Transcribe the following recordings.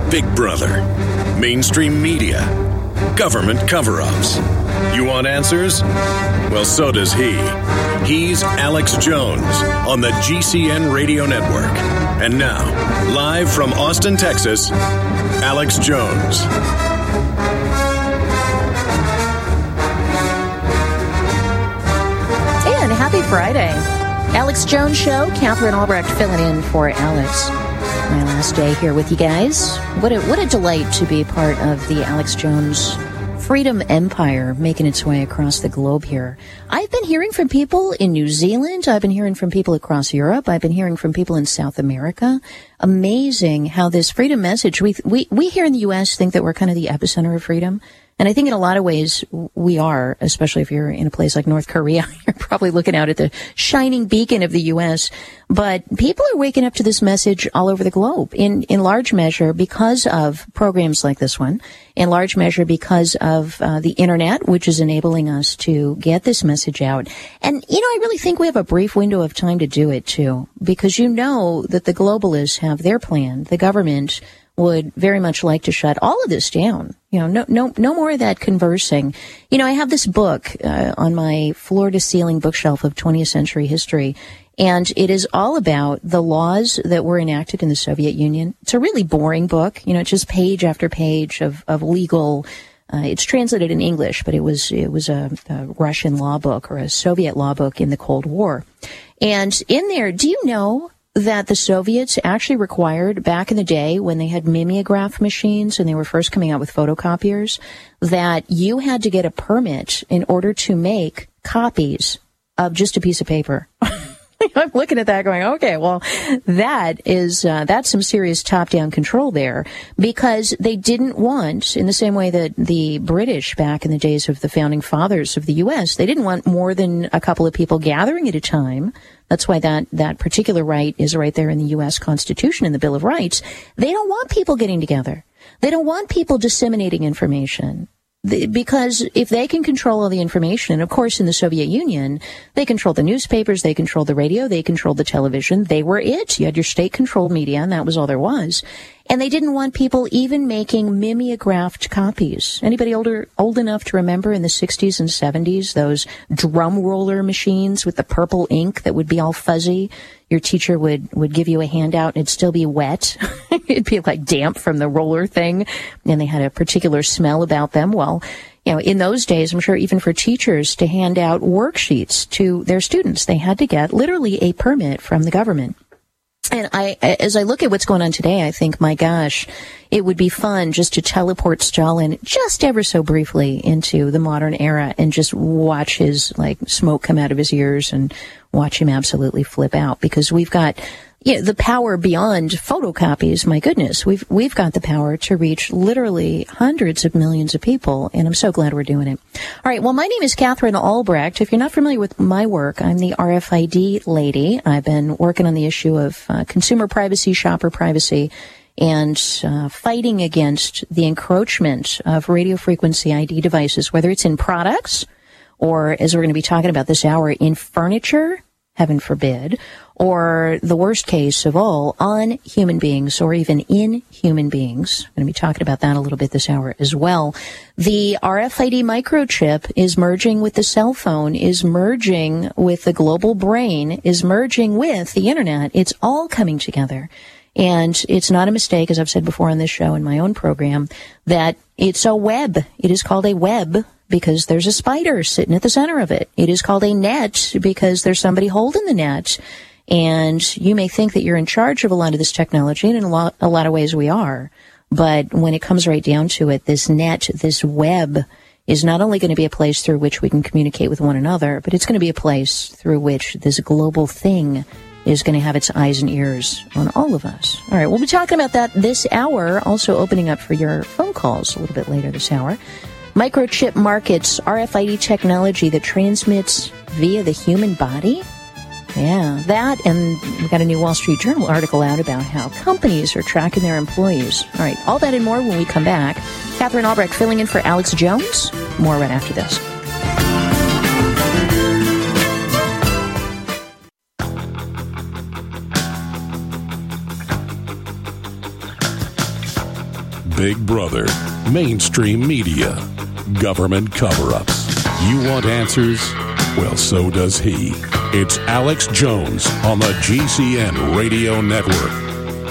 Big Brother, mainstream media, government cover-ups. You want answers? Well, so does he. He's Alex Jones on the GCN Radio Network. And now, live from Austin, Texas, Alex Jones. And happy Friday. Alex Jones Show. Catherine Albrecht filling in for Alex. My last day here with you guys. What a delight to be part of the Alex Jones Freedom Empire making its way across the globe here. I've been hearing from people in New Zealand. I've been hearing from people across Europe. I've been hearing from people in South America. Amazing how this freedom message, we here in the U.S. think that we're kind of the epicenter of freedom. And I think in a lot of ways we are, especially if you're in a place like North Korea. You're probably looking out at the shining beacon of the U.S. But people are waking up to this message all over the globe, in large measure because of programs like this one, in large measure because of the Internet, which is enabling us to get this message out. And, I really think we have a brief window of time to do it, too, because that the globalists have their plan. The government would very much like to shut all of this down. No more of that conversing. I have this book on my floor-to-ceiling bookshelf of 20th century history, and it is all about the laws that were enacted in the Soviet Union. It's a really boring book. It's just page after page of legal. It's translated in English, but it was a Russian law book or a Soviet law book in the Cold War. And in there, do you know that the Soviets actually required, back in the day when they had mimeograph machines and they were first coming out with photocopiers, that you had to get a permit in order to make copies of just a piece of paper? I'm looking at that going, okay, well, that's some serious top-down control there, because they didn't want, in the same way that the British back in the days of the founding fathers of the U.S., they didn't want more than a couple of people gathering at a time. That's why that particular right is right there in the U.S. Constitution, in the Bill of Rights. They don't want people getting together. They don't want people disseminating information. Because if they can control all the information, and of course in the Soviet Union, they controlled the newspapers, they controlled the radio, they controlled the television, they were it. You had your state-controlled media, and that was all there was. And they didn't want people even making mimeographed copies. Anybody old enough to remember in the 60s and 70s, those drum roller machines with the purple ink that would be all fuzzy? Your teacher would give you a handout and it'd still be wet. It'd be like damp from the roller thing. And they had a particular smell about them. Well, in those days, I'm sure even for teachers to hand out worksheets to their students, they had to get literally a permit from the government. And as I look at what's going on today, I think, my gosh, it would be fun just to teleport Stalin just ever so briefly into the modern era and just watch his smoke come out of his ears and watch him absolutely flip out, because we've got the power beyond photocopies. My goodness, we've got the power to reach literally hundreds of millions of people, and I'm so glad we're doing it. All right, well, my name is Catherine Albrecht. If you're not familiar with my work, I'm the RFID lady. I've been working on the issue of consumer privacy, shopper privacy, and fighting against the encroachment of radio frequency ID devices, whether it's in products or, as we're going to be talking about this hour, in furniture, heaven forbid, or the worst case of all, on human beings or even in human beings. I'm going to be talking about that a little bit this hour as well. The RFID microchip is merging with the cell phone, is merging with the global brain, is merging with the Internet. It's all coming together. And it's not a mistake, as I've said before on this show and my own program, that it's a web. It is called a web because there's a spider sitting at the center of it. It is called a net because there's somebody holding the net. And you may think that you're in charge of a lot of this technology, and in a lot of ways we are. But when it comes right down to it, this net, this web, is not only going to be a place through which we can communicate with one another, but it's going to be a place through which this global thing is going to have its eyes and ears on all of us. All right, we'll be talking about that this hour, also opening up for your phone calls a little bit later this hour. Microchip markets, RFID technology that transmits via the human body. Yeah, that, and we've got a new Wall Street Journal article out about how companies are tracking their employees. All right, all that and more when we come back. Catherine Albrecht filling in for Alex Jones. More right after this. Big Brother, mainstream media, government cover-ups. You want answers? Well, so does he. It's Alex Jones on the GCN Radio Network.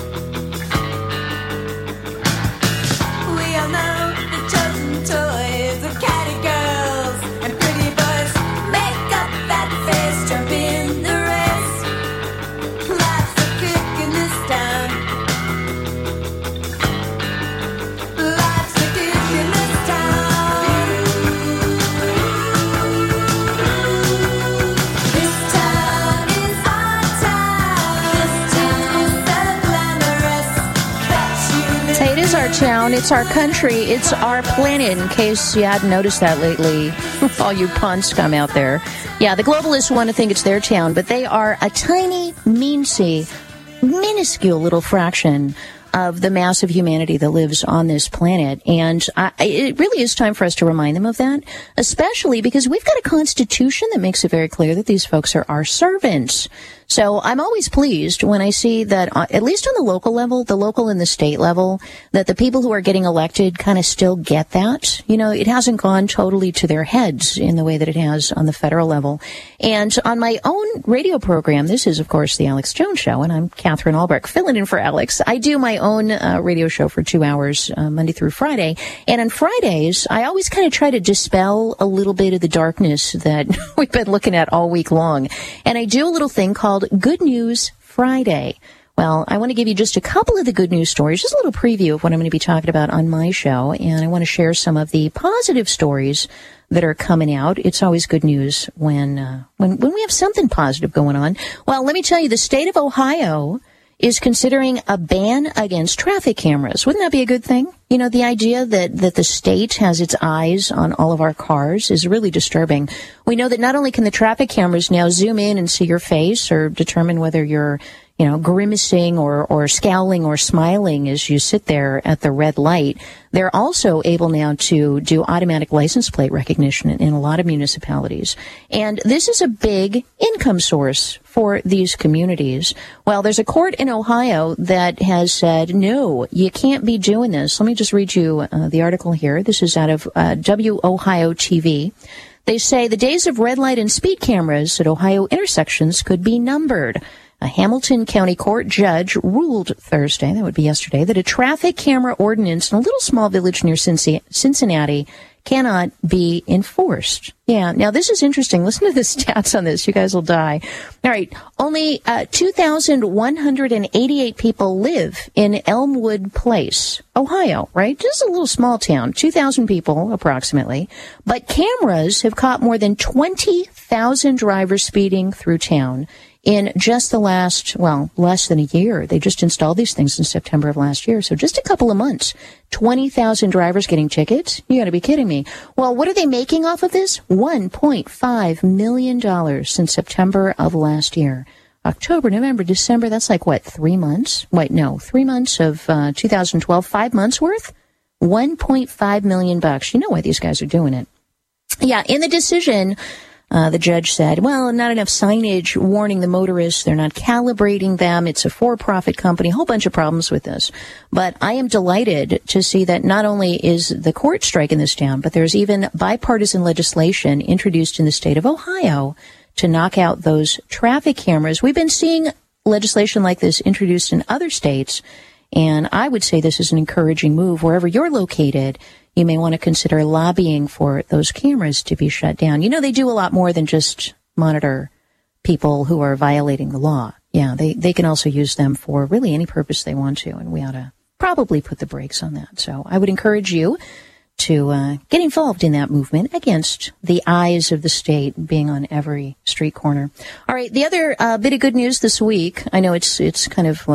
Town, it's our country, it's our planet, in case you hadn't noticed that lately, all you pond scum out there. Yeah, the globalists want to think it's their town, but they are a tiny, minuscule little fraction of the mass of humanity that lives on this planet. And it really is time for us to remind them of that, especially because we've got a constitution that makes it very clear that these folks are our servants. So I'm always pleased when I see that, at least on the local level, the local and the state level, that the people who are getting elected kind of still get that. You know, it hasn't gone totally to their heads in the way that it has on the federal level. And on my own radio program, this is, of course, the Alex Jones Show, and I'm Catherine Albrecht, filling in for Alex. I do my own radio show for 2 hours, Monday through Friday. And on Fridays, I always kind of try to dispel a little bit of the darkness that we've been looking at all week long. And I do a little thing called Good News Friday. Well, I want to give you just a couple of the good news stories, just a little preview of what I'm going to be talking about on my show, and I want to share some of the positive stories that are coming out. It's always good news when we have something positive going on. Well, let me tell you, the state of Ohio is considering a ban against traffic cameras. Wouldn't that be a good thing? You know, the idea that the state has its eyes on all of our cars is really disturbing. We know that not only can the traffic cameras now zoom in and see your face or determine whether you're, you know, grimacing or scowling or smiling as you sit there at the red light, they're also able now to do automatic license plate recognition in a lot of municipalities. And this is a big income source for these communities. Well, there's a court in Ohio that has said, no, you can't be doing this. Let me just read you the article here. This is out of WOhio TV. They say the days of red light and speed cameras at Ohio intersections could be numbered. A Hamilton County Court judge ruled Thursday, that would be yesterday, that a traffic camera ordinance in a little small village near Cincinnati cannot be enforced. Yeah, now this is interesting. Listen to the stats on this. You guys will die. All right, only 2,188 people live in Elmwood Place, Ohio, right? Just a little small town, 2,000 people approximately. But cameras have caught more than 20,000 drivers speeding through town in just the last, less than a year. They just installed these things in September of last year. So just a couple of months, 20,000 drivers getting tickets? You got to be kidding me. Well, what are they making off of this? $1.5 million since September of last year. October, November, December, that's like what, 3 months? Wait, no, 3 months of 2012, 5 months worth? $1.5 million. You know why these guys are doing it. Yeah, in the decision, the judge said, well, not enough signage warning the motorists. They're not calibrating them. It's a for-profit company. A whole bunch of problems with this. But I am delighted to see that not only is the court striking this down, but there's even bipartisan legislation introduced in the state of Ohio to knock out those traffic cameras. We've been seeing legislation like this introduced in other states, and I would say this is an encouraging move. Wherever you're located, you may want to consider lobbying for those cameras to be shut down. You know, they do a lot more than just monitor people who are violating the law. Yeah, they can also use them for really any purpose they want to, and we ought to probably put the brakes on that. So I would encourage you to get involved in that movement against the eyes of the state being on every street corner. All right, the other bit of good news this week, I know it's kind of,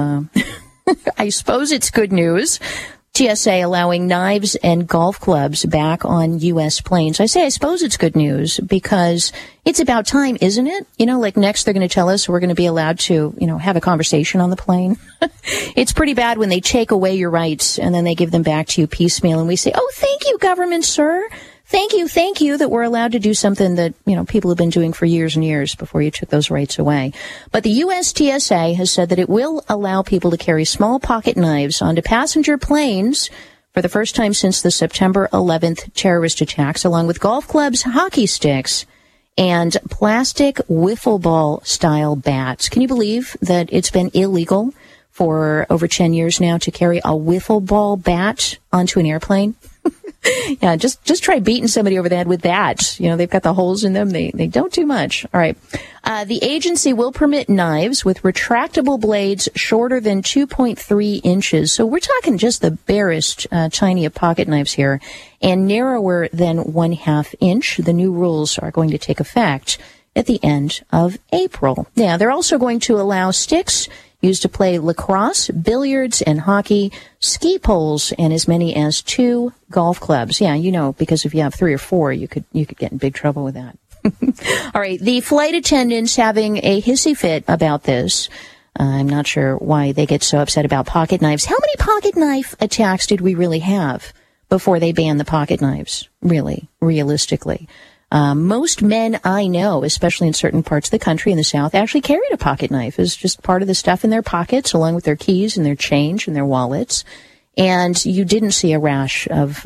I suppose it's good news. TSA allowing knives and golf clubs back on U.S. planes. I suppose it's good news because it's about time, isn't it? You know, like next they're going to tell us we're going to be allowed to, have a conversation on the plane. It's pretty bad when they take away your rights and then they give them back to you piecemeal and we say, oh, thank you, government, sir. Thank you that we're allowed to do something that, people have been doing for years and years before you took those rights away. But the U.S. TSA has said that it will allow people to carry small pocket knives onto passenger planes for the first time since the September 11th terrorist attacks, along with golf clubs, hockey sticks, and plastic wiffle ball style bats. Can you believe that it's been illegal for over 10 years now to carry a wiffle ball bat onto an airplane? Yeah, just try beating somebody over the head with that. You know, they've got the holes in them. They don't do much. All right. The agency will permit knives with retractable blades shorter than 2.3 inches. So we're talking just the barest tiny of pocket knives here, and narrower than 1/2 inch. The new rules are going to take effect at the end of April. Yeah, they're also going to allow sticks used to play lacrosse, billiards, and hockey, ski poles, and as many as 2 golf clubs. Yeah, you know, because if you have 3 or 4, you could get in big trouble with that. All right, the flight attendants having a hissy fit about this. I'm not sure why they get so upset about pocket knives. How many pocket knife attacks did we really have before they banned the pocket knives? Really, realistically. Most men I know, especially in certain parts of the country in the South, actually carried a pocket knife as just part of the stuff in their pockets, along with their keys and their change and their wallets. And you didn't see a rash of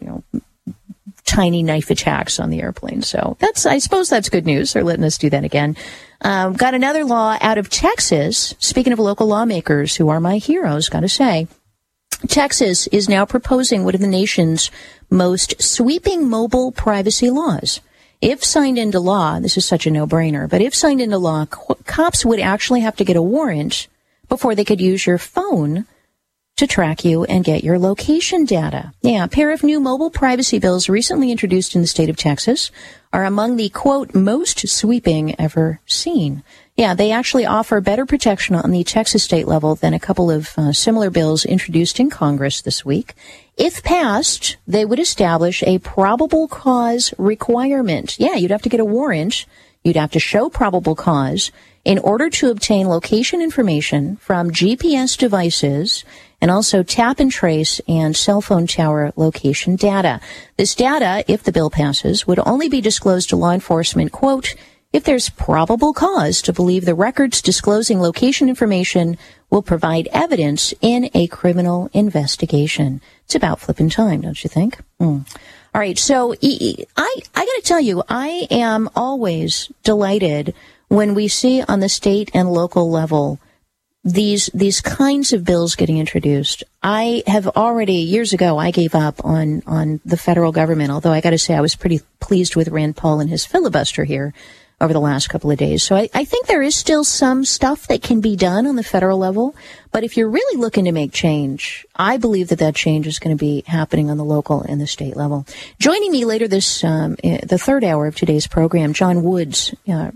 tiny knife attacks on the airplane. So I suppose that's good news. They're letting us do that again. Got another law out of Texas. Speaking of local lawmakers who are my heroes, got to say, Texas is now proposing one of the nation's most sweeping mobile privacy laws. If signed into law, this is such a no-brainer, but if signed into law, cops would actually have to get a warrant before they could use your phone to track you and get your location data. Yeah, a pair of new mobile privacy bills recently introduced in the state of Texas are among the, quote, most sweeping ever seen. Yeah, they actually offer better protection on the Texas state level than a couple of similar bills introduced in Congress this week. If passed, they would establish a probable cause requirement. Yeah, you'd have to get a warrant. You'd have to show probable cause in order to obtain location information from GPS devices and also tap and trace and cell phone tower location data. This data, if the bill passes, would only be disclosed to law enforcement, quote, if there's probable cause to believe the records disclosing location information will provide evidence in a criminal investigation. It's about flipping time, don't you think? All right, so I got to tell you, I am always delighted when we see on the state and local level these kinds of bills getting introduced. I have already, years ago, I gave up on the federal government, although I got to say I was pretty pleased with Rand Paul and his filibuster here over the last couple of days. So I think there is still some stuff that can be done on the federal level. But if you're really looking to make change, I believe that change is going to be happening on the local and the state level. Joining me later the third hour of today's program, Tom Woods and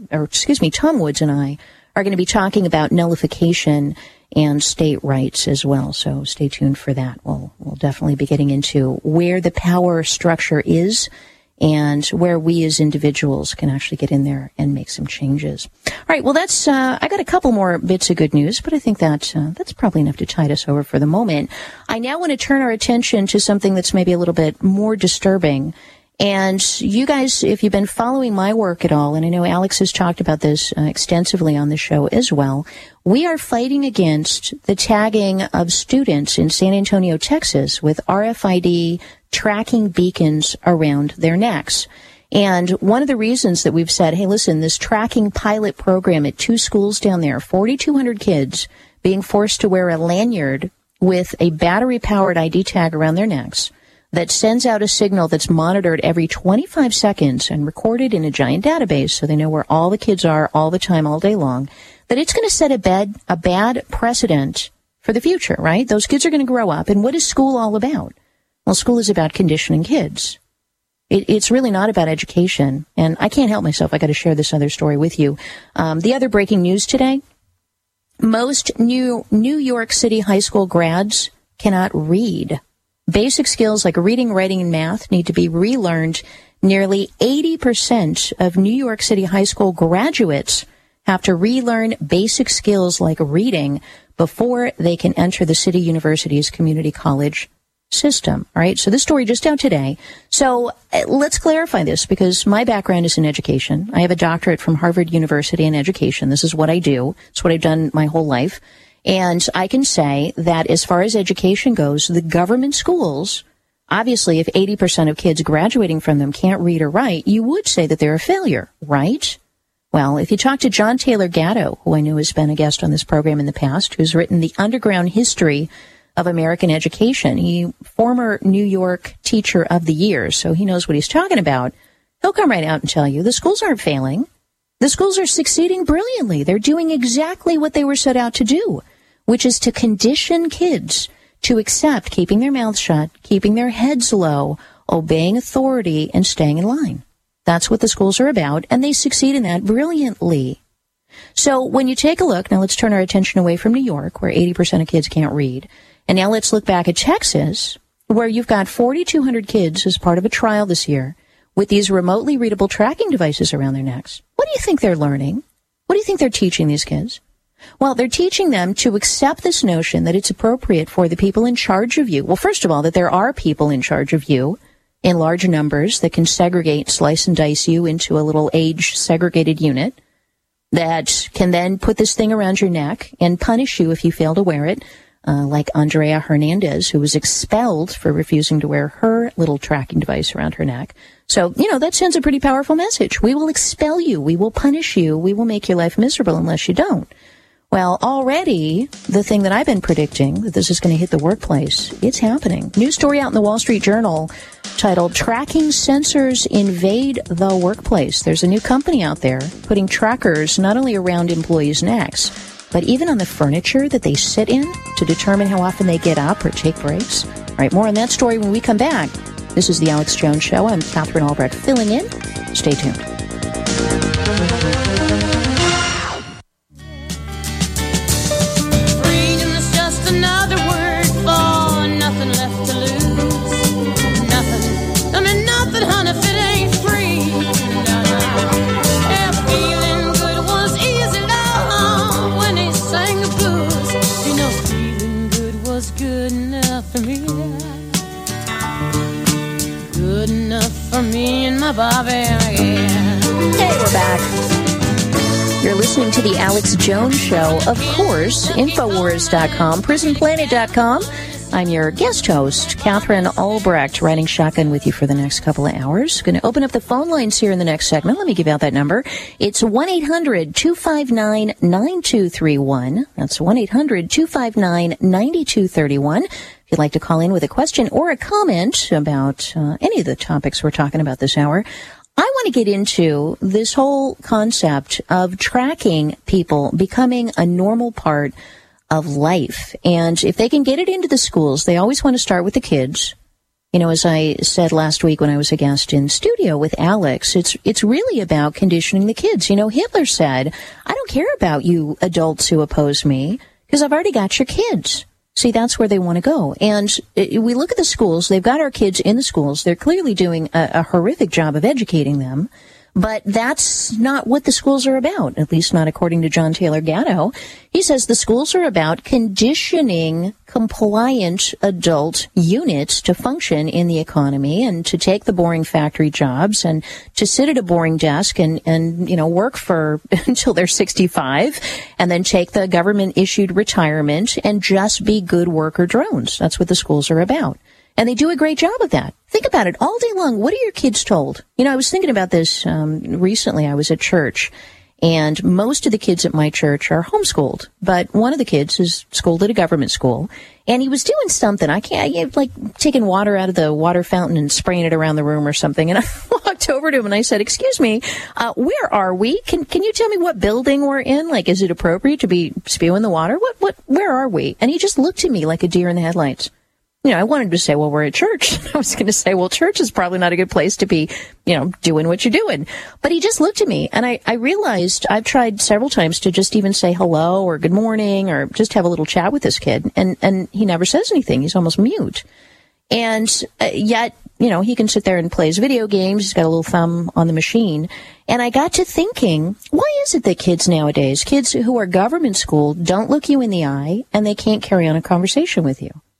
I are going to be talking about nullification and state rights as well. So stay tuned for that. We'll definitely be getting into where the power structure is and where we as individuals can actually get in there and make some changes. All right, well, that's I got a couple more bits of good news, but I think that's probably enough to tide us over for the moment. I now want to turn our attention to something that's maybe a little bit more disturbing. And you guys, if you've been following my work at all, and I know Alex has talked about this extensively on the show as well, we are fighting against the tagging of students in San Antonio, Texas, with RFID tracking beacons around their necks. And one of the reasons that we've said, hey, listen, this tracking pilot program at 2 schools down there, 4,200 kids being forced to wear a lanyard with a battery-powered ID tag around their necks that sends out a signal that's monitored every 25 seconds and recorded in a giant database so they know where all the kids are all the time, all day long, that it's going to set a bad precedent for the future, right? Those kids are going to grow up. And what is school all about? Well, school is about conditioning kids. It's really not about education. And I can't help myself. I got to share this other story with you. The other breaking news today, most New York City high school grads cannot read. Basic skills like reading, writing, and math need to be relearned. Nearly 80% of New York City high school graduates have to relearn basic skills like reading before they can enter the city university's community college system. All right, so this story just out today. So let's clarify this, because my background is in education. I have a doctorate from Harvard University in education. This is what I do. It's what I've done my whole life. And I can say that as far as education goes, the government schools, obviously, if 80% of kids graduating from them can't read or write, you would say that they're a failure, right? Well, if you talk to John Taylor Gatto, who I know has been a guest on this program in the past, who's written The Underground History of American Education, he former New York Teacher of the Year, so he knows what he's talking about. He'll come right out and tell you the schools aren't failing. The schools are succeeding brilliantly. They're doing exactly what they were set out to do, which is to condition kids to accept keeping their mouths shut, keeping their heads low, obeying authority, and staying in line. That's what the schools are about, and they succeed in that brilliantly. So when you take a look, now let's turn our attention away from New York, where 80% of kids can't read, and now let's look back at Texas, where you've got 4,200 kids as part of a trial this year with these remotely readable tracking devices around their necks. What do you think they're learning? What do you think they're teaching these kids? Well, they're teaching them to accept this notion that it's appropriate for the people in charge of you. Well, first of all, that there are people in charge of you in large numbers that can segregate, slice and dice you into a little age-segregated unit that can then put this thing around your neck and punish you if you fail to wear it, like Andrea Hernandez, who was expelled for refusing to wear her little tracking device around her neck. So, that sends a pretty powerful message. We will expel you. We will punish you. We will make your life miserable unless you don't. Well, already, the thing that I've been predicting, that this is going to hit the workplace, it's happening. News story out in the Wall Street Journal titled, Tracking Sensors Invade the Workplace. There's a new company out there putting trackers not only around employees' necks, but even on the furniture that they sit in to determine how often they get up or take breaks. All right, more on that story when we come back. This is The Alex Jones Show. I'm Catherine Albrecht filling in. Stay tuned. Another word for nothing left to lose. Nothing, I mean nothing, honey, if it ain't free. Yeah, feeling good was easy, love, when he sang the blues. Feeling good was good enough for me. Good enough for me and my Bobby, yeah. Hey, we're back. You're listening to The Alex Jones Show, of course, Infowars.com, PrisonPlanet.com. I'm your guest host, Catherine Albrecht, riding shotgun with you for the next couple of hours. Going to open up the phone lines here in the next segment. Let me give out that number. It's 1-800-259-9231. That's 1-800-259-9231. If you'd like to call in with a question or a comment about any of the topics we're talking about this hour, I want to get into this whole concept of tracking people becoming a normal part of life. And if they can get it into the schools, they always want to start with the kids. As I said last week when I was a guest in studio with Alex, it's really about conditioning the kids. Hitler said, I don't care about you adults who oppose me because I've already got your kids. See, that's where they want to go. And we look at the schools. They've got our kids in the schools. They're clearly doing a horrific job of educating them. But that's not what the schools are about, at least not according to John Taylor Gatto. He says the schools are about conditioning compliant adult units to function in the economy and to take the boring factory jobs and to sit at a boring desk and work for until they're 65 and then take the government-issued retirement and just be good worker drones. That's what the schools are about. And they do a great job of that. Think about it all day long. What are your kids told? I was thinking about this recently. I was at church, and most of the kids at my church are homeschooled. But one of the kids is schooled at a government school, and he was doing something. Like taking water out of the water fountain and spraying it around the room or something. And I walked over to him and I said, "Excuse me, where are we? Can you tell me what building we're in? Like, is it appropriate to be spewing the water? Where are we?" And he just looked at me like a deer in the headlights. I wanted to say, well, we're at church. I was going to say, well, church is probably not a good place to be, doing what you're doing. But he just looked at me, and I realized I've tried several times to just even say hello or good morning or just have a little chat with this kid, and he never says anything. He's almost mute. And yet, he can sit there and plays video games. He's got a little thumb on the machine. And I got to thinking, why is it that kids nowadays, kids who are government schooled, don't look you in the eye and they can't carry on a conversation with you?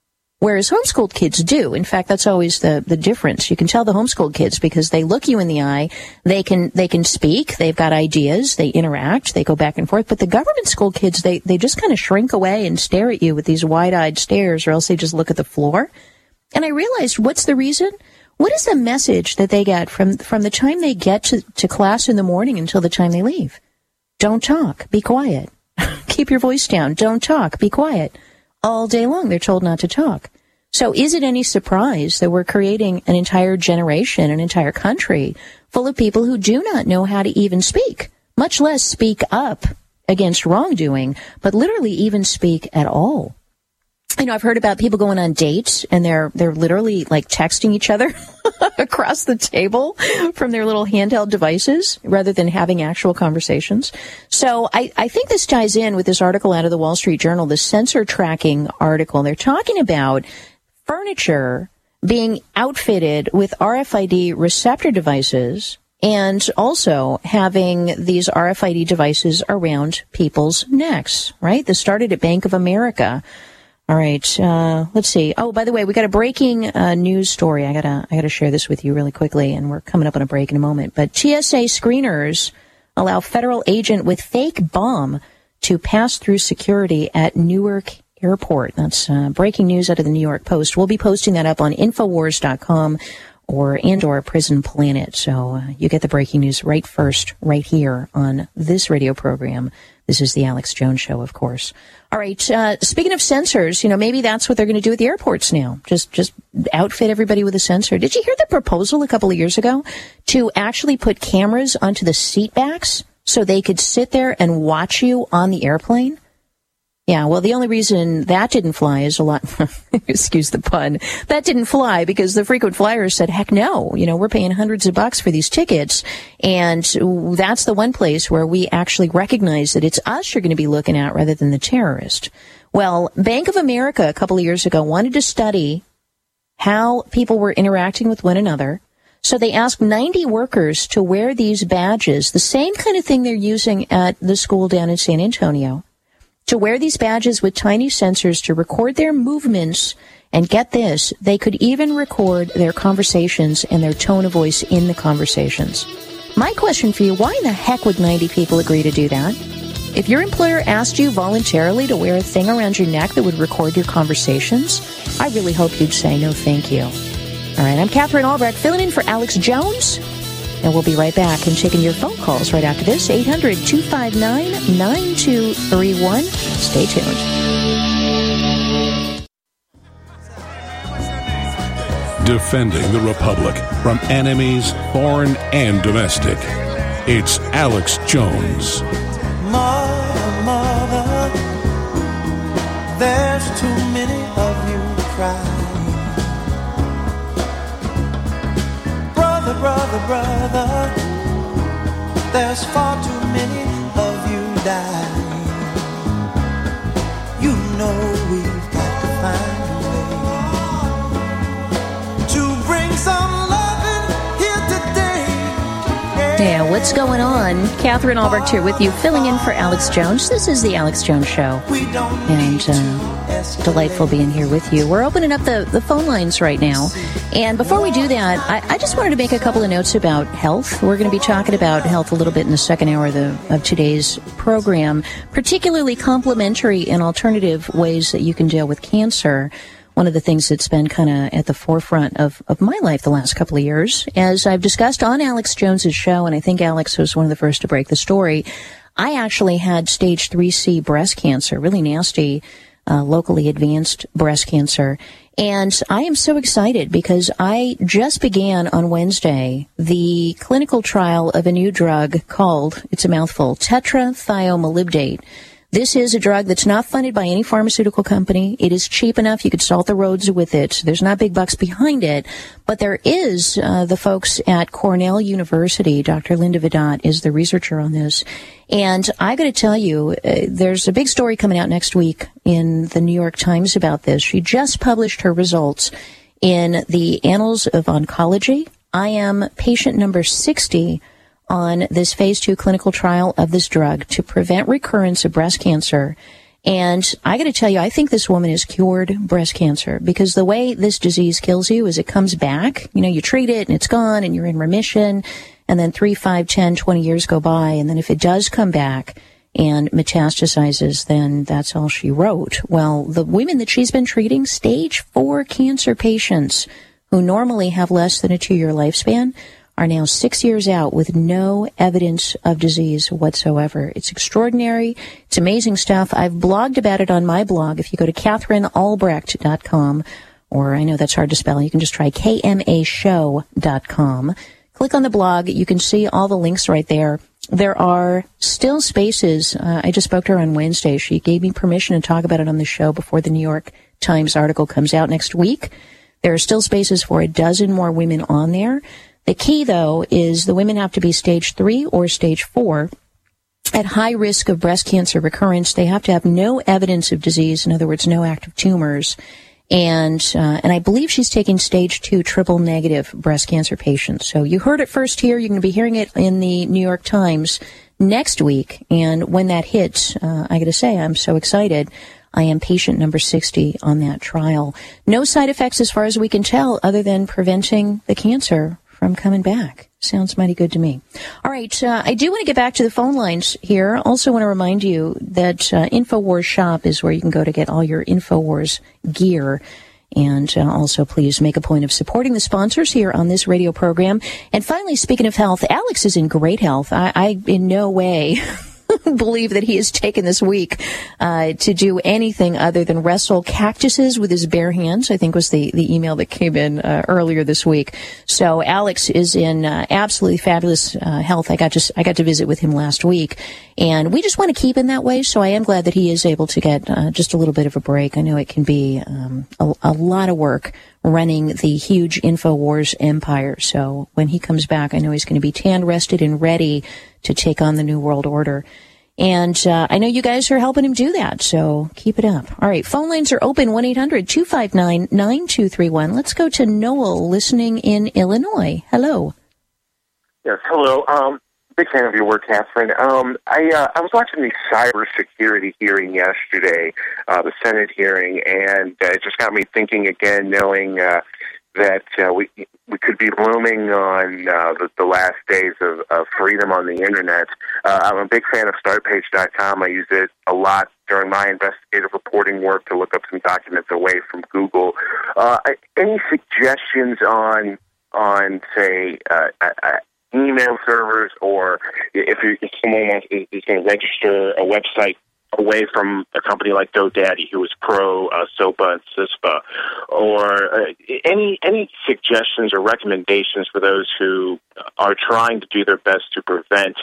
whereas homeschooled kids do. In fact, that's always the difference. You can tell the homeschooled kids because they look you in the eye, they can speak, they've got ideas, they interact, they go back and forth. But the government school kids, they just kind of shrink away and stare at you with these wide-eyed stares, or else they just look at the floor. And I realized, what's the reason? What is the message that they get from the time they get to class in the morning until the time they leave? Don't talk. Be quiet. Keep your voice down. Don't talk. Be quiet. All day long, they're told not to talk. So is it any surprise that we're creating an entire generation, an entire country full of people who do not know how to even speak, much less speak up against wrongdoing, but literally even speak at all? You know, I've heard about people going on dates and they're literally like texting each other across the table from their little handheld devices rather than having actual conversations. So I think this ties in with this article out of the Wall Street Journal, the sensor tracking article. They're talking about furniture being outfitted with RFID receptor devices and also having these RFID devices around people's necks, right? This started at Bank of America. All right, let's see. Oh, by the way, we got a breaking news story. I gotta share this with you really quickly, and we're coming up on a break in a moment. But TSA screeners allow federal agent with fake bomb to pass through security at Newark Airport. That's breaking news out of the New York Post. We'll be posting that up on Infowars.com or Prison Planet. So you get the breaking news right first, right here on this radio program. This is the Alex Jones Show, of course. All right. Speaking of sensors, you know, maybe that's what they're going to do with the airports now. Just outfit everybody with a sensor. Did you hear the proposal a couple of years ago to actually put cameras onto the seat backs so they could sit there and watch you on the airplane? Yeah, well, the only reason that didn't fly is excuse the pun, that didn't fly because the frequent flyers said, heck no, you know, we're paying hundreds of bucks for these tickets, and that's the one place where we actually recognize that it's us you're going to be looking at rather than the terrorist. Well, Bank of America a couple of years ago wanted to study how people were interacting with one another, so they asked 90 workers to wear these badges, the same kind of thing they're using at the school down in San Antonio, to wear these badges with tiny sensors to record their movements, and get this, they could even record their conversations and their tone of voice in the conversations. My question for you, why in the heck would 90 people agree to do that? If your employer asked you voluntarily to wear a thing around your neck that would record your conversations, I really hope you'd say no thank you. All right, I'm Catherine Albrecht, filling in for Alex Jones. And we'll be right back and taking your phone calls right after this. 800-259-9231. Stay tuned. Defending the Republic from enemies, foreign and domestic. It's Alex Jones. Mother, there's too many of you crying. Brother, there's far too many of you dying. You know we've got to find a way to bring some loving here today. Yeah, what's going on? Catherine Albrecht here with you, filling in for Alex Jones. This is the Alex Jones Show. And delightful being here with you. We're opening up the phone lines right now. And before we do that, I just wanted to make a couple of notes about health. We're going to be talking about health a little bit in the second hour of today's program, particularly complementary and alternative ways that you can deal with cancer. One of the things that's been kind of at the forefront of my life the last couple of years, as I've discussed on Alex Jones's show, and I think Alex was one of the first to break the story, I actually had stage 3C breast cancer, really nasty, locally advanced breast cancer. And I am so excited because I just began on Wednesday the clinical trial of a new drug called, it's a mouthful, tetrathiomolybdate. This is a drug that's not funded by any pharmaceutical company. It is cheap enough. You could salt the roads with it. There's not big bucks behind it. But there is the folks at Cornell University. Dr. Linda Vedant is the researcher on this. And I got to tell you, there's a big story coming out next week in the New York Times about this. She just published her results in the Annals of Oncology. I am patient number 60 on this phase 2 clinical trial of this drug to prevent recurrence of breast cancer. And I got to tell you, I think this woman has cured breast cancer, because the way this disease kills you is it comes back. You know, you treat it and it's gone and you're in remission. And then 3, 5, 10, 20 years go by. And then if it does come back and metastasizes, then that's all she wrote. Well, the women that she's been treating, stage 4 cancer patients who normally have less than a 2-year lifespan, are now 6 years out with no evidence of disease whatsoever. It's extraordinary. It's amazing stuff. I've blogged about it on my blog. If you go to KatherineAlbrecht.com, or I know that's hard to spell, you can just try KMAshow.com. Click on the blog. You can see all the links right there. There are still spaces. I just spoke to her on Wednesday. She gave me permission to talk about it on the show before the New York Times article comes out next week. There are still spaces for a dozen more women on there. The key, though, is the women have to be stage 3 or stage 4 at high risk of breast cancer recurrence. They have to have no evidence of disease, in other words, no active tumors. And I believe she's taking stage 2 triple negative breast cancer patients. So you heard it first here. You're going to be hearing it in the New York Times next week. And when that hits, I got to say, I'm so excited. I am patient number 60 on that trial. No side effects as far as we can tell, other than preventing the cancer from coming back. Sounds mighty good to me. All right, I do want to get back to the phone lines here. Also want to remind you that InfoWars Shop is where you can go to get all your InfoWars gear. And also, please make a point of supporting the sponsors here on this radio program. And finally, speaking of health, Alex is in great health. I in no way believe that he has taken this week to do anything other than wrestle cactuses with his bare hands, I think was the email that came in earlier this week. So Alex is in absolutely fabulous health. I got to visit with him last week, and we just want to keep him that way. So I am glad that he is able to get just a little bit of a break. I know it can be a lot of work running the huge InfoWars empire. So when he comes back, I know he's going to be tan, rested, and ready to take on the New World Order. And I know you guys are helping him do that, so keep it up. All right, phone lines are open, 1-800-259-9231. Let's go to Noel, listening in Illinois. Hello. Yes, hello. Big fan of your work, Catherine. I was watching the cybersecurity hearing yesterday, the Senate hearing, and it just got me thinking again, knowing that we could be looming on the last days of freedom on the Internet. I'm a big fan of StartPage.com. I use it a lot during my investigative reporting work to look up some documents away from Google. Any suggestions on say, email servers, or if someone is going to register a website away from a company like GoDaddy, who is pro SOPA and CISPA, or any suggestions or recommendations for those who are trying to do their best to prevent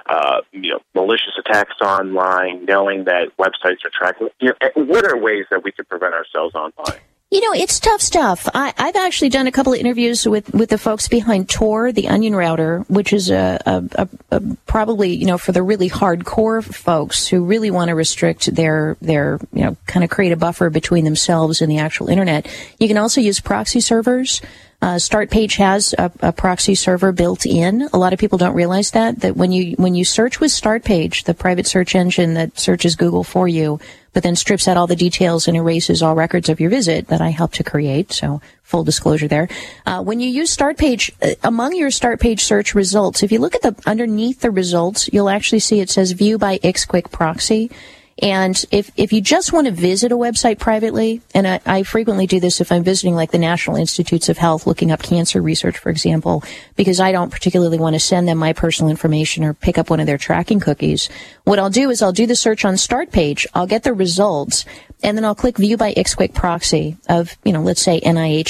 malicious attacks online, knowing that websites are tracking? What are ways that we could prevent ourselves online? You know, it's tough stuff. I've actually done a couple of interviews with the folks behind Tor, the onion router, which is a probably, for the really hardcore folks who really want to restrict their kind of create a buffer between themselves and the actual Internet. You can also use proxy servers. StartPage has a proxy server built in. A lot of people don't realize that when you search with StartPage, the private search engine that searches Google for you, but then strips out all the details and erases all records of your visit that I helped to create. So full disclosure there. When you use StartPage, among your StartPage search results, if you look at underneath the results, you'll actually see it says view by XQuick proxy. And if you just want to visit a website privately, and I frequently do this if I'm visiting like the National Institutes of Health, looking up cancer research, for example, because I don't particularly want to send them my personal information or pick up one of their tracking cookies. What I'll do is I'll do the search on StartPage, I'll get the results, and then I'll click view by XQuick proxy of, let's say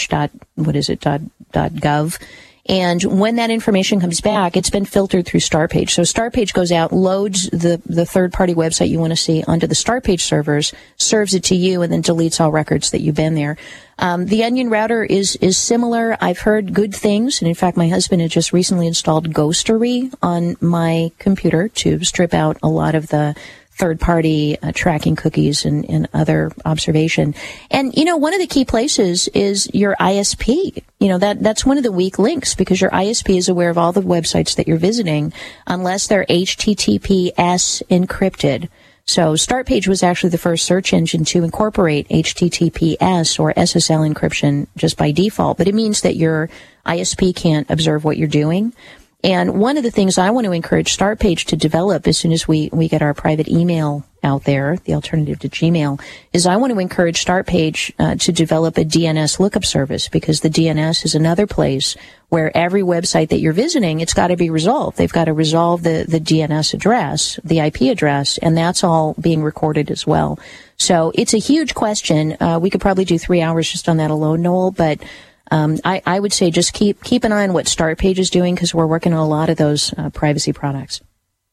NIH.gov. And when that information comes back, it's been filtered through StartPage. So StartPage goes out, loads the third-party website you want to see onto the StartPage servers, serves it to you, and then deletes all records that you've been there. The Onion router is similar. I've heard good things. And in fact, my husband had just recently installed Ghostery on my computer to strip out a lot of the third-party tracking cookies and other observation. And, one of the key places is your ISP. That's one of the weak links, because your ISP is aware of all the websites that you're visiting unless they're HTTPS encrypted. So Startpage was actually the first search engine to incorporate HTTPS or SSL encryption just by default, but it means that your ISP can't observe what you're doing. And one of the things I want to encourage Startpage to develop as soon as we get our private email out there, the alternative to Gmail, is I want to encourage Startpage to develop a DNS lookup service, because the DNS is another place where every website that you're visiting, it's got to be resolved. They've got to resolve the DNS address, the IP address, and that's all being recorded as well. So it's a huge question. We could probably do 3 hours just on that alone, Noel, but I would say just keep an eye on what Startpage is doing, because we're working on a lot of those privacy products.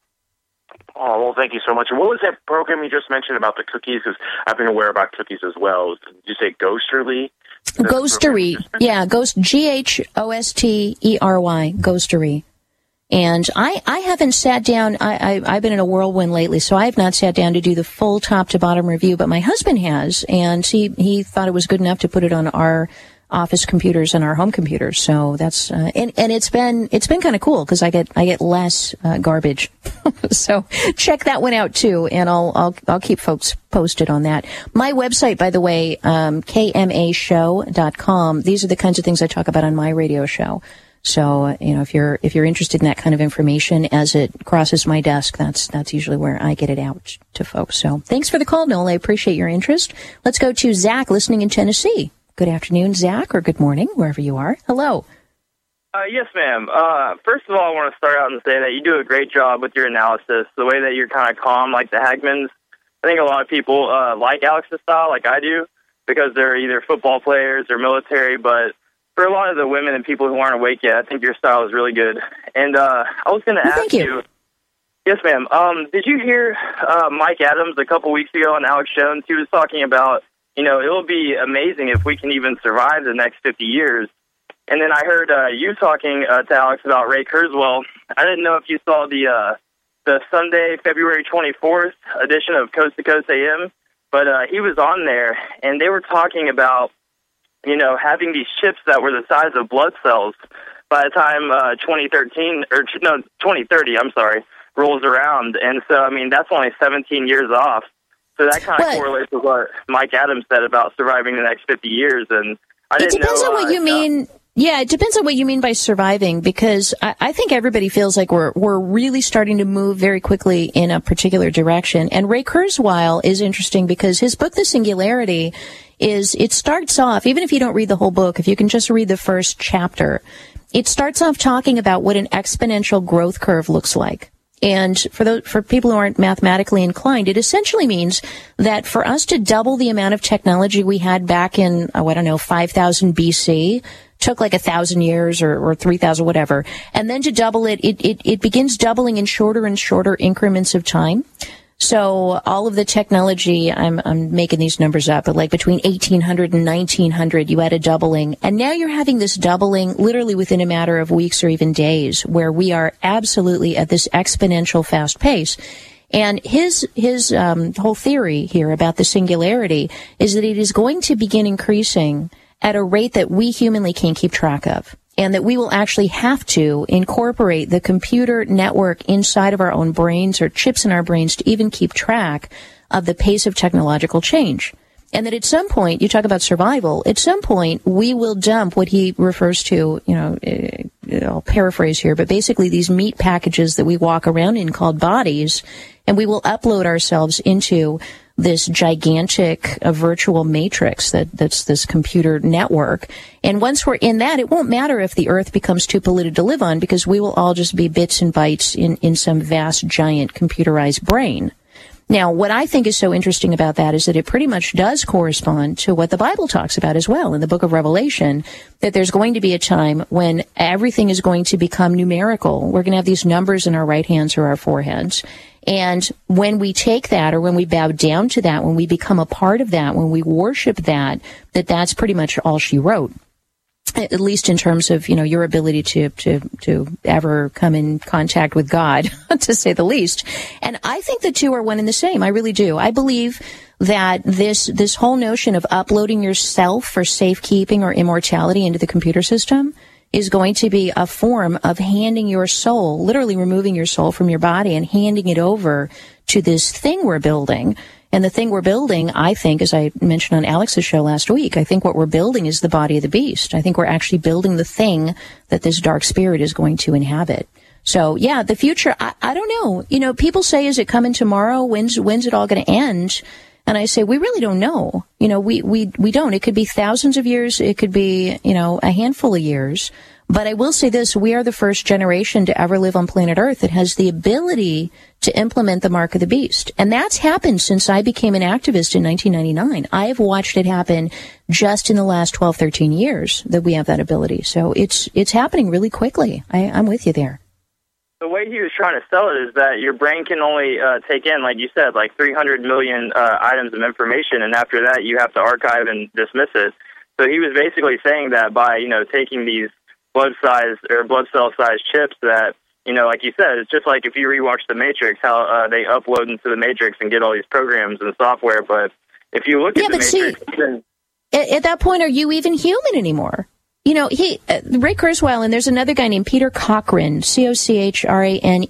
Oh, well, thank you so much. And what was that program you just mentioned about the cookies? Because I've been aware about cookies as well. Did you say Ghostery? Ghostery. Yeah, Ghostery, Ghostery. And I haven't sat down, I've been in a whirlwind lately, so I have not sat down to do the full top to bottom review, but my husband has, and he thought it was good enough to put it on our office computers and our home computers. So that's and it's been kind of cool, because I get less garbage. So check that one out too, and I'll keep folks posted on that. My website, by the way, kmashow.com. These are the kinds of things I talk about on my radio show. So if you're interested in that kind of information as it crosses my desk, that's usually where I get it out to folks. So thanks for the call, Noel. I appreciate your interest. Let's go to Zach, listening in Tennessee. Good afternoon, Zach, or good morning, wherever you are. Hello. Yes, ma'am. First of all, I want to start out and say that you do a great job with your analysis, the way that you're kind of calm, like the Hagmans. I think a lot of people like Alex's style, like I do, because they're either football players or military, but for a lot of the women and people who aren't awake yet, I think your style is really good. And I was going to ask you. Yes, ma'am. Did you hear Mike Adams a couple weeks ago on Alex Jones? He was talking about, it'll be amazing if we can even survive the next 50 years. And then I heard you talking to Alex about Ray Kurzweil. I didn't know if you saw the Sunday, February 24th edition of Coast to Coast AM, but he was on there, and they were talking about, having these chips that were the size of blood cells by the time 2030, rolls around. And so, that's only 17 years off. So that kind of correlates with what Mike Adams said about surviving the next 50 years. And I didn't know. It depends on what you mean. Yeah, it depends on what you mean by surviving, because I think everybody feels like we're really starting to move very quickly in a particular direction. And Ray Kurzweil is interesting because his book, The Singularity, it starts off, even if you don't read the whole book, if you can just read the first chapter, it starts off talking about what an exponential growth curve looks like. And for people who aren't mathematically inclined, it essentially means that for us to double the amount of technology we had back in, 5,000 BC, took like 1,000 years or 3,000, whatever. And then to double it begins doubling in shorter and shorter increments of time. So all of the technology, I'm making these numbers up, but like between 1800 and 1900, you had a doubling. And now you're having this doubling literally within a matter of weeks or even days, where we are absolutely at this exponential fast pace. And his whole theory here about the singularity is that it is going to begin increasing at a rate that we humanly can't keep track of, and that we will actually have to incorporate the computer network inside of our own brains, or chips in our brains, to even keep track of the pace of technological change. And that at some point, you talk about survival, at some point we will dump what he refers to, I'll paraphrase here, but basically these meat packages that we walk around in called bodies, and we will upload ourselves into this gigantic virtual matrix that's this computer network. And once we're in that, it won't matter if the Earth becomes too polluted to live on, because we will all just be bits and bytes in some vast, giant computerized brain. Now, what I think is so interesting about that is that it pretty much does correspond to what the Bible talks about as well in the book of Revelation, that there's going to be a time when everything is going to become numerical. We're going to have these numbers in our right hands or our foreheads. And when we take that, or when we bow down to that, when we become a part of that, when we worship that, that's pretty much all she wrote. At least in terms of, your ability to ever come in contact with God, to say the least. And I think the two are one and the same. I really do. I believe that this whole notion of uploading yourself for safekeeping or immortality into the computer system is going to be a form of handing your soul, literally removing your soul from your body and handing it over to this thing we're building. And the thing we're building, I think, as I mentioned on Alex's show last week, I think what we're building is the body of the beast. I think we're actually building the thing that this dark spirit is going to inhabit. So, yeah, the future, I don't know. You know, people say, is it coming tomorrow? When's it all going to end? And I say, we really don't know. You know, we don't. It could be thousands of years. It could be, you know, a handful of years. But I will say this, we are the first generation to ever live on planet Earth that has the ability to implement the mark of the beast. And that's happened since I became an activist in 1999. I've watched it happen just in the last 12, 13 years that we have that ability. So it's happening really quickly. I'm with you there. The way he was trying to sell it is that your brain can only take in, like you said, like 300 million items of information, and after that you have to archive and dismiss it. So he was basically saying that by, you know, taking these blood cell size chips that, you know, like you said, it's just like if you rewatch The Matrix, how they upload into The Matrix and get all these programs and software. But if you look at The Matrix... at that point, are you even human anymore? You know, Ray Kurzweil, and there's another guy named Peter Cochrane, Cochrane.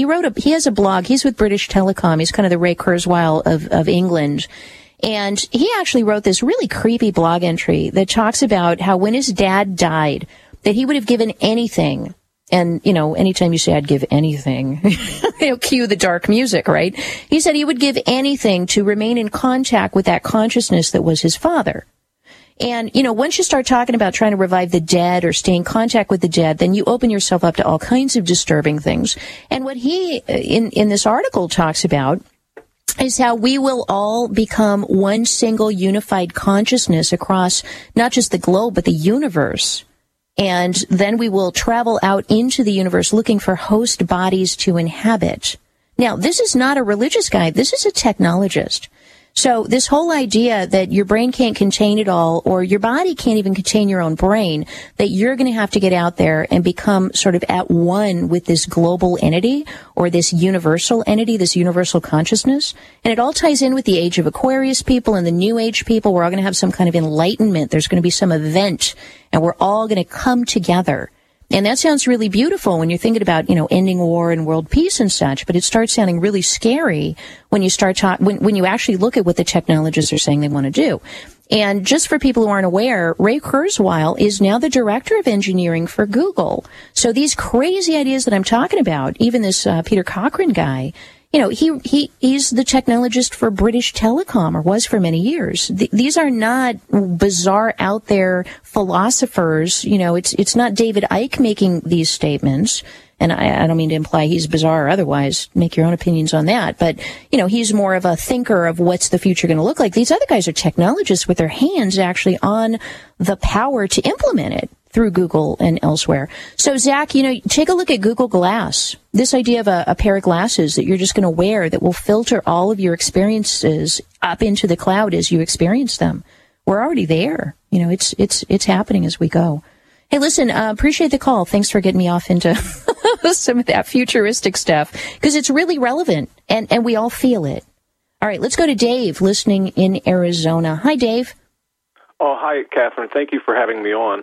He has a blog. He's with British Telecom. He's kind of the Ray Kurzweil of England. And he actually wrote this really creepy blog entry that talks about how when his dad died, that he would have given anything. And, you know, anytime you say I'd give anything, you know, cue the dark music, right? He said he would give anything to remain in contact with that consciousness that was his father. And, you know, once you start talking about trying to revive the dead or stay in contact with the dead, then you open yourself up to all kinds of disturbing things. And what he, in this article, talks about is how we will all become one single unified consciousness across not just the globe, but the universe. And then we will travel out into the universe looking for host bodies to inhabit. Now, this is not a religious guy. This is a technologist. So this whole idea that your brain can't contain it all, or your body can't even contain your own brain, that you're going to have to get out there and become sort of at one with this global entity or this universal entity, this universal consciousness. And it all ties in with the age of Aquarius people and the New Age people. We're all going to have some kind of enlightenment. There's going to be some event, and we're all going to come together. And that sounds really beautiful when you're thinking about, you know, ending war and world peace and such, but it starts sounding really scary when you start when you actually look at what the technologists are saying they want to do. And just for people who aren't aware, Ray Kurzweil is now the director of engineering for Google. So these crazy ideas that I'm talking about, even this Peter Cochrane guy, you know, he's the technologist for British Telecom, or was for many years. These are not bizarre out there philosophers. You know, it's not David Icke making these statements. And I don't mean to imply he's bizarre or otherwise. Make your own opinions on that. But, you know, he's more of a thinker of what's the future going to look like. These other guys are technologists with their hands actually on the power to implement it through Google and elsewhere. So, Zach, you know, take a look at Google Glass. This idea of a pair of glasses that you're just going to wear that will filter all of your experiences up into the cloud as you experience them. We're already there. You know, it's happening as we go. Hey, listen, appreciate the call. Thanks for getting me off into some of that futuristic stuff, because it's really relevant, and we all feel it. All right, let's go to Dave, listening in Arizona. Hi, Dave. Oh, hi, Catherine. Thank you for having me on.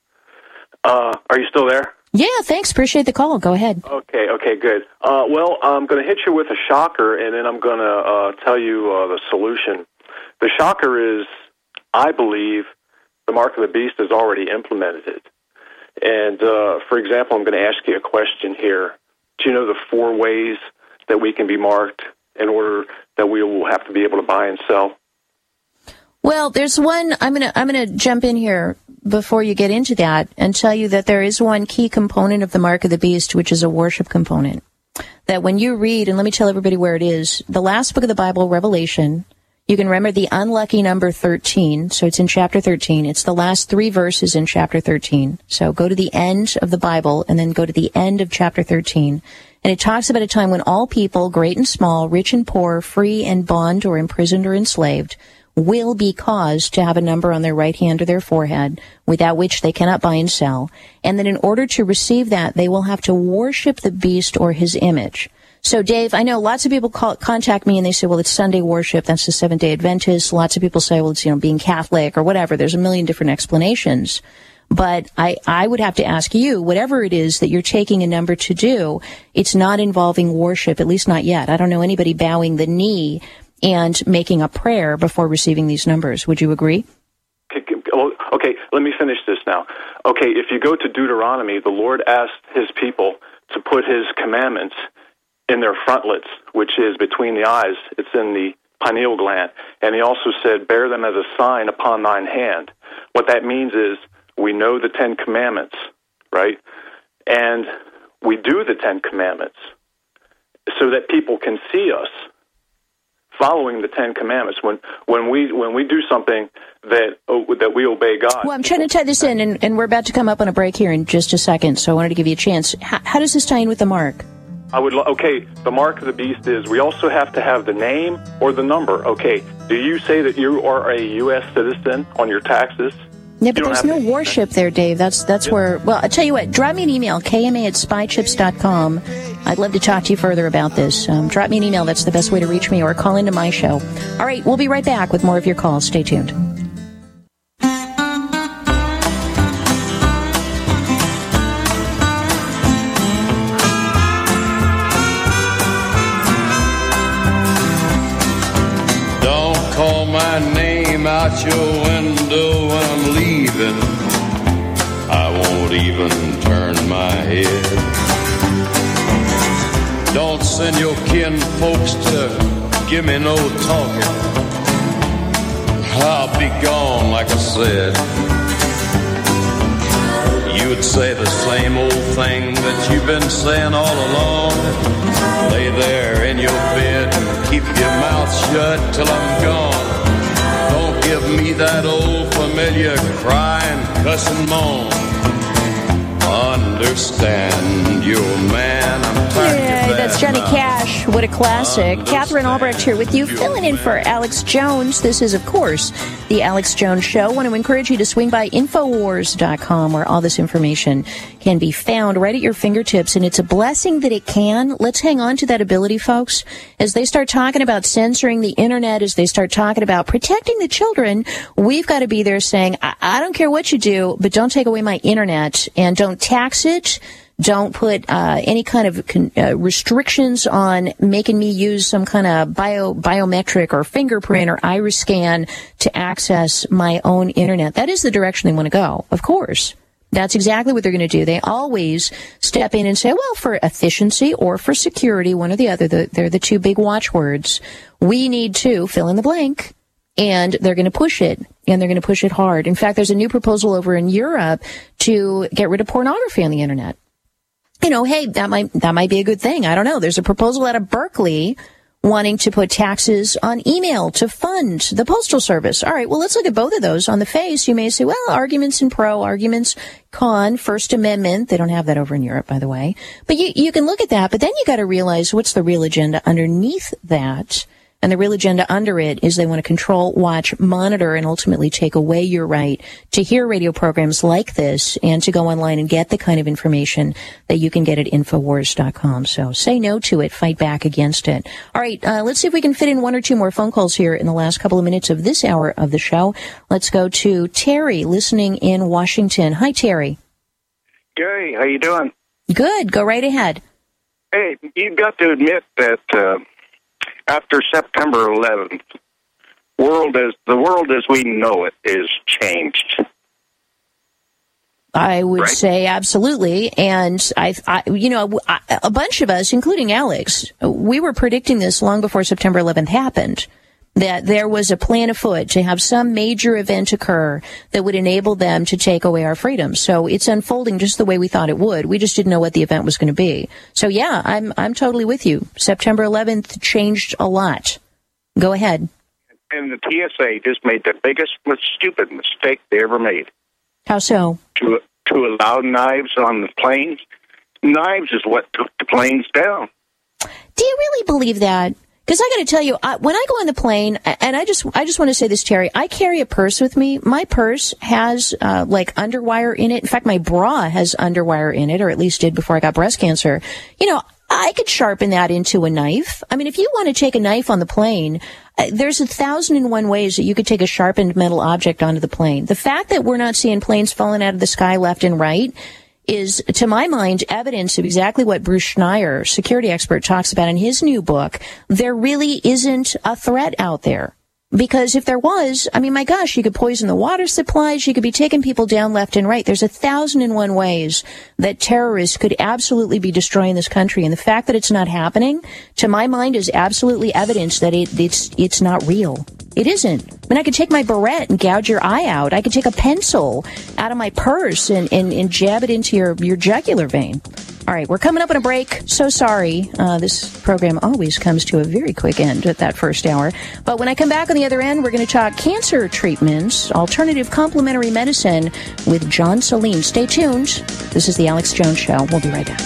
Are you still there? Yeah, thanks. Appreciate the call. Go ahead. Okay, good. Well, I'm going to hit you with a shocker, and then I'm going to tell you the solution. The shocker is, I believe, the mark of the beast is already implemented. And, for example, I'm going to ask you a question here. Do you know the 4 ways that we can be marked in order that we will have to be able to buy and sell? Well, there's one. I'm gonna jump in here before you get into that and tell you that there is one key component of the mark of the beast, which is a worship component. That when you read, and let me tell everybody where it is, the last book of the Bible, Revelation, you can remember the unlucky number 13. So it's in chapter 13. It's the last 3 verses in chapter 13. So go to the end of the Bible and then go to the end of chapter 13. And it talks about a time when all people, great and small, rich and poor, free and bond or imprisoned or enslaved, will be caused to have a number on their right hand or their forehead, without which they cannot buy and sell. And that in order to receive that, they will have to worship the beast or his image. So, Dave, I know lots of people contact me and they say, well, it's Sunday worship. That's the Seventh-day Adventist. Lots of people say, well, it's, being Catholic or whatever. There's a million different explanations. But I would have to ask you, whatever it is that you're taking a number to do, it's not involving worship, at least not yet. I don't know anybody bowing the knee and making a prayer before receiving these numbers. Would you agree? Okay, let me finish this now. Okay, if you go to Deuteronomy, the Lord asked his people to put his commandments in their frontlets, which is between the eyes. It's in the pineal gland. And he also said, bear them as a sign upon thine hand. What that means is we know the 10 Commandments, right? And we do the 10 Commandments so that people can see us following the 10 Commandments. When we do something that we obey God. Well, I'm trying to tie this in, and we're about to come up on a break here in just a second, so I wanted to give you a chance. How does this tie in with the mark? The mark of the beast is we also have to have the name or the number. Okay, do you say that you are a U.S. citizen on your taxes? Yeah, but there's no worship there, Dave. That's where, well, I'll tell you what, drop me an email, kma@spychips.com. I'd love to talk to you further about this. Drop me an email. That's the best way to reach me, or call into my show. All right, we'll be right back with more of your calls. Stay tuned. Don't call my name out your window when I'm leaving. I won't even turn my head. Don't send your kin folks to give me no talking. I'll be gone, like I said. You would say the same old thing that you've been saying all along. Lay there in your bed and keep your mouth shut till I'm gone. Don't give me that old familiar crying, cuss and moan. Understand your man, I'm tired of that. That's Johnny Cash. What a classic. Catherine Albrecht here with you, filling in for Alex Jones. This is, of course, the Alex Jones Show. I want to encourage you to swing by Infowars.com, where all this information can be found right at your fingertips, and it's a blessing that it can. Let's hang on to that ability, folks. As they start talking about censoring the internet, as they start talking about protecting the children, we've got to be there saying, I don't care what you do, but don't take away my internet, and don't tax it. Don't put any kind of restrictions on making me use some kind of biometric or fingerprint or iris scan to access my own internet. That is the direction they want to go, of course. That's exactly what they're going to do. They always step in and say, well, for efficiency or for security, one or the other, they're the two big watchwords. We need to fill in the blank. And they're going to push it, and they're going to push it hard. In fact, there's a new proposal over in Europe to get rid of pornography on the internet. You know, hey, that might be a good thing. I don't know. There's a proposal out of Berkeley wanting to put taxes on email to fund the Postal Service. All right, well, let's look at both of those. On the face, you may say, well, arguments in pro, arguments con, First Amendment. They don't have that over in Europe, by the way. But you can look at that, but then you got to realize what's the real agenda underneath that. And the real agenda under it is they want to control, watch, monitor, and ultimately take away your right to hear radio programs like this and to go online and get the kind of information that you can get at Infowars.com. So say no to it. Fight back against it. All right, let's see if we can fit in one or two more phone calls here in the last couple of minutes of this hour of the show. Let's go to Terry, listening in Washington. Hi, Terry. Gary, how you doing? Good. Go right ahead. Hey, you've got to admit that after September 11th, the world as we know it is changed. I would say absolutely. And a bunch of us, including Alex, we were predicting this long before September 11th happened, that there was a plan afoot to have some major event occur that would enable them to take away our freedoms. So it's unfolding just the way we thought it would. We just didn't know what the event was going to be. So yeah, I'm totally with you. September 11th changed a lot. Go ahead. And the TSA just made the biggest, stupid mistake they ever made. How so? To allow knives on the planes. Knives is what took the planes down. Do you really believe that? Because I got to tell you, when I go on the plane, and I just want to say this, Terry, I carry a purse with me. My purse has underwire in it. In fact, my bra has underwire in it, or at least did before I got breast cancer. You know, I could sharpen that into a knife. I mean, if you want to take a knife on the plane, there's 1,001 ways that you could take a sharpened metal object onto the plane. The fact that we're not seeing planes falling out of the sky left and right is, to my mind, evidence of exactly what Bruce Schneier, security expert, talks about in his new book. There really isn't a threat out there. Because if there was, I mean, my gosh, you could poison the water supplies, you could be taking people down left and right. There's 1,001 ways that terrorists could absolutely be destroying this country. And the fact that it's not happening, to my mind, is absolutely evidence that it's not real. It isn't. I mean, I could take my barrette and gouge your eye out. I could take a pencil out of my purse and jab it into your jugular vein. All right, we're coming up on a break. So sorry. This program always comes to a very quick end at that first hour. But when I come back on the other end, we're going to talk cancer treatments, alternative complementary medicine with John Salim. Stay tuned. This is the Alex Jones Show. We'll be right back.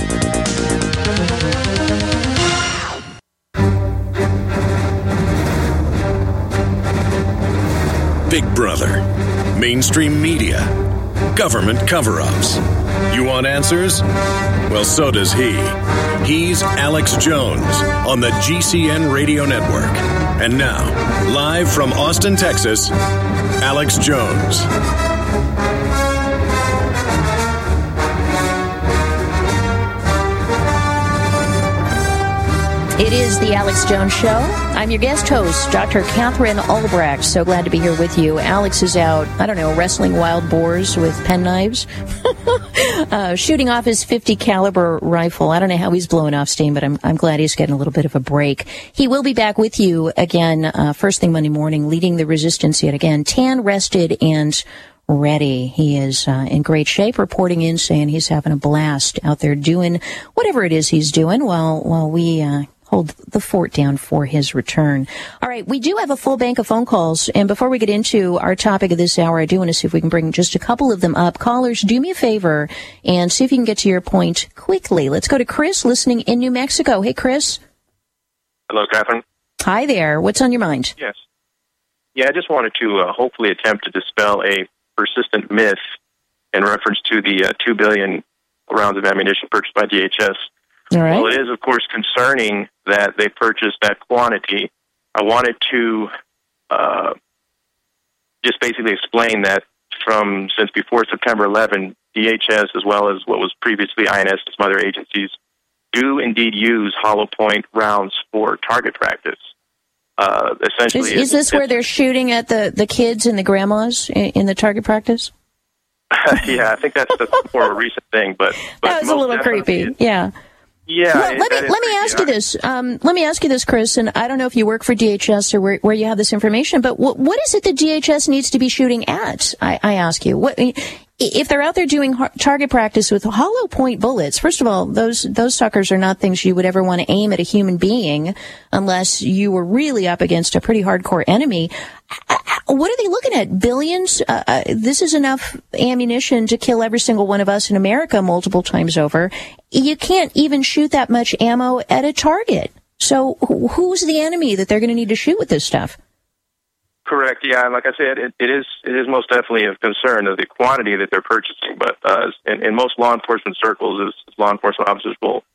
Big Brother, mainstream media, government cover-ups. You want answers? Well, so does he. He's Alex Jones on the GCN Radio Network. And now, live from Austin, Texas, Alex Jones. It is the Alex Jones Show. I'm your guest host, Dr. Catherine Albrecht. So glad to be here with you. Alex is out, I don't know, wrestling wild boars with penknives, shooting off his .50 caliber rifle. I don't know how he's blowing off steam, but I'm glad he's getting a little bit of a break. He will be back with you again first thing Monday morning, leading the resistance yet again, tan, rested, and ready. He is in great shape, reporting in, saying he's having a blast out there doing whatever it is he's doing while we hold the fort down for his return. All right, we do have a full bank of phone calls, and before we get into our topic of this hour, I do want to see if we can bring just a couple of them up. Callers, do me a favor and see if you can get to your point quickly. Let's go to Chris, listening in New Mexico. Hey, Chris. Hello, Catherine. Hi there. What's on your mind? Yes. Yeah, I just wanted to hopefully attempt to dispel a persistent myth in reference to the 2 billion rounds of ammunition purchased by DHS. All right. Well, it is, of course, concerning that they purchased that quantity. I wanted to just basically explain that since before September 11, DHS, as well as what was previously INS and some other agencies, do indeed use hollow point rounds for target practice. Essentially, is this where they're shooting at the kids and the grandmas in the target practice? Yeah, I think that's more of a recent thing, but that was a little creepy. Yeah. Yeah. Well, let me ask you this. Let me ask you this, Chris, and I don't know if you work for DHS or where you have this information, but what is it that DHS needs to be shooting at? I ask you. If they're out there doing target practice with hollow point bullets, first of all, those suckers are not things you would ever want to aim at a human being unless you were really up against a pretty hardcore enemy. What are they looking at? Billions? This is enough ammunition to kill every single one of us in America multiple times over. You can't even shoot that much ammo at a target. So who's the enemy that they're going to need to shoot with this stuff? Correct. Yeah, and like I said, it is most definitely of concern of the quantity that they're purchasing. But in most law enforcement circles, as law enforcement officers will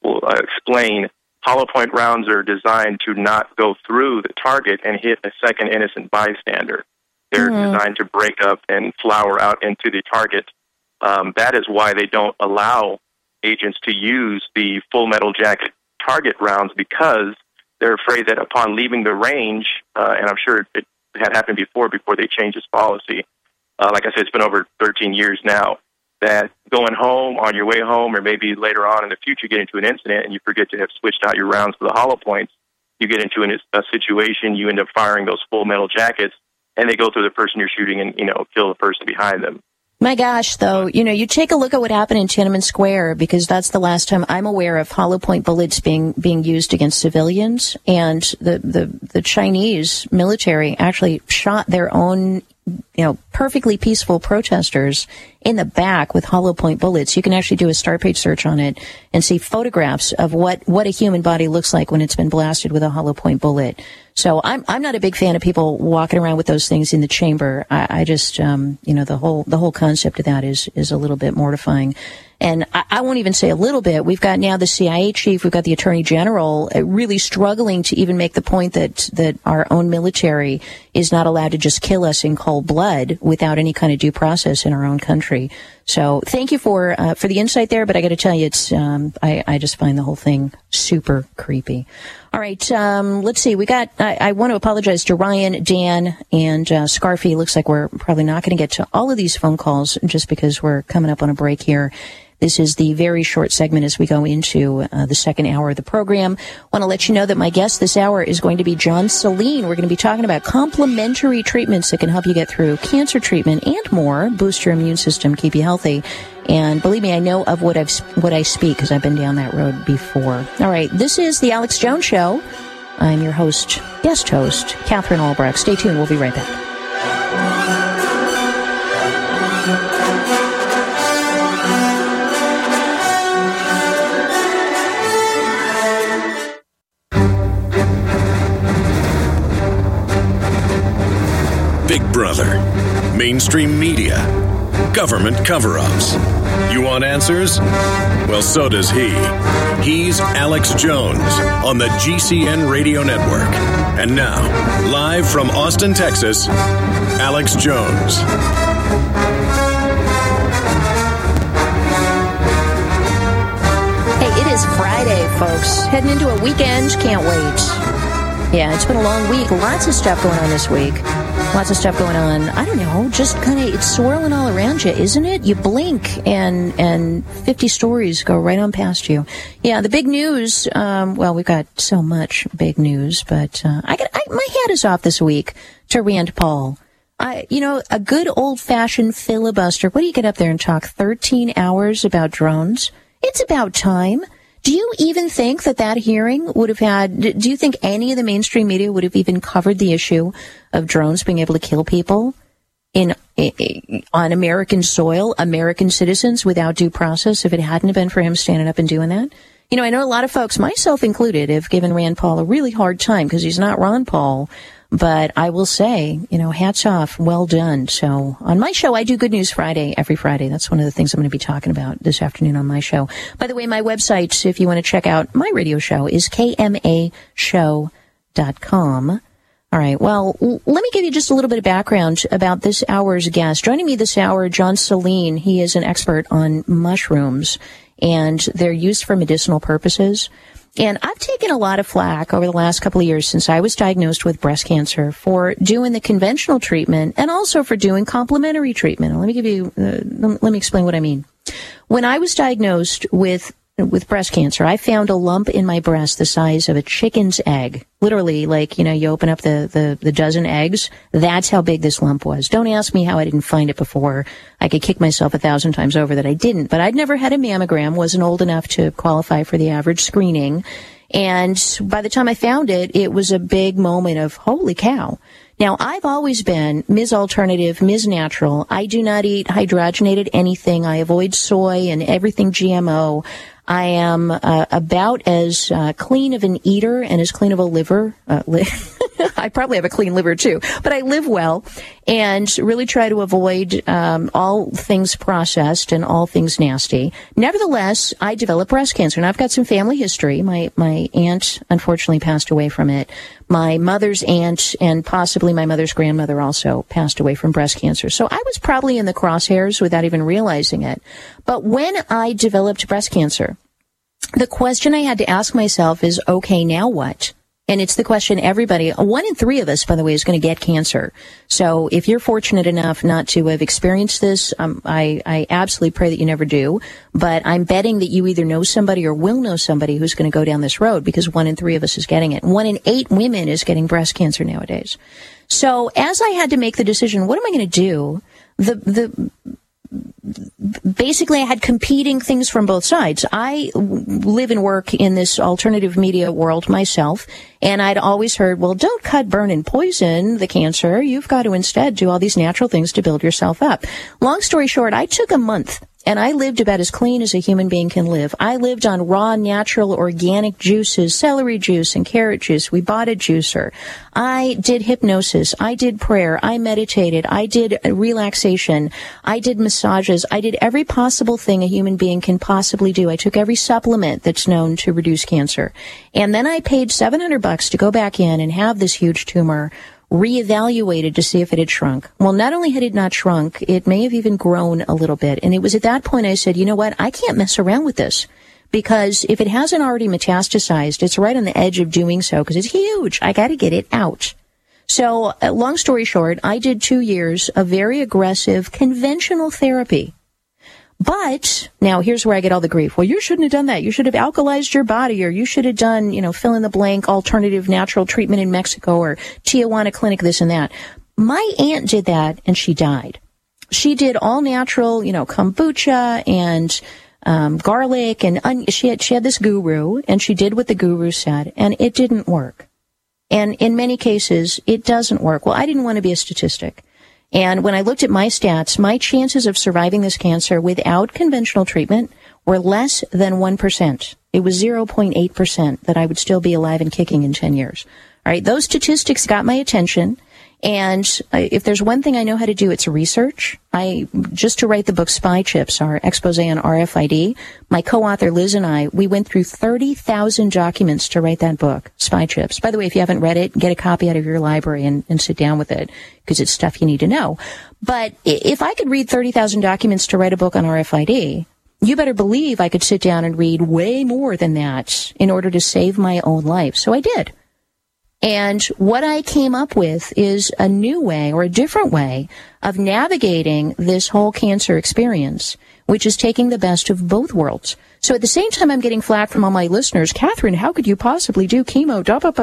explain, hollow point rounds are designed to not go through the target and hit a second innocent bystander. They're designed to break up and flower out into the target. That is why they don't allow agents to use the full metal jacket target rounds, because they're afraid that upon leaving the range, and I'm sure it had happened before they changed this policy. Like I said, it's been over 13 years now, that going home, on your way home, or maybe later on in the future, get into an incident and you forget to have switched out your rounds for the hollow points, you get into a situation, you end up firing those full metal jackets, and they go through the person you're shooting and, kill the person behind them. My gosh, though, you take a look at what happened in Tiananmen Square, because that's the last time I'm aware of hollow point bullets being used against civilians. And the Chinese military actually shot their own, perfectly peaceful protesters in the back with hollow point bullets. You can actually do a star page search on it and see photographs of what a human body looks like when it's been blasted with a hollow point bullet. So I'm not a big fan of people walking around with those things in the chamber. I just, the whole concept of that is a little bit mortifying. And I won't even say a little bit. We've got now the CIA chief, we've got the Attorney General really struggling to even make the point that our own military is not allowed to just kill us in cold blood without any kind of due process in our own country. So thank you for the insight there, but I got to tell you, it's I just find the whole thing super creepy. All right, let's see. I want to apologize to Ryan, Dan, and Scarfy. Looks like we're probably not going to get to all of these phone calls just because we're coming up on a break here. This is the very short segment as we go into the second hour of the program. Want to let you know that my guest this hour is going to be John Saline. We're going to be talking about complementary treatments that can help you get through cancer treatment and more, boost your immune system, keep you healthy. And believe me, I know of what I speak because I've been down that road before. All right, this is the Alex Jones Show. I'm your host, guest host, Catherine Albrecht. Stay tuned. We'll be right back. Big Brother, mainstream media, government cover-ups. You want answers? Well, so does he. He's Alex Jones on the GCN Radio Network. And now, live from Austin, Texas, Alex Jones. Hey, it is Friday, folks. Heading into a weekend. Can't wait. Yeah, it's been a long week. Lots of stuff going on this week. Lots of stuff going on. I don't know, just kind of, it's swirling all around you, isn't it? You blink and 50 stories go right on past you. Yeah, the big news, well, we've got so much big news, but my hat is off this week to Rand Paul. A good old-fashioned filibuster. What do you get up there and talk 13 hours about drones? It's about time. Do you even think that hearing would have had, do you think any of the mainstream media would have even covered the issue of drones being able to kill people on American soil, American citizens without due process if it hadn't been for him standing up and doing that? You know, I know a lot of folks, myself included, have given Rand Paul a really hard time because he's not Ron Paul. But I will say, hats off, well done. So on my show, I do Good News Friday every Friday. That's one of the things I'm going to be talking about this afternoon on my show. By the way, my website, if you want to check out my radio show, is kmashow.com. All right. Well, let me give you just a little bit of background about this hour's guest. Joining me this hour, John Saline. He is an expert on mushrooms, and they're used for medicinal purposes. And I've taken a lot of flack over the last couple of years since I was diagnosed with breast cancer for doing the conventional treatment and also for doing complementary treatment. And let me explain what I mean. When I was diagnosed with breast cancer, I found a lump in my breast the size of a chicken's egg. Literally, like, you open up the dozen eggs. That's how big this lump was. Don't ask me how I didn't find it before. I could kick myself 1,000 times over that I didn't. But I'd never had a mammogram, wasn't old enough to qualify for the average screening. And by the time I found it, it was a big moment of, holy cow. Now, I've always been Ms. Alternative, Ms. Natural. I do not eat hydrogenated anything. I avoid soy and everything GMO. I am about as clean of an eater and as clean of a liver. I probably have a clean liver, too. But I live well and really try to avoid all things processed and all things nasty. Nevertheless, I developed breast cancer, and I've got some family history. My aunt, unfortunately, passed away from it. My mother's aunt and possibly my mother's grandmother also passed away from breast cancer. So I was probably in the crosshairs without even realizing it. But when I developed breast cancer, the question I had to ask myself is, okay, now what? And it's the question everybody, 1 in 3 of us, by the way, is going to get cancer. So if you're fortunate enough not to have experienced this, I absolutely pray that you never do. But I'm betting that you either know somebody or will know somebody who's going to go down this road because 1 in 3 of us is getting it. 1 in 8 women is getting breast cancer nowadays. So as I had to make the decision, what am I going to do? Basically, I had competing things from both sides. I live and work in this alternative media world myself, and I'd always heard, well, don't cut, burn, and poison the cancer. You've got to instead do all these natural things to build yourself up. Long story short, I took a month And I lived about as clean as a human being can live. I lived on raw, natural, organic juices, celery juice and carrot juice. We bought a juicer. I did hypnosis. I did prayer. I meditated. I did relaxation. I did massages. I did every possible thing a human being can possibly do. I took every supplement that's known to reduce cancer. And then I paid $700 to go back in and have this huge tumor reevaluated to see if it had shrunk. Well, not only had it not shrunk, it may have even grown a little bit. And it was at that point I said, you know what? I can't mess around with this, because if it hasn't already metastasized, it's right on the edge of doing so because it's huge. I got to get it out. So long story short, I did 2 years of very aggressive conventional therapy. But now here's where I get all the grief. Well, you shouldn't have done that. You should have alkalized your body, or you should have done, fill in the blank alternative natural treatment in Mexico, or Tijuana clinic, this and that. My aunt did that and she died. She did all natural, kombucha and garlic, and she had this guru, and she did what the guru said, and it didn't work. And in many cases, it doesn't work. Well, I didn't want to be a statistic. And when I looked at my stats, my chances of surviving this cancer without conventional treatment were less than 1%. It was 0.8% that I would still be alive and kicking in 10 years. All right, those statistics got my attention. And if there's one thing I know how to do, it's research. Just to write the book Spy Chips, our expose on RFID, my co-author Liz and I, we went through 30,000 documents to write that book, Spy Chips. By the way, if you haven't read it, get a copy out of your library and sit down with it, because it's stuff you need to know. But if I could read 30,000 documents to write a book on RFID, you better believe I could sit down and read way more than that in order to save my own life. So I did. And what I came up with is a new way, or a different way, of navigating this whole cancer experience, which is taking the best of both worlds. So at the same time I'm getting flack from all my listeners, Catherine, how could you possibly do chemo?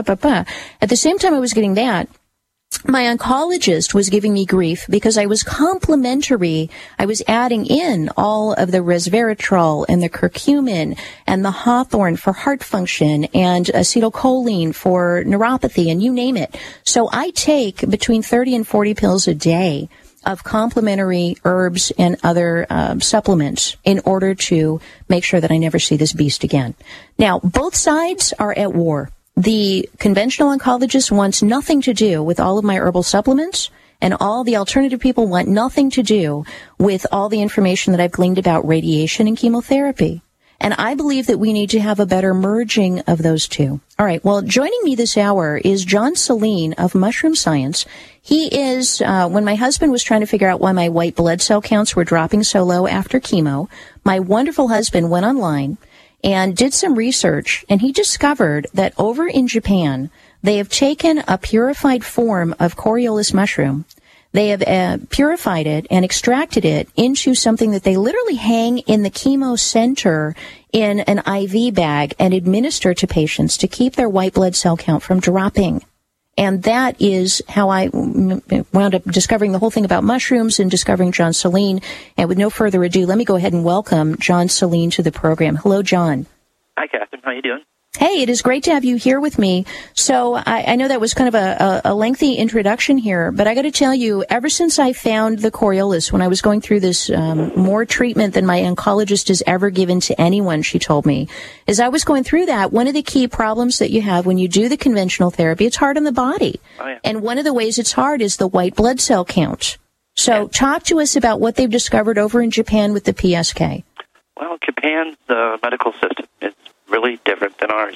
At the same time I was getting that, my oncologist was giving me grief because I was complimentary. I was adding in all of the resveratrol and the curcumin and the hawthorn for heart function and acetylcholine for neuropathy, and you name it. So I take between 30 and 40 pills a day of complementary herbs and other supplements in order to make sure that I never see this beast again. Now, both sides are at war. The conventional oncologist wants nothing to do with all of my herbal supplements, and all the alternative people want nothing to do with all the information that I've gleaned about radiation and chemotherapy. And I believe that we need to have a better merging of those two. All right. Well, joining me this hour is John Saline of Mushroom Science. He is, when my husband was trying to figure out why my white blood cell counts were dropping so low after chemo, my wonderful husband went online and did some research, and he discovered that over in Japan, they have taken a purified form of Coriolis mushroom. They have purified it and extracted it into something that they literally hang in the chemo center in an IV bag and administer to patients to keep their white blood cell count from dropping. And that is how I wound up discovering the whole thing about mushrooms and discovering John Saline. And with no further ado, let me go ahead and welcome John Saline to the program. Hello, John. Hi, Catherine. How you doing? Hey, it is great to have you here with me. So I know that was kind of a lengthy introduction here, but I got to tell you, ever since I found the Coriolis, when I was going through this more treatment than my oncologist has ever given to anyone, she told me, as I was going through that, one of the key problems that you have when you do the conventional therapy, it's hard on the body. Oh, yeah. And one of the ways it's hard is the white blood cell count. So talk to us about what they've discovered over in Japan with the PSK. Well, Japan's medical system is really different than ours.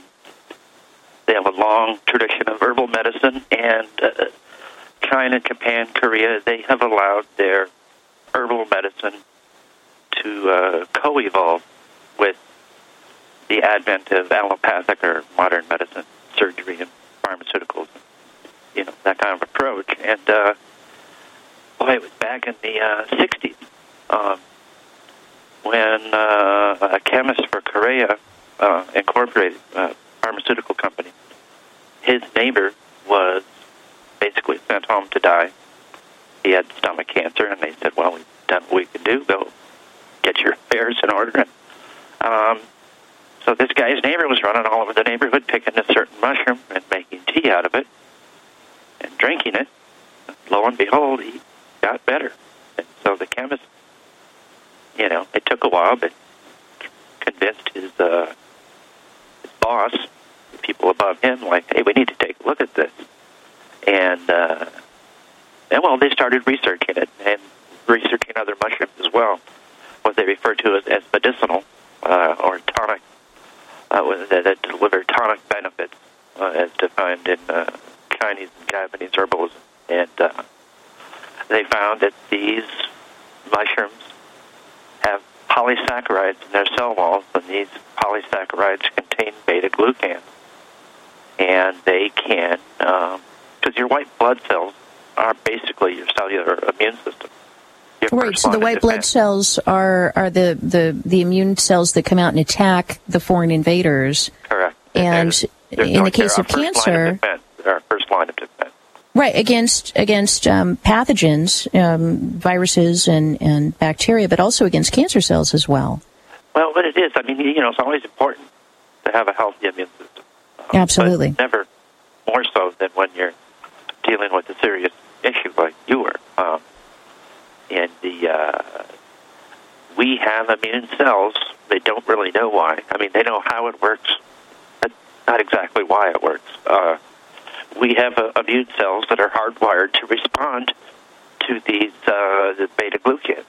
They have a long tradition of herbal medicine, and China, Japan, Korea, they have allowed their herbal medicine to co-evolve with the advent of allopathic or modern medicine, surgery and pharmaceuticals, that kind of approach. And it was back in the 60s when a chemist for Korea Incorporated pharmaceutical company. His neighbor was basically sent home to die. He had stomach cancer, and they said, well, we've done what we can do. Go get your affairs in order. And, so this guy's neighbor was running all over the neighborhood, picking a certain mushroom and making tea out of it and drinking it. Lo and behold, he got better. And so the chemist it took a while, but convinced his boss, the people above him, like, hey, we need to take a look at this. And they started researching it and researching other mushrooms as well, what they refer to as medicinal or tonic, that deliver tonic benefits, as defined in Chinese and Japanese herbalism. And they found that these mushrooms have polysaccharides in their cell walls, and these polysaccharides contain beta-glucans. And they can, because your white blood cells are basically your cellular immune system. Right, so the white blood cells are the immune cells that come out and attack the foreign invaders. Correct. And in the case of cancer, they're our first line of defense. Right, against pathogens, viruses and bacteria, but also against cancer cells as well. Well, what it is, it's always important to have a healthy immune system. Absolutely. But never more so than when you're dealing with a serious issue like you were. We have immune cells. They don't really know why. They know how it works, but not exactly why it works. We have immune cells that are hardwired to respond to these the beta-glucans.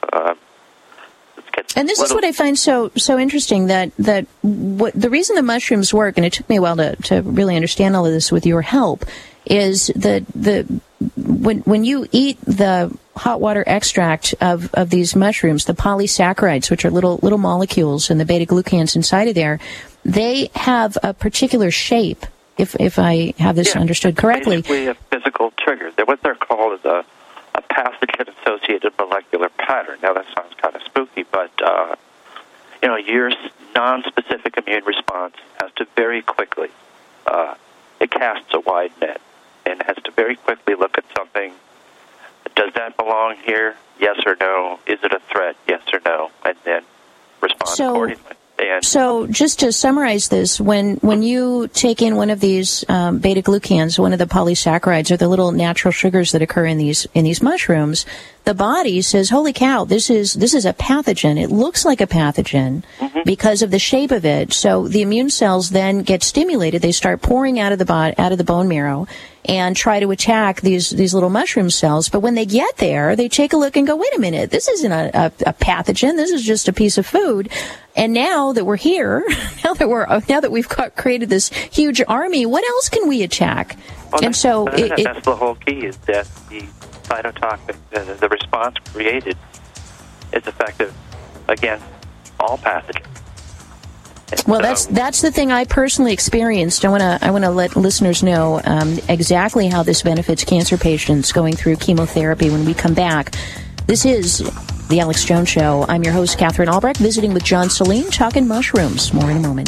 And this is what I find so interesting, that the reason the mushrooms work, and it took me a while to really understand all of this with your help, is that when you eat the hot water extract of these mushrooms, the polysaccharides, which are little molecules, and the beta-glucans inside of there, they have a particular shape, if I have this understood correctly. Basically a physical trigger. What they're called is a pathogen-associated molecular pattern. Now, that sounds kind of spooky, but, your non-specific immune response has to very quickly, it casts a wide net, and has to very quickly look at something. Does that belong here? Yes or no? Is it a threat? Yes or no? And then respond accordingly. So just to summarize this, when you take in one of these beta-glucans, one of the polysaccharides, or the little natural sugars that occur in these mushrooms, the body says, "Holy cow! This is a pathogen. It looks like a pathogen because of the shape of it." So the immune cells then get stimulated. They start pouring out of the bone marrow and try to attack these little mushroom cells. But when they get there, they take a look and go, "Wait a minute! This isn't a pathogen. This is just a piece of food." And now that we're here, now that we've created this huge army, what else can we attack? Well, and so that's the whole key, is that the cytotoxic, the response created, is effective against all pathogens. Well, that's the thing I personally experienced. I want to let listeners know exactly how this benefits cancer patients going through chemotherapy when we come back. This is The Alex Jones Show. I'm your host, Catherine Albrecht, visiting with John Saline, talking mushrooms. More in a moment.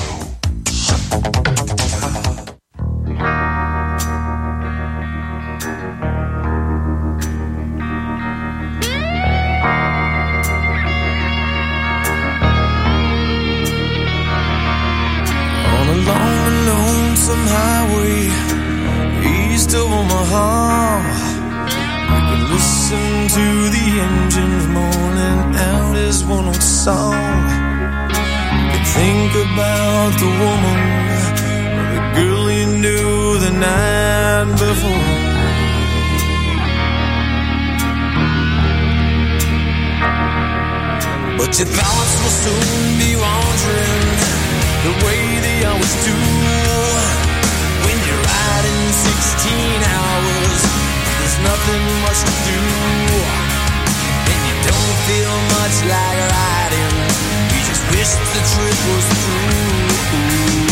On a long and lonesome highway east of Omaha, listen to the engines moaning out his one old song. You can think about the woman or the girl you knew the night before. But your thoughts will soon be wandering the way they always do. When you're riding 16 hours, there's nothing much to do, and you don't feel much like riding. You just wish the trip was through.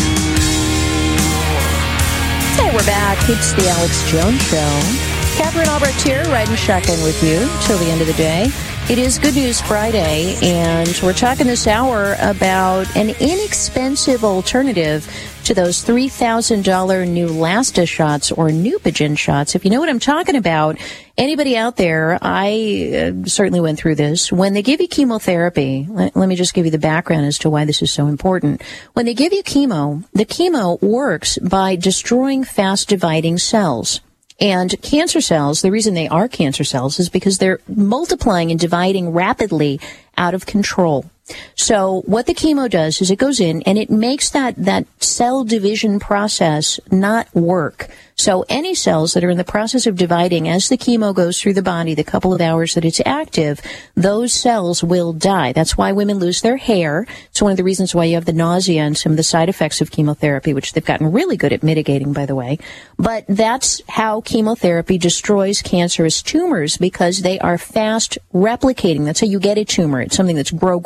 Hey, we're back. It's the Alex Jones Show. Catherine Albrecht here, riding shotgun with you till the end of the day. It is Good News Friday, and we're talking this hour about an inexpensive alternative to those $3,000 Neulasta shots or Neupogen shots. If you know what I'm talking about, anybody out there, I certainly went through this. When they give you chemotherapy, let me just give you the background as to why this is so important. When they give you chemo, the chemo works by destroying fast-dividing cells. And cancer cells, the reason they are cancer cells is because they're multiplying and dividing rapidly out of control. So what the chemo does is it goes in and it makes that cell division process not work. So any cells that are in the process of dividing as the chemo goes through the body, the couple of hours that it's active, those cells will die. That's why women lose their hair. It's one of the reasons why you have the nausea and some of the side effects of chemotherapy, which they've gotten really good at mitigating, by the way. But that's how chemotherapy destroys cancerous tumors, because they are fast replicating. That's how you get a tumor. It's something that's grow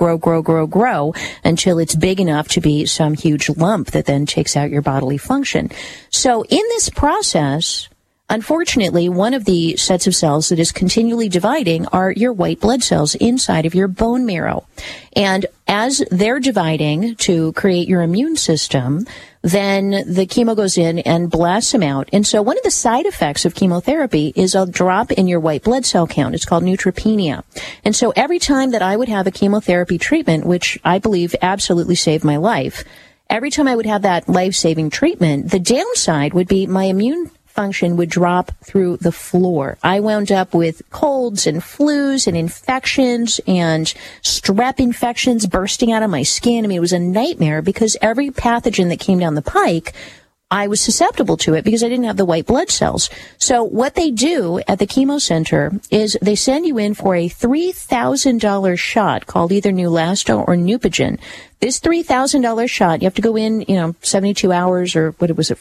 until it's big enough to be some huge lump that then takes out your bodily function. So in this process, unfortunately, one of the sets of cells that is continually dividing are your white blood cells inside of your bone marrow. And as they're dividing to create your immune system, then the chemo goes in and blasts them out. And so one of the side effects of chemotherapy is a drop in your white blood cell count. It's called neutropenia. And so every time that I would have a chemotherapy treatment, which I believe absolutely saved my life, every time I would have that life-saving treatment, the downside would be my immune function would drop through the floor. I wound up with colds and flus and infections and strep infections bursting out of my skin. I mean, it was a nightmare because every pathogen that came down the pike, I was susceptible to it because I didn't have the white blood cells. So what they do at the chemo center is they send you in for a $3,000 shot called either Neulasta or Neupogen. This $3,000 shot, you have to go in, 72 hours or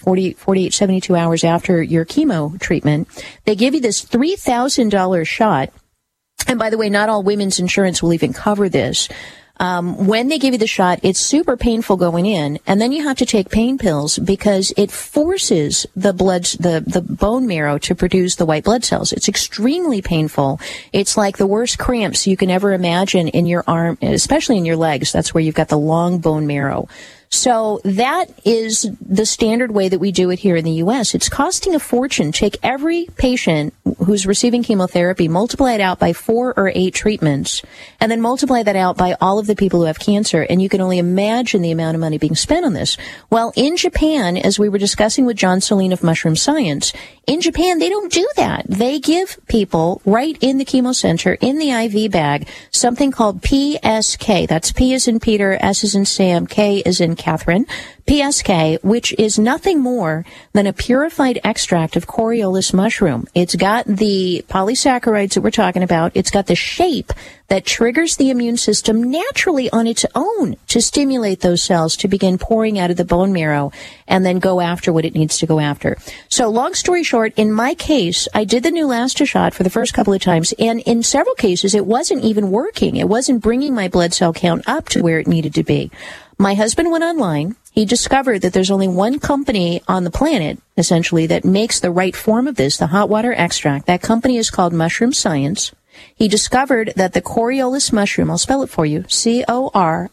72 hours after your chemo treatment. They give you this $3,000 shot. And by the way, not all women's insurance will even cover this. When they give you the shot, it's super painful going in, and then you have to take pain pills because it forces the bone marrow to produce the white blood cells. It's extremely painful. It's like the worst cramps you can ever imagine in your arm, especially in your legs. That's where you've got the long bone marrow. So that is the standard way that we do it here in the U.S. It's costing a fortune. Take every patient who's receiving chemotherapy, multiply it out by 4 or 8 treatments, and then multiply that out by all of the people who have cancer, and you can only imagine the amount of money being spent on this. Well, in Japan, as we were discussing with John Celine of Mushroom Science, in Japan, they don't do that. They give people right in the chemo center, in the IV bag, something called PSK. That's P as in Peter, S as in Sam, K as in Catherine. PSK, which is nothing more than a purified extract of Coriolis mushroom. It's got the polysaccharides that we're talking about. It's got the shape that triggers the immune system naturally on its own to stimulate those cells to begin pouring out of the bone marrow and then go after what it needs to go after. So long story short, in my case, I did the Neulasta shot for the first couple of times, and in several cases, it wasn't even working. It wasn't bringing my blood cell count up to where it needed to be. My husband went online. He discovered that there's only one company on the planet, essentially, that makes the right form of this, the hot water extract. That company is called Mushroom Science. He discovered that the Coriolis mushroom, I'll spell it for you, Coriolus,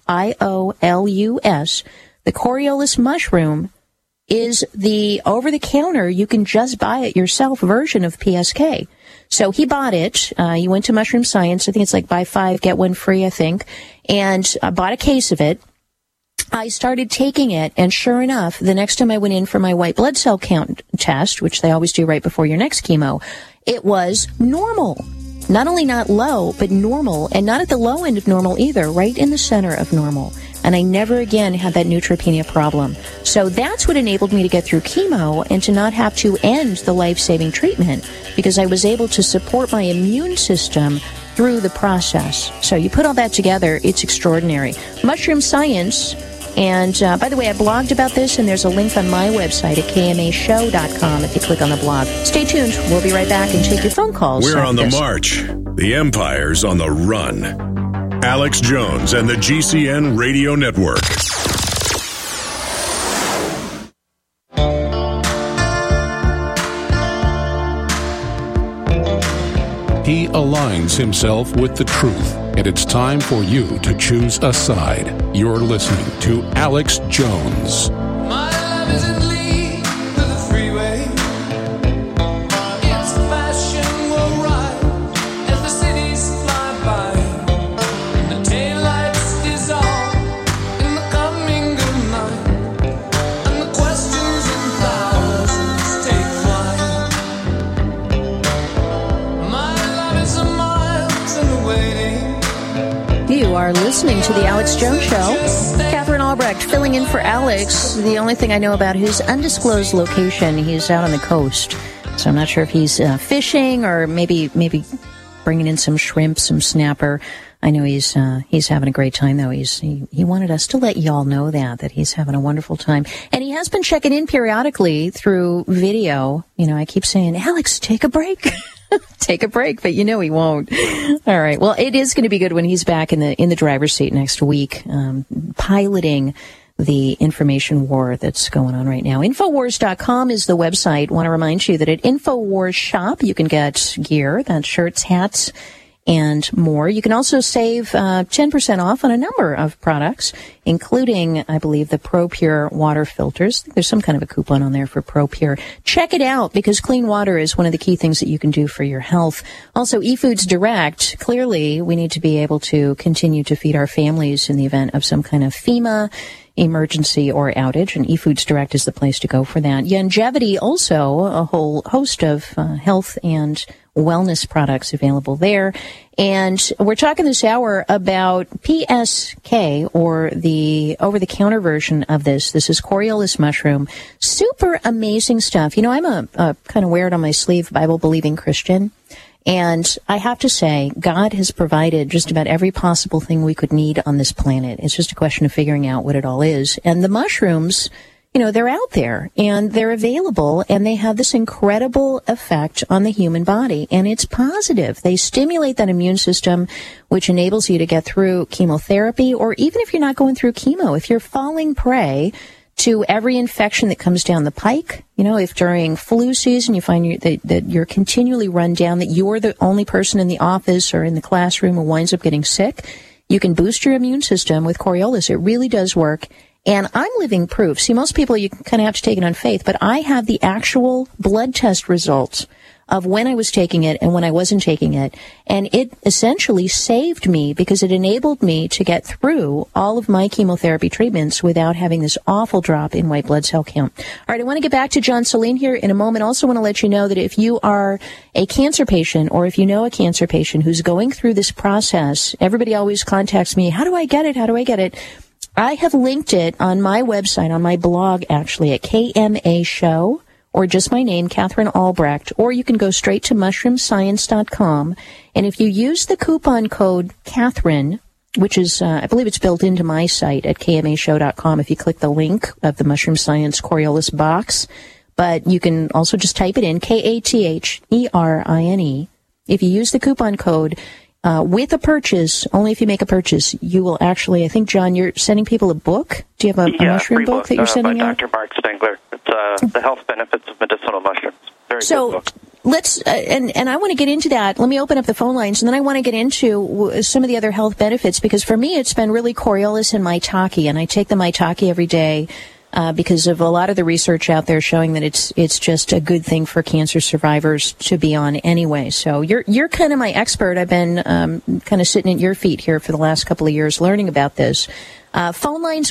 the Coriolis mushroom is the over-the-counter, you can just buy it yourself version of PSK. So he bought it. He went to Mushroom Science. I think it's like buy 5, get 1 free, I think, and bought a case of it. I started taking it, and sure enough, the next time I went in for my white blood cell count test, which they always do right before your next chemo, it was normal. Not only not low, but normal, and not at the low end of normal either, right in the center of normal. And I never again had that neutropenia problem. So that's what enabled me to get through chemo and to not have to end the life-saving treatment, because I was able to support my immune system through the process. So you put all that together, it's extraordinary. Mushroom Science. And by the way, I blogged about this, and there's a link on my website at kmashow.com if you click on the blog. Stay tuned. We'll be right back and take your phone calls. We're on the march. The empire's on the run. Alex Jones and the GCN Radio Network. He aligns himself with the truth, and it's time for you to choose a side. You're listening to Alex Jones. My love isn't lead to the freeway. Its fashion will ride as the cities fly by. The taillights dissolve in the coming of night, and the questions in thousands take flight. You are listening to The Alex Jones Show. Catherine Albrecht filling in for Alex. The only thing I know about his undisclosed location, he's out on the coast. So I'm not sure if he's fishing or maybe bringing in some shrimp, some snapper. I know he's having a great time, though. He wanted us to let y'all know that he's having a wonderful time. And he has been checking in periodically through video. You know, I keep saying, Alex, take a break. Take a break, but you know he won't. All right. Well, it is going to be good when he's back in the driver's seat next week, piloting the information war that's going on right now. Infowars.com is the website. Want to remind you that at Infowars Shop, you can get gear, that's shirts, hats, and more. You can also save 10% off on a number of products, including, I believe, the ProPure water filters. There's some kind of a coupon on there for ProPure. Check it out, because clean water is one of the key things that you can do for your health. Also, eFoods Direct. Clearly, we need to be able to continue to feed our families in the event of some kind of FEMA emergency or outage, and eFoods Direct is the place to go for that. Youngevity, also a whole host of health and wellness products available there. And we're talking this hour about PSK, or the over-the-counter version of this. This is Coriolis mushroom. Super amazing stuff. You know, I'm a kind of wear it on my sleeve Bible-believing Christian. And I have to say, God has provided just about every possible thing we could need on this planet. It's just a question of figuring out what it all is. And the mushrooms, you know, they're out there and they're available, and they have this incredible effect on the human body. And it's positive. They stimulate that immune system, which enables you to get through chemotherapy, or even if you're not going through chemo, if you're falling prey to every infection that comes down the pike. You know, if during flu season you find that you're continually run down, that you're the only person in the office or in the classroom who winds up getting sick, you can boost your immune system with Coriolis. It really does work. And I'm living proof. See, most people, you kind of have to take it on faith, but I have the actual blood test results of when I was taking it and when I wasn't taking it. And it essentially saved me, because it enabled me to get through all of my chemotherapy treatments without having this awful drop in white blood cell count. All right, I want to get back to John Celine here in a moment. Also want to let you know that if you are a cancer patient, or if you know a cancer patient who's going through this process, everybody always contacts me, how do I get it? How do I get it? I have linked it on my website, on my blog, actually, at KMA Show, or just my name, Catherine Albrecht, or you can go straight to mushroomscience.com. And if you use the coupon code Catherine, which is, I believe it's built into my site at kmashow.com, if you click the link of the Mushroom Science Coriolis box, but you can also just type it in, KATHERINE. If you use the coupon code, with a purchase, only if you make a purchase, you will actually, I think, John, you're sending people a book? Do you have a mushroom book that you're sending out? By Dr. Mark Stengler. It's The Health Benefits of Medicinal Mushrooms. Very good book. Let's, and I want to get into that. Let me open up the phone lines, and then I want to get into some of the other health benefits, because for me, it's been really Coriolis and Maitake, and I take the Maitake every day. Because of a lot of the research out there showing that it's just a good thing for cancer survivors to be on anyway. So you're kind of my expert. I've been kind of sitting at your feet here for the last couple of years learning about this. Phone lines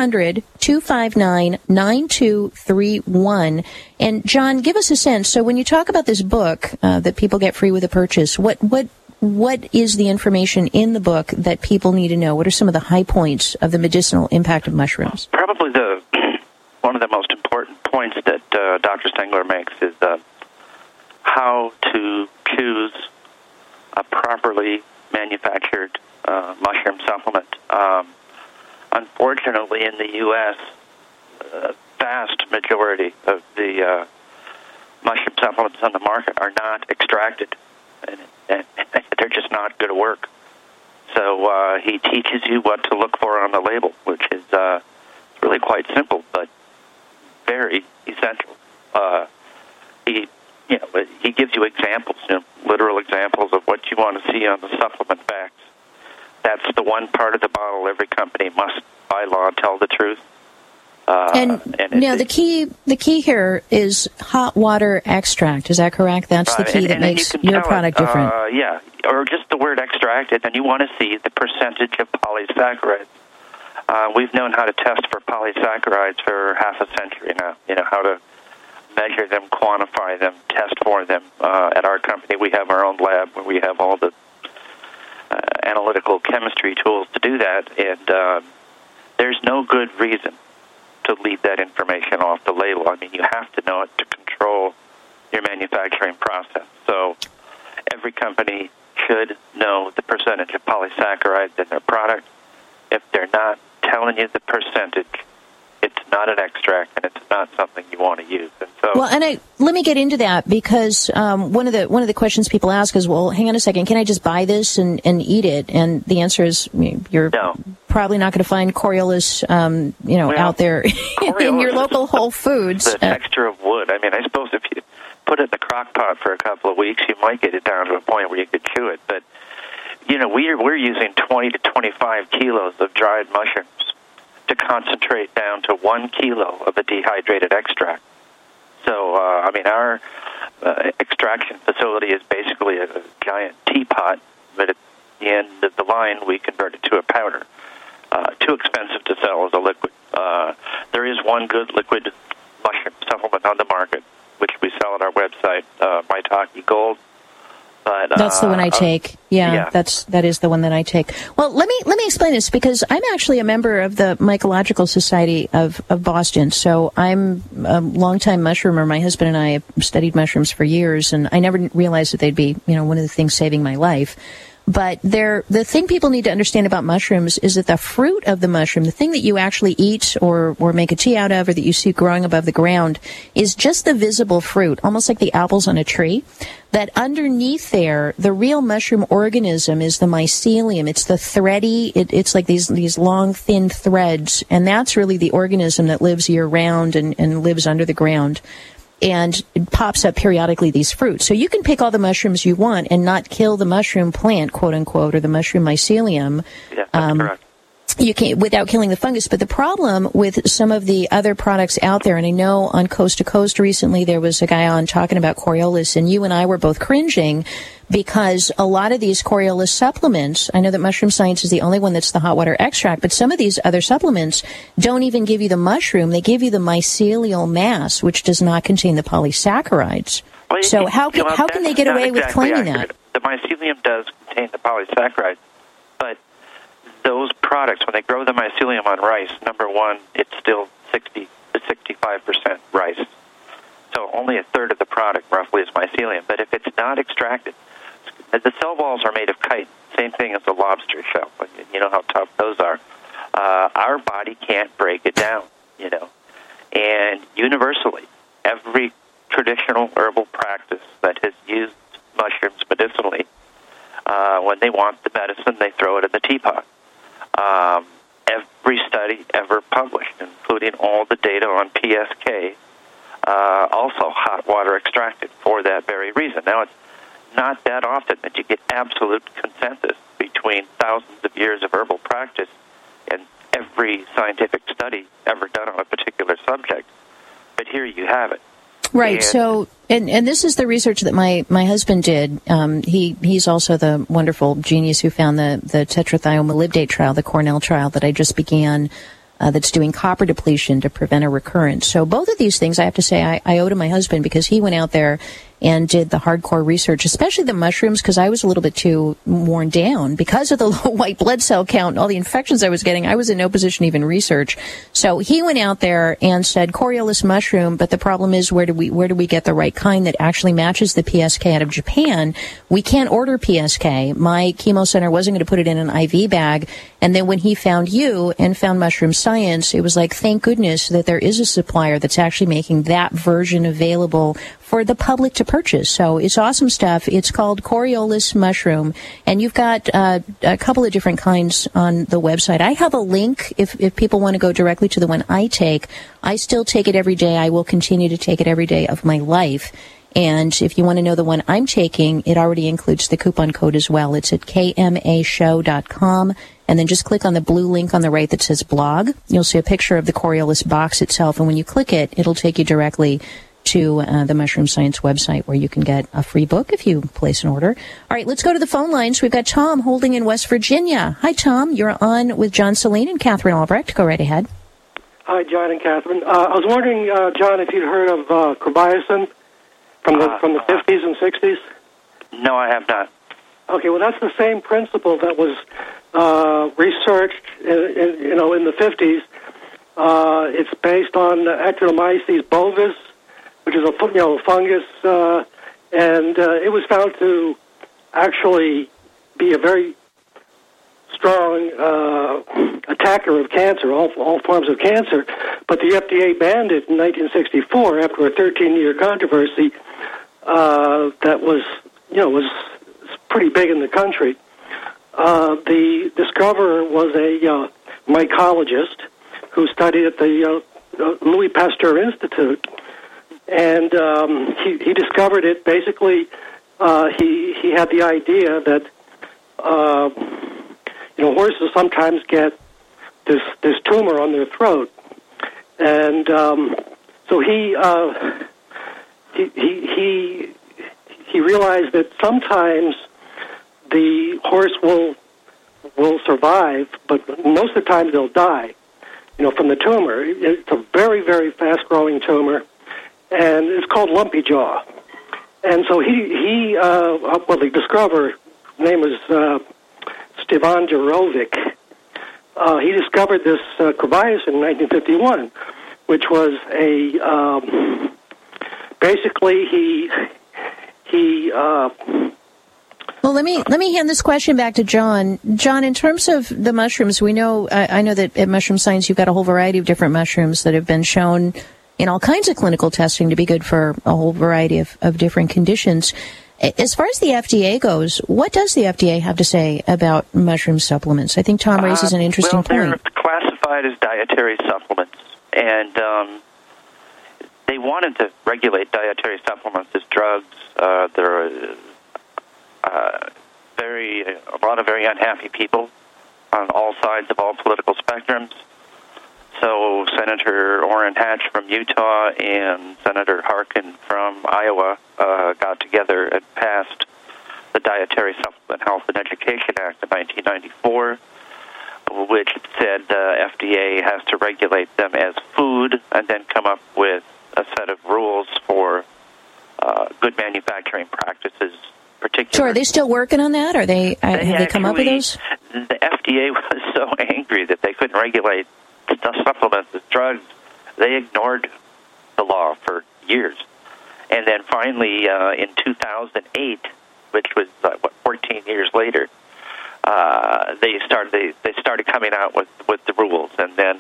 1-800-259-9231. And John, give us a sense. So when you talk about this book that people get free with a purchase, what is the information in the book that people need to know? What are some of the high points of the medicinal impact of mushrooms? Probably one of the most important points that Dr. Stengler makes is how to choose a properly manufactured mushroom supplement. Unfortunately, in the U.S., a vast majority of the mushroom supplements on the market are not extracted, and they're just not going to work. So he teaches you what to look for on the label, which is really quite simple, but very essential. He gives you examples, literal examples of what you want to see on the supplement facts. That's the one part of the bottle every company must, by law, tell the truth. The key here is hot water extract. Is that correct? That's the key that makes your product different. Yeah, or just the word extract, and then you want to see the percentage of polysaccharides. We've known how to test for polysaccharides for half a century now. You know, how to measure them, quantify them, test for them. At our company, we have our own lab where we have all the analytical chemistry tools to do that, and there's no good reason to leave that information off the label. I mean, you have to know it to control your manufacturing process. So every company should know the percentage of polysaccharides in their product. If they're not telling you the percentage, it's not an extract, and it's not something you want to use. And so, well, and let me get into that, because one of the questions people ask is, well, hang on a second, can I just buy this and eat it? And the answer is, you're probably not going to find Coriolis, out there in your local Whole Foods. The texture of wood. I mean, I suppose if you put it in the crock pot for a couple of weeks, you might get it down to a point where you could chew it. But we're using 20 to 25 kilos of dried mushrooms to concentrate down to 1 kilo of a dehydrated extract. So, our extraction facility is basically a giant teapot, but at the end of the line, we convert it to a powder. Too expensive to sell as a liquid. There is one good liquid mushroom supplement on the market, which we sell at our website, Maitake Gold. But, that's the one I take. That is the one that I take. Well, let me explain this, because I'm actually a member of the Mycological Society of Boston. So I'm a longtime mushroomer. My husband and I have studied mushrooms for years, and I never realized that they'd be, one of the things saving my life. But the thing people need to understand about mushrooms is that the fruit of the mushroom, the thing that you actually eat or make a tea out of, or that you see growing above the ground, is just the visible fruit, almost like the apples on a tree. That underneath there, the real mushroom organism is the mycelium. It's the thready, it's like these long, thin threads, and that's really the organism that lives year-round and lives under the ground. And it pops up periodically, these fruits. So you can pick all the mushrooms you want and not kill the mushroom plant, quote unquote, or the mushroom mycelium. Yeah, that's correct. You can't, without killing the fungus. But the problem with some of the other products out there, and I know on Coast to Coast recently there was a guy on talking about Coriolis, and you and I were both cringing, because a lot of these Coriolis supplements, I know that Mushroom Science is the only one that's the hot water extract, but some of these other supplements don't even give you the mushroom. They give you the mycelial mass, which does not contain the polysaccharides. Well, so how can they get away with claiming that? The mycelium does contain the polysaccharides, but those products, when they grow the mycelium on rice, number one, it's still 60 to 65% rice. So only a third of the product, roughly, is mycelium. But if it's not extracted, the cell walls are made of chitin, same thing as a lobster shell. You know how tough those are. Our body can't break it down, And universally, every traditional herbal practice that has used mushrooms medicinally, when they want the medicine, they throw it in the teapot. Every study ever published, including all the data on PSK, also hot water extracted for that very reason. Now, it's not that often that you get absolute consensus between thousands of years of herbal practice and every scientific study ever done on a particular subject. But here you have it. Right. So, and this is the research that my husband did. He's also the wonderful genius who found the tetrathiomolybdate trial, the Cornell trial that I just began, that's doing copper depletion to prevent a recurrence. So both of these things, I have to say, I owe to my husband, because he went out there and did the hardcore research, especially the mushrooms, because I was a little bit too worn down because of the low white blood cell count and all the infections I was getting. I was in no position to even research. So he went out there and said Coriolis mushroom, but the problem is where do we get the right kind that actually matches the PSK out of Japan? We can't order PSK. My chemo center wasn't going to put it in an IV bag. And then when he found you and found Mushroom Science, it was like, thank goodness that there is a supplier that's actually making that version available for the public to purchase. So it's awesome stuff. It's called Coriolis mushroom, and you've got a couple of different kinds on the website. I have a link if people want to go directly to the one I take. I still take it every day. I will continue to take it every day of my life. And if you want to know the one I'm taking, it already includes the coupon code as well. It's at kmashow.com. And then just click on the blue link on the right that says blog. You'll see a picture of the Coriolis box itself. And when you click it, it'll take you directly to the Mushroom Science website, where you can get a free book if you place an order. All right, let's go to the phone lines. We've got Tom holding in West Virginia. Hi, Tom. You're on with John Celine and Catherine Albrecht. Go right ahead. Hi, John and Catherine. I was wondering, John, if you'd heard of carbamazepine from the 50s and 60s? No, I have not. Okay, well, that's the same principle that was researched, in the 50s. It's based on Actinomyces bovis, which is a fungus, and it was found to actually be a very strong attacker of cancer, all forms of cancer. But the FDA banned it in 1964 after a 13-year controversy that was pretty big in the country. The discoverer was a mycologist who studied at the Louis Pasteur Institute, and he discovered it. Basically, he had the idea that horses sometimes get this tumor on their throat, and so he realized that sometimes the horse will survive, but most of the time they'll die, from the tumor. It's a very, very fast-growing tumor, and it's called lumpy jaw. And so the discoverer, his name was Stefan Jarovic. He discovered this crevice in 1951, which was basically he. Well, let me hand this question back to John. John, in terms of the mushrooms, we know I know that at Mushroom Science you've got a whole variety of different mushrooms that have been shown in all kinds of clinical testing to be good for a whole variety of different conditions. As far as the FDA goes, what does the FDA have to say about mushroom supplements? I think Tom raises an interesting point. They're classified as dietary supplements, and they wanted to regulate dietary supplements as drugs. There are a lot of very unhappy people on all sides of all political spectrums. So Senator Orrin Hatch from Utah and Senator Harkin from Iowa got together and passed the Dietary Supplement Health and Education Act of 1994, which said FDA has to regulate them as food and then come up with a set of rules for good manufacturing practices. Sure, are they still working on that? Have they come up with those? The FDA was so angry that they couldn't regulate supplements as drugs. They ignored the law for years. And then finally, in 2008, which was 14 years later, they started coming out with the rules. And then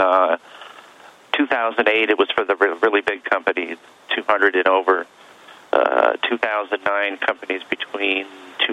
2008, it was for the really big companies, 200 and over. 2009, companies between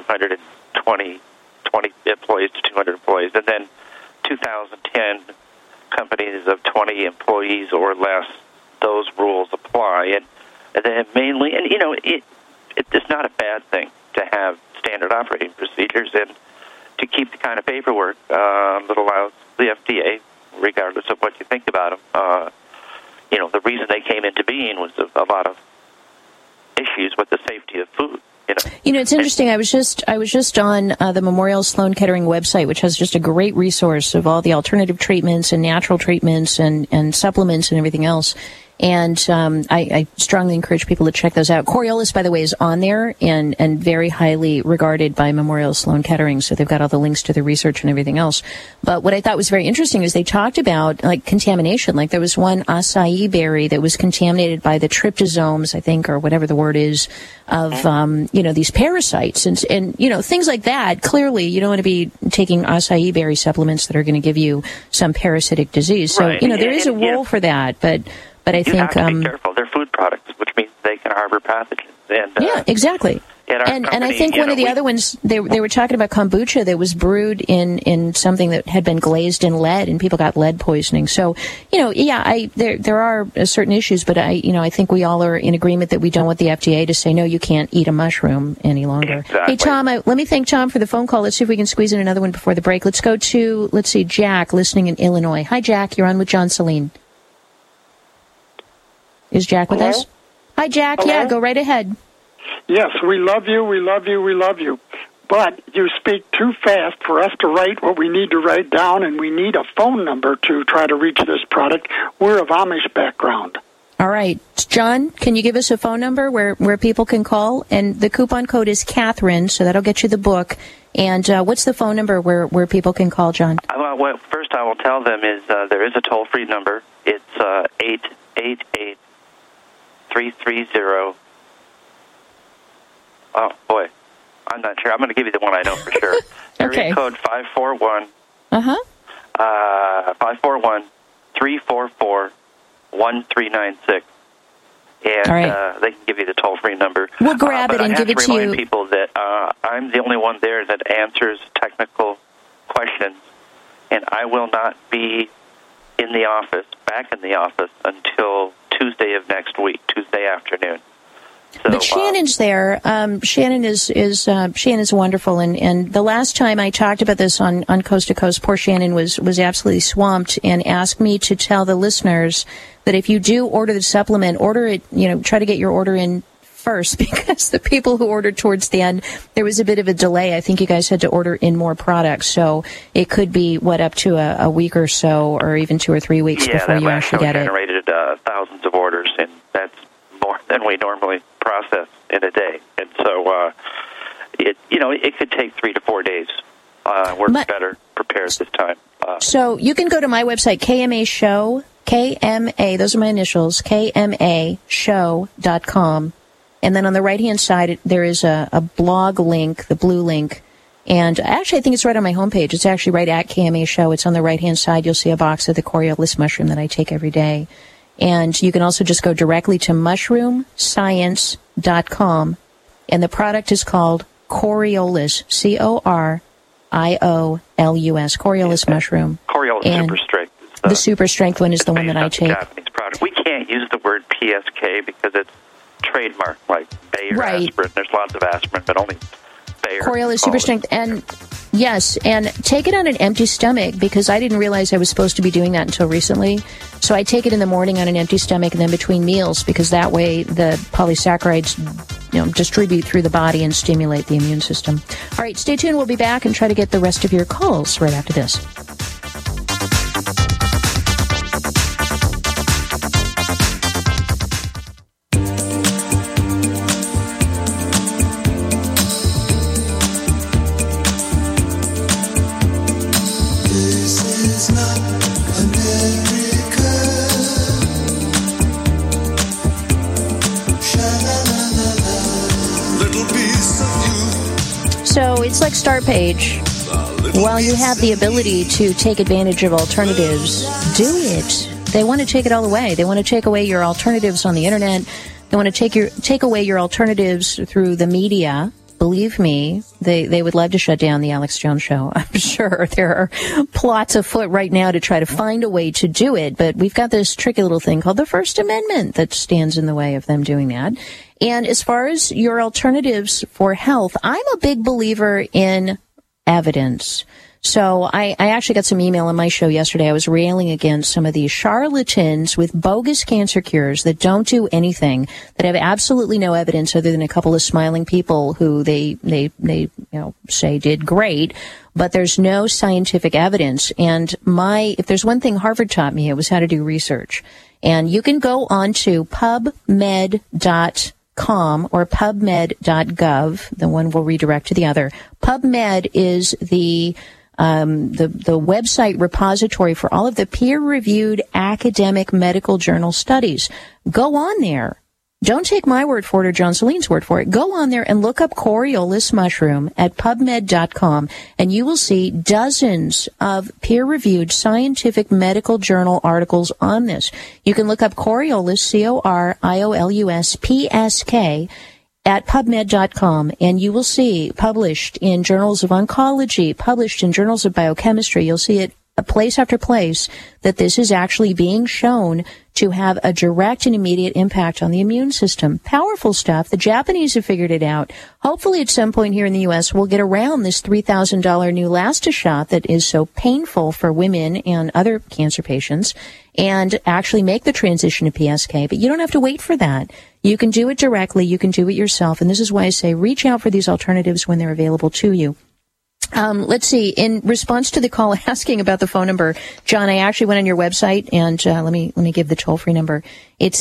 220 employees to 200 employees. And then 2010, companies of 20 employees or less, those rules apply. And then mainly, it's not a bad thing to have standard operating procedures and to keep the kind of paperwork that allows the FDA, regardless of what you think about them. The reason they came into being was a lot of issues with the safety of food. It's interesting. I was just on the Memorial Sloan Kettering website, which has just a great resource of all the alternative treatments and natural treatments and supplements and everything else. And I strongly encourage people to check those out. Coriolis, by the way, is on there and very highly regarded by Memorial Sloan Kettering. So they've got all the links to the research and everything else. But what I thought was very interesting is they talked about contamination. Like there was one acai berry that was contaminated by the tryptosomes, I think, or whatever the word is, of these parasites and things like that. Clearly, you don't want to be taking acai berry supplements that are going to give you some parasitic disease. So right. There is a role for that, but I think you have to be careful. They're food products, which means they can harbor pathogens. And, yeah, exactly. And I think one of the other ones, they were talking about kombucha that was brewed in something that had been glazed in lead, and people got lead poisoning. So, there are certain issues, but I think we all are in agreement that we don't want the FDA to say, no, you can't eat a mushroom any longer. Exactly. Hey, Tom, let me thank Tom for the phone call. Let's see if we can squeeze in another one before the break. Let's go to, Jack, listening in Illinois. Hi, Jack. You're on with John Saline. Is Jack with us? Hi, Jack. Hello? Yeah, go right ahead. Yes, we love you, we love you, we love you. But you speak too fast for us to write what we need to write down, and we need a phone number to try to reach this product. We're of Amish background. All right. John, can you give us a phone number where people can call? And the coupon code is Catherine, so that'll get you the book. And what's the phone number where people can call, John? Well, first I will tell them is there is a toll-free number. It's 888-330. Oh, boy. I'm not sure. I'm going to give you the one I know for sure. Okay. Area code 541. 541-344-1396. And right. They can give you the toll-free number. We'll grab it and give it to you. But I have to remind people that I'm the only one there that answers technical questions, and I will not be back in the office, until Tuesday of next week, Tuesday afternoon. So, but Shannon's there. Shannon is wonderful, and the last time I talked about this on Coast to Coast, poor Shannon was absolutely swamped and asked me to tell the listeners that if you do order the supplement, order it. Try to get your order in first, because the people who ordered towards the end, there was a bit of a delay. I think you guys had to order in more products, so it could be up to a week or so, or even 2 or 3 weeks before you actually get it. Yeah, that generated thousands of orders, and that's more than we normally process in a day. And so it could take 3 to 4 days. We're better prepared this time. So you can go to my website, KMA Show, KMA, those are my initials, KMAshow.com. And then on the right-hand side, there is a blog link, the blue link. And actually, I think it's right on my homepage. It's actually right at KMA Show. It's on the right-hand side. You'll see a box of the Coriolis mushroom that I take every day. And you can also just go directly to mushroomscience.com. And the product is called Coriolis, Coriolus, Coriolis mushroom. Coriolis Super Strength. The Super Strength one is the one that I take. Japanese product. We can't use the word PSK because it's trademarked, like Bayer aspirin. There's lots of aspirin, but only Bayer. Coriolis Super Strength. And yes, and take it on an empty stomach, because I didn't realize I was supposed to be doing that until recently. So I take it in the morning on an empty stomach and then between meals, because that way the polysaccharides distribute through the body and stimulate the immune system. All right, stay tuned. We'll be back and try to get the rest of your calls right after this. So it's like Start Page. While you have the ability to take advantage of alternatives, do it. They want to take it all away. They want to take away your alternatives on the internet. They want to take away your alternatives through the media. Believe me, they would love to shut down the Alex Jones Show. I'm sure there are plots afoot right now to try to find a way to do it, but we've got this tricky little thing called the First Amendment that stands in the way of them doing that. And as far as your alternatives for health, I'm a big believer in evidence. So I actually got some email on my show yesterday. I was railing against some of these charlatans with bogus cancer cures that don't do anything, that have absolutely no evidence other than a couple of smiling people who they say did great, but there's no scientific evidence. And if there's one thing Harvard taught me, it was how to do research. And you can go on to PubMed.com or PubMed.gov. The one will redirect to the other. PubMed is the website repository for all of the peer-reviewed academic medical journal studies. Go on there. Don't take my word for it or John Celine's word for it. Go on there and look up Coriolis mushroom at PubMed.com, and you will see dozens of peer-reviewed scientific medical journal articles on this. You can look up Coriolis, Coriolus, PSK, at PubMed.com, and you will see published in journals of oncology, published in journals of biochemistry. You'll see it place after place that this is actually being shown to have a direct and immediate impact on the immune system. Powerful stuff. The Japanese have figured it out. Hopefully at some point here in the U.S. we'll get around this $3,000 new Neulasta shot that is so painful for women and other cancer patients, and actually make the transition to PSK. But you don't have to wait for that. You can do it directly. You can do it yourself. And this is why I say reach out for these alternatives when they're available to you. Let's see. In response to the call asking about the phone number, John, I actually went on your website and let me give the toll-free number. It's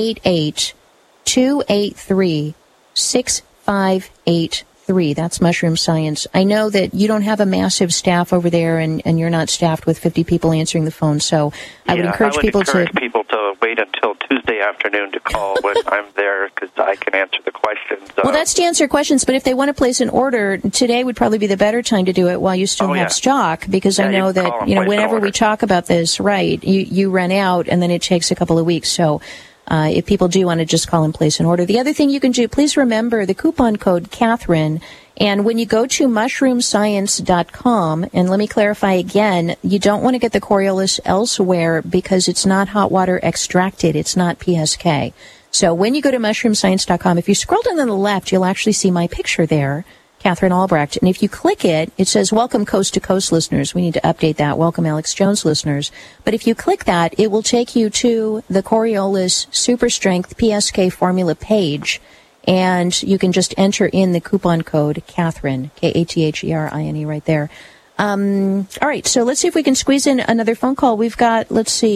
888-283-6583. That's Mushroom Science. I know that you don't have a massive staff over there, and you're not staffed with 50 people answering the phone. So I would encourage people to wait until Tuesday afternoon to call when I'm there, because I can answer the questions. Well, that's to answer questions, but if they want to place an order, today would probably be the better time to do it while you still have stock, because I know that, whenever we talk about this, right, you run out, and then it takes a couple of weeks. So if people do want to just call and place an order. The other thing you can do, please remember the coupon code Catherine. And when you go to mushroomscience.com, and let me clarify again, you don't want to get the Coriolis elsewhere because it's not hot water extracted. It's not PSK. So when you go to mushroomscience.com, if you scroll down on the left, you'll actually see my picture there, Catherine Albrecht. And if you click it, it says, welcome Coast to Coast listeners. We need to update that. Welcome Alex Jones listeners. But if you click that, it will take you to the Coriolis Super Strength PSK formula page. And you can just enter in the coupon code Catherine, Katherine, right there. All right, so let's see if we can squeeze in another phone call. We've got,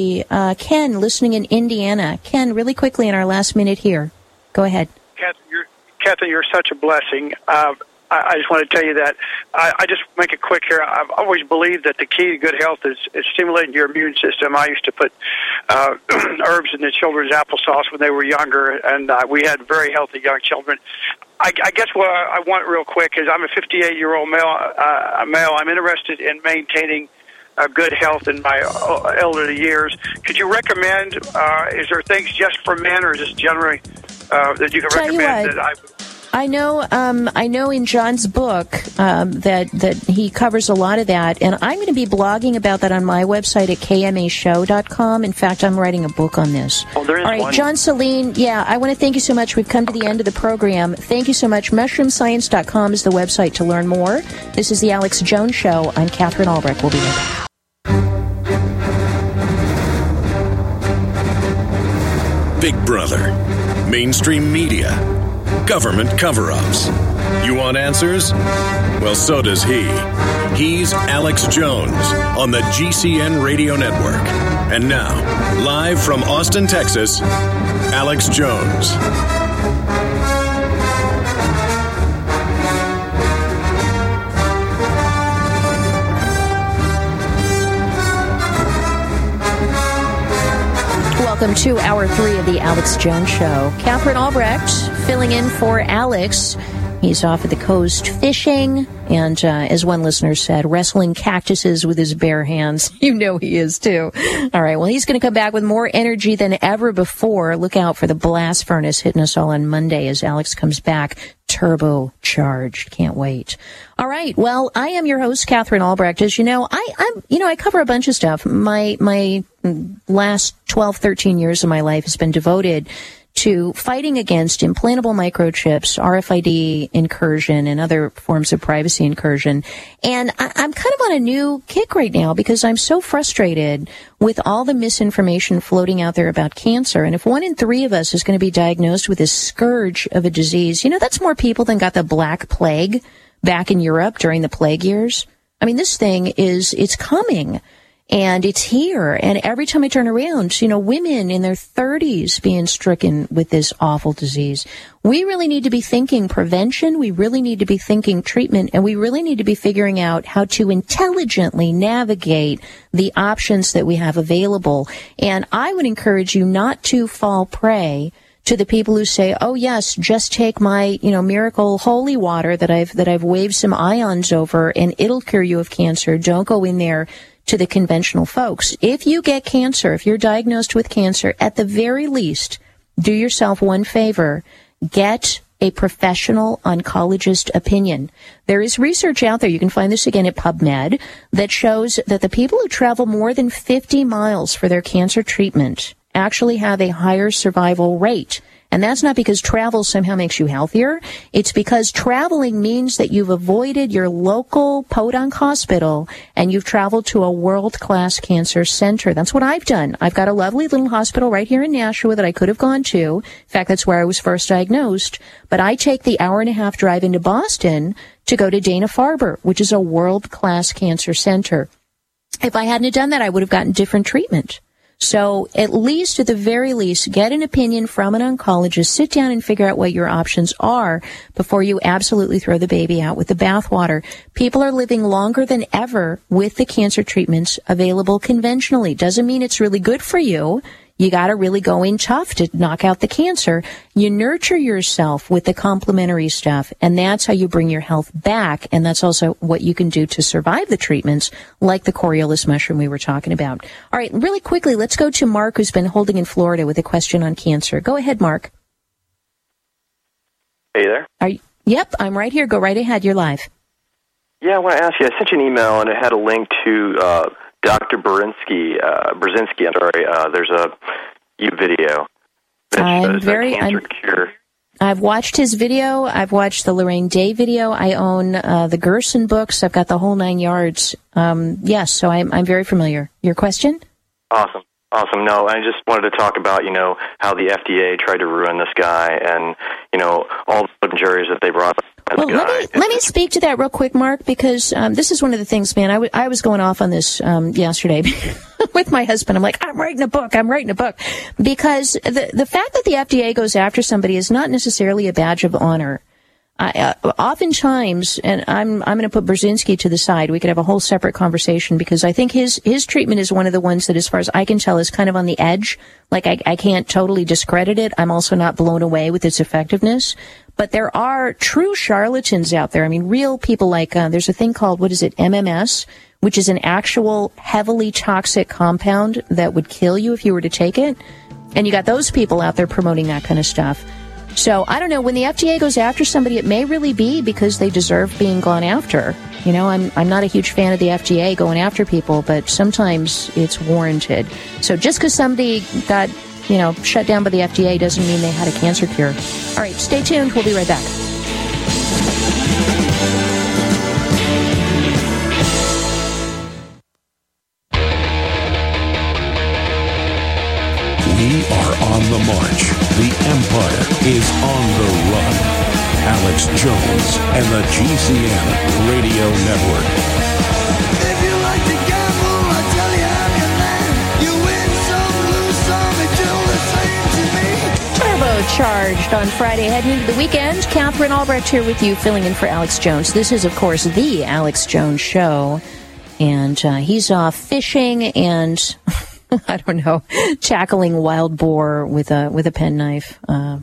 Ken listening in Indiana. Ken, really quickly in our last minute here. Go ahead. Catherine, you're such a blessing. I just want to tell you that. I just make it quick here. I've always believed that the key to good health is stimulating your immune system. I used to put herbs in the children's applesauce when they were younger, and we had very healthy young children. I guess what I want real quick is I'm a 58-year-old male. I'm interested in maintaining good health in my elderly years. Could you recommend, is there things just for men, or just generally that you can recommend that I would... I know in John's book that he covers a lot of that, and I'm going to be blogging about that on my website at kmashow.com. In fact, I'm writing a book on this. Oh, there is All right, one. John Celine, I want to thank you so much. We've come to the end of the program. Thank you so much. Mushroomscience.com is the website to learn more. This is the Alex Jones Show. I'm Catherine Albrecht. We'll be right back. Big Brother, mainstream media, government cover-ups. You want answers? Well, so does he. He's Alex Jones on the GCN Radio Network. And now, live from Austin, Texas, Alex Jones. Welcome to Hour 3 of the Alex Jones Show. Catherine Albrecht filling in for Alex. He's off at the coast fishing and, as one listener said, wrestling cactuses with his bare hands. You know he is, too. All right, well, he's going to come back with more energy than ever before. Look out for the blast furnace hitting us all on Monday as Alex comes back turbocharged. Can't wait. All right, well, I am your host, Catherine Albrecht. As you know, I cover a bunch of stuff. My last 12, 13 years of my life has been devoted to fighting against implantable microchips, RFID incursion, and other forms of privacy incursion. And I'm kind of on a new kick right now because I'm so frustrated with all the misinformation floating out there about cancer. And if 1 in 3 of us is going to be diagnosed with this scourge of a disease, that's more people than got the Black Plague back in Europe during the plague years. I mean, this thing it's coming. And it's here. And every time I turn around, women in their 30s being stricken with this awful disease. We really need to be thinking prevention. We really need to be thinking treatment. And we really need to be figuring out how to intelligently navigate the options that we have available. And I would encourage you not to fall prey to the people who say, oh, yes, just take my, miracle holy water that I've waved some ions over and it'll cure you of cancer. Don't go in there to the conventional folks. If you get cancer, if you're diagnosed with cancer, at the very least, do yourself one favor. Get a professional oncologist opinion. There is research out there, you can find this again at PubMed, that shows that the people who travel more than 50 miles for their cancer treatment actually have a higher survival rate. And that's not because travel somehow makes you healthier. It's because traveling means that you've avoided your local podunk hospital and you've traveled to a world-class cancer center. That's what I've done. I've got a lovely little hospital right here in Nashua that I could have gone to. In fact, that's where I was first diagnosed. But I take the hour-and-a-half drive into Boston to go to Dana-Farber, which is a world-class cancer center. If I hadn't done that, I would have gotten different treatment. So at least, at the very least, get an opinion from an oncologist. Sit down and figure out what your options are before you absolutely throw the baby out with the bathwater. People are living longer than ever with the cancer treatments available conventionally. Doesn't mean it's really good for you. You got to really go in tough to knock out the cancer. You nurture yourself with the complementary stuff, and that's how you bring your health back. And that's also what you can do to survive the treatments, like the Coriolis mushroom we were talking about. All right, really quickly, let's go to Mark, who's been holding in Florida with a question on cancer. Go ahead, Mark. Hey there. Yep, I'm right here. Go right ahead. You're live. Yeah, I want to ask you, I sent you an email, and it had a link to Dr. Brzezinski. There's a YouTube video that shows a cancer cure. I've watched his video. I've watched the Lorraine Day video. I own the Gerson books. I've got the whole 9 yards. Yes, so I'm very familiar. Your question? Awesome. No, I just wanted to talk about, how the FDA tried to ruin this guy and, all the juries that they brought. Well, let me speak to that real quick, Mark, because this is one of the things, man, I was going off on this yesterday with my husband. I'm like, I'm writing a book, because the fact that the FDA goes after somebody is not necessarily a badge of honor. Oftentimes, and I'm going to put Brzezinski to the side. We could have a whole separate conversation because I think his treatment is one of the ones that, as far as I can tell, is kind of on the edge. Like, I can't totally discredit it. I'm also not blown away with its effectiveness. But there are true charlatans out there. I mean, real people like, there's a thing called, MMS, which is an actual heavily toxic compound that would kill you if you were to take it. And you got those people out there promoting that kind of stuff. So, I don't know, when the FDA goes after somebody, it may really be because they deserve being gone after. I'm not a huge fan of the FDA going after people, but sometimes it's warranted. So just because somebody got, shut down by the FDA doesn't mean they had a cancer cure. All right, stay tuned. We'll be right back. We are on the march. The empire is on the run. Alex Jones and the GCN Radio Network. If you like to gamble, I tell you have your land. You win some, lose some, it's still the same to me. Turbocharged on Friday, heading into the weekend. Catherine Albrecht here with you, filling in for Alex Jones. This is, of course, the Alex Jones Show. And he's off fishing and... I don't know, tackling wild boar with a penknife.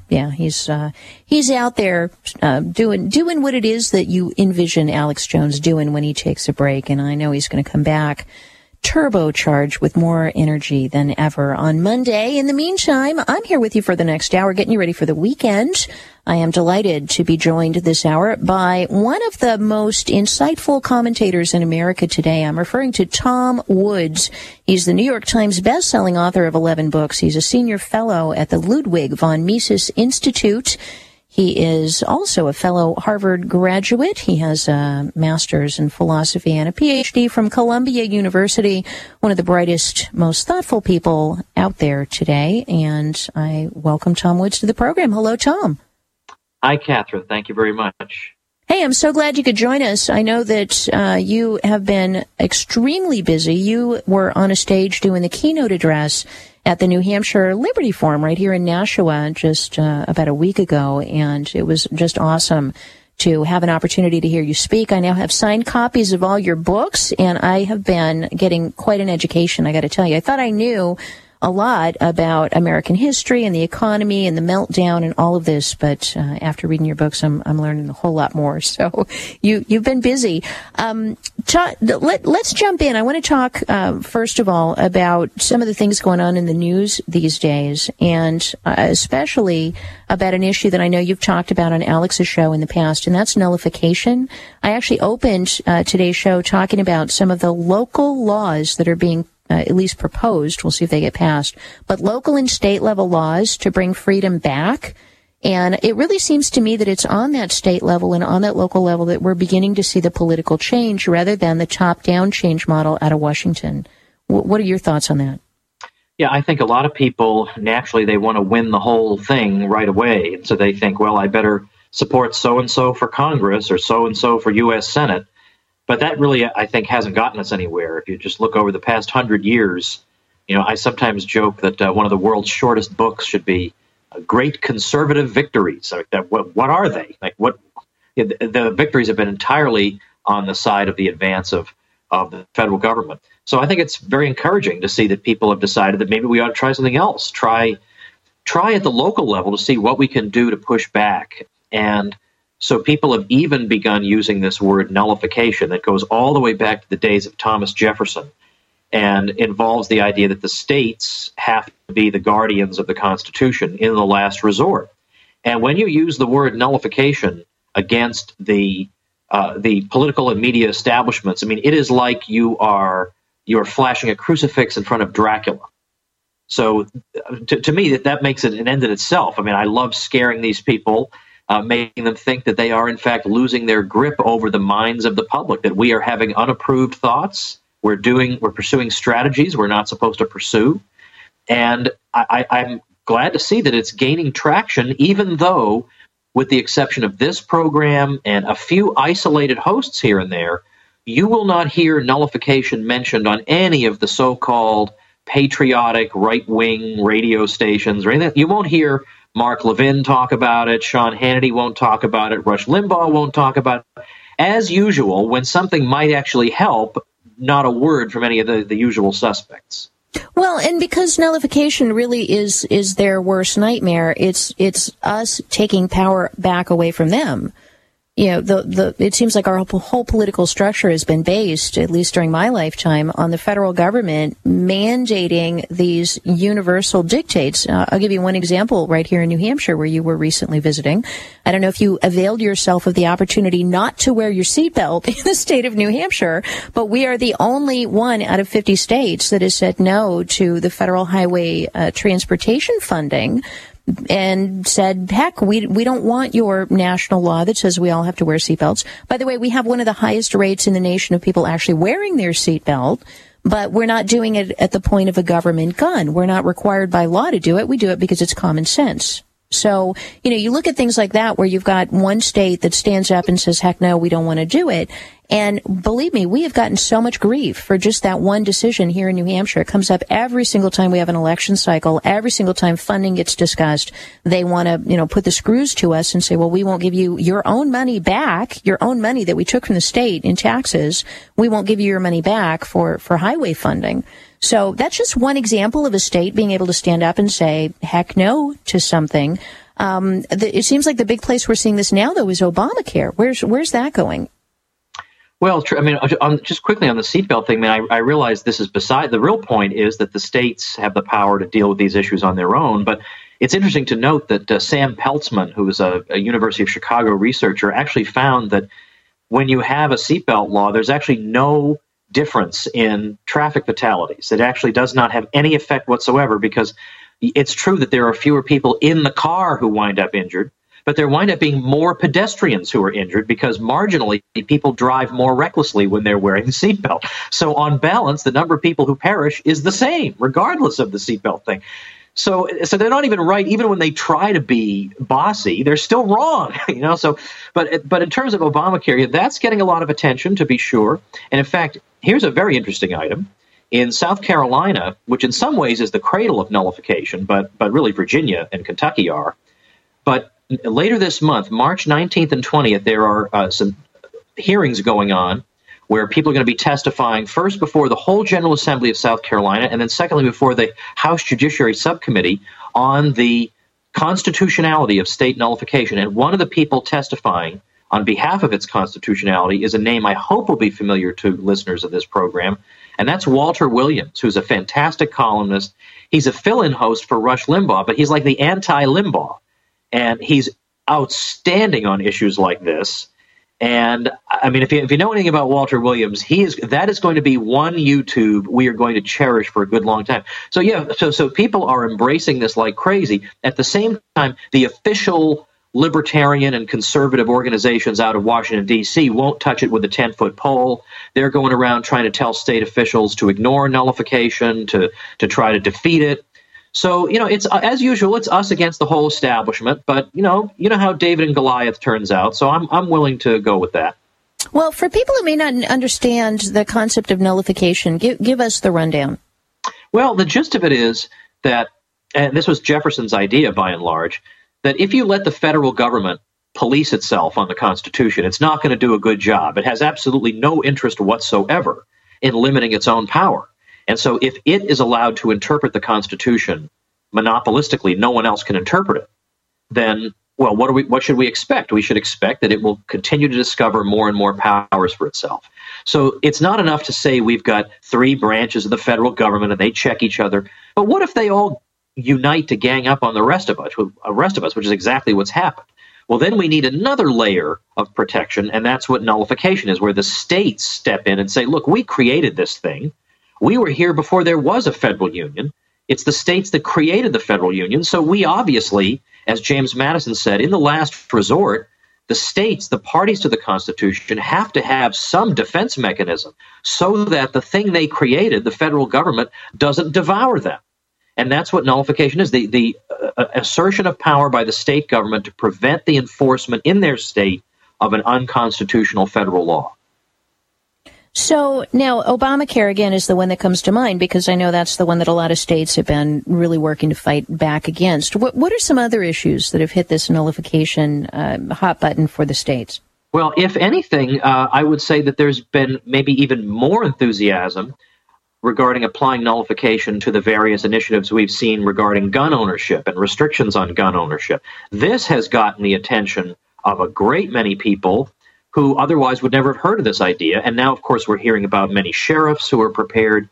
He's out there doing what it is that you envision Alex Jones doing when he takes a break, and I know he's going to come back turbocharged with more energy than ever on Monday. In the meantime, I'm here with you for the next hour, getting you ready for the weekend. I am delighted to be joined this hour by one of the most insightful commentators in America today. I'm referring to Tom Woods. He's the New York Times best-selling author of 11 books. He's a senior fellow at the Ludwig von Mises Institute. He is also a fellow Harvard graduate. He has a master's in philosophy and a PhD from Columbia University, one of the brightest, most thoughtful people out there today. And I welcome Tom Woods to the program. Hello, Tom. Hi, Catherine. Thank you very much. Hey, I'm so glad you could join us. I know that you have been extremely busy. You were on a stage doing the keynote address at the New Hampshire Liberty Forum right here in Nashua just about a week ago, and it was just awesome to have an opportunity to hear you speak. I now have signed copies of all your books, and I have been getting quite an education, I got to tell you. I thought I knew a lot about American history and the economy and the meltdown and all of this, but after reading your books, I'm learning a whole lot more. So you've been busy. Let's jump in. I want to talk first of all about some of the things going on in the news these days, and especially about an issue that I know you've talked about on Alex's show in the past, and that's nullification. I actually opened today's show talking about some of the local laws that are being at least proposed, we'll see if they get passed, but local and state level laws to bring freedom back. And it really seems to me that it's on that state level and on that local level that we're beginning to see the political change rather than the top-down change model out of Washington. What are your thoughts on that? Yeah, I think a lot of people, naturally, they want to win the whole thing right away. And so they think, well, I better support so-and-so for Congress or so-and-so for U.S. Senate. But that really, I think, hasn't gotten us anywhere. If you just look over the past 100 years, I sometimes joke that one of the world's shortest books should be Great Conservative Victories. What are they? The victories have been entirely on the side of the advance of the federal government. So I think it's very encouraging to see that people have decided that maybe we ought to try something else. Try at the local level to see what we can do to push back. And so people have even begun using this word nullification that goes all the way back to the days of Thomas Jefferson and involves the idea that the states have to be the guardians of the Constitution in the last resort. And when you use the word nullification against the political and media establishments, it is like you are flashing a crucifix in front of Dracula. So to me, that makes it an end in itself. I love scaring these people, making them think that they are, in fact, losing their grip over the minds of the public, that we are having unapproved thoughts, we're pursuing strategies we're not supposed to pursue. And I'm glad to see that it's gaining traction, even though, with the exception of this program and a few isolated hosts here and there, you will not hear nullification mentioned on any of the so-called patriotic right-wing radio stations or anything. You won't hear Mark Levin talk about it. Sean Hannity won't talk about it. Rush Limbaugh won't talk about it. As usual, when something might actually help, not a word from any of the usual suspects. Well, and because nullification really is their worst nightmare, it's us taking power back away from them. It seems like our whole political structure has been based, at least during my lifetime, on the federal government mandating these universal dictates. I'll give you one example right here in New Hampshire, where you were recently visiting. I don't know if you availed yourself of the opportunity not to wear your seatbelt in the state of New Hampshire, but we are the only one out of 50 states that has said no to the federal highway transportation funding, and said, heck, we don't want your national law that says we all have to wear seatbelts. By the way, we have one of the highest rates in the nation of people actually wearing their seatbelt, but we're not doing it at the point of a government gun. We're not required by law to do it. We do it because it's common sense. So, you look at things like that where you've got one state that stands up and says, heck no, we don't want to do it. And believe me, we have gotten so much grief for just that one decision here in New Hampshire. It comes up every single time we have an election cycle. Every single time funding gets discussed, they want to, put the screws to us and say, well, we won't give you your own money back, your own money that we took from the state in taxes. We won't give you your money back for highway funding. So that's just one example of a state being able to stand up and say, heck no to something. It seems like the big place we're seeing this now, though, is Obamacare. Where's that going? Well, just quickly on the seatbelt thing, I realize this is beside the real point is that the states have the power to deal with these issues on their own. But it's interesting to note that Sam Peltzman, who is a University of Chicago researcher, actually found that when you have a seatbelt law, there's actually no difference in traffic fatalities. It actually does not have any effect whatsoever, because it's true that there are fewer people in the car who wind up injured, but there wind up being more pedestrians who are injured because marginally people drive more recklessly when they're wearing the seatbelt. So on balance, the number of people who perish is the same, regardless of the seatbelt thing. So they're not even right, even when they try to be bossy, they're still wrong, So, but in terms of Obamacare, that's getting a lot of attention, to be sure. And in fact, here's a very interesting item. In South Carolina, which in some ways is the cradle of nullification, but really Virginia and Kentucky are. But later this month, March 19th and 20th, there are some hearings going on where people are going to be testifying first before the whole General Assembly of South Carolina, and then secondly before the House Judiciary Subcommittee on the constitutionality of state nullification. And one of the people testifying on behalf of its constitutionality is a name I hope will be familiar to listeners of this program, and that's Walter Williams, who's a fantastic columnist. He's a fill-in host for Rush Limbaugh, but he's like the anti-Limbaugh, and he's outstanding on issues like this. And if you know anything about Walter Williams, that is going to be one YouTube we are going to cherish for a good long time. So people are embracing this like crazy. At the same time, the official libertarian and conservative organizations out of Washington, D.C. won't touch it with a 10-foot pole. They're going around trying to tell state officials to ignore nullification, to try to defeat it. So, it's as usual, it's us against the whole establishment. But, you know how David and Goliath turns out. So I'm willing to go with that. Well, for people who may not understand the concept of nullification, give us the rundown. Well, the gist of it is that, and this was Jefferson's idea by and large, that if you let the federal government police itself on the Constitution, it's not going to do a good job. It has absolutely no interest whatsoever in limiting its own power. And so if it is allowed to interpret the Constitution monopolistically, no one else can interpret it, then, well, what should we expect? We should expect that it will continue to discover more and more powers for itself. So it's not enough to say we've got 3 branches of the federal government and they check each other. But what if they all unite to gang up on the rest of us, which is exactly what's happened? Well, then we need another layer of protection, and that's what nullification is, where the states step in and say, look, we created this thing. We were here before there was a federal union. It's the states that created the federal union. So we obviously, as James Madison said, in the last resort, the states, the parties to the Constitution, have to have some defense mechanism so that the thing they created, the federal government, doesn't devour them. And that's what nullification is, the assertion of power by the state government to prevent the enforcement in their state of an unconstitutional federal law. So now Obamacare, again, is the one that comes to mind because I know that's the one that a lot of states have been really working to fight back against. What are some other issues that have hit this nullification hot button for the states? Well, if anything, I would say that there's been maybe even more enthusiasm regarding applying nullification to the various initiatives we've seen regarding gun ownership and restrictions on gun ownership. This has gotten the attention of a great many people who otherwise would never have heard of this idea. And now, of course, we're hearing about many sheriffs who are prepared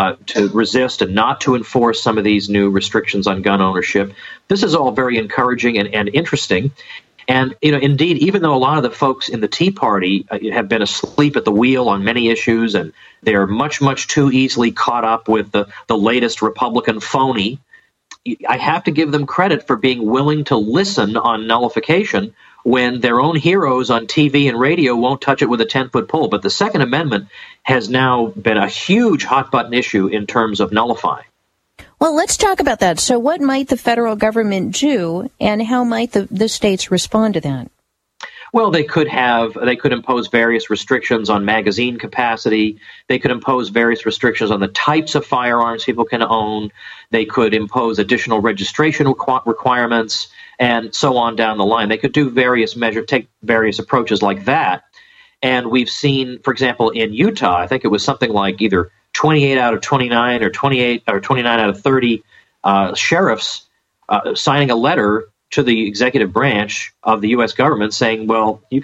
to resist and not to enforce some of these new restrictions on gun ownership. This is all very encouraging and interesting. And, indeed, even though a lot of the folks in the Tea Party have been asleep at the wheel on many issues, and they're much, much too easily caught up with the latest Republican phony, I have to give them credit for being willing to listen on nullification when their own heroes on TV and radio won't touch it with a 10-foot pole. But the Second Amendment has now been a huge hot-button issue in terms of nullifying. Well, let's talk about that. So what might the federal government do, and how might the states respond to that? Well, they could impose various restrictions on magazine capacity. They could impose various restrictions on the types of firearms people can own. They could impose additional registration requirements, and so on down the line. They could do take various approaches like that. And we've seen, for example, in Utah, I think it was something like either 28 out of 29 or 28 or 29 out of 30 sheriffs signing a letter to the executive branch of the U.S. government saying, well, you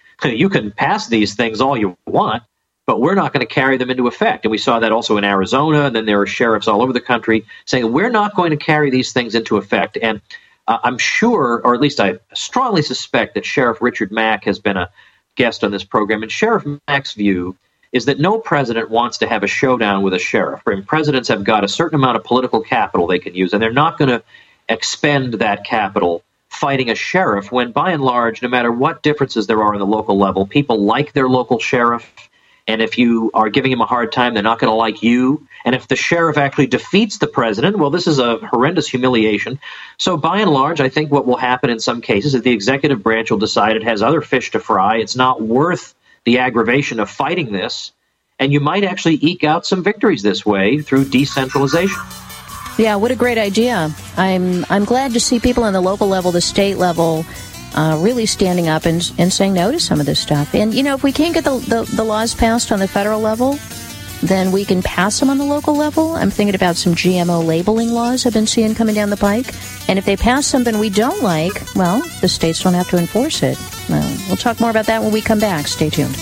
can pass these things all you want, but we're not going to carry them into effect. And we saw that also in Arizona, and then there are sheriffs all over the country saying, we're not going to carry these things into effect. And I'm sure, or at least I strongly suspect, that Sheriff Richard Mack has been a guest on this program. And Sheriff Mack's view is that no president wants to have a showdown with a sheriff. And presidents have got a certain amount of political capital they can use, and they're not going to expend that capital fighting a sheriff when, by and large, no matter what differences there are in the local level, people like their local sheriff. And if you are giving him a hard time, they're not going to like you. And if the sheriff actually defeats the president, well, this is a horrendous humiliation. So by and large, I think what will happen in some cases is the executive branch will decide it has other fish to fry. It's not worth the aggravation of fighting this. And you might actually eke out some victories this way through decentralization. Yeah, what a great idea. I'm glad to see people on the local level, the state level, really standing up and saying no to some of this stuff. And, if we can't get the laws passed on the federal level, then we can pass them on the local level. I'm thinking about some GMO labeling laws I've been seeing coming down the pike. And if they pass something we don't like, well, the states don't have to enforce it. Well, we'll talk more about that when we come back. Stay tuned.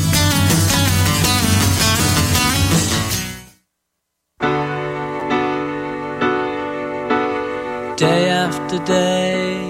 Day after day,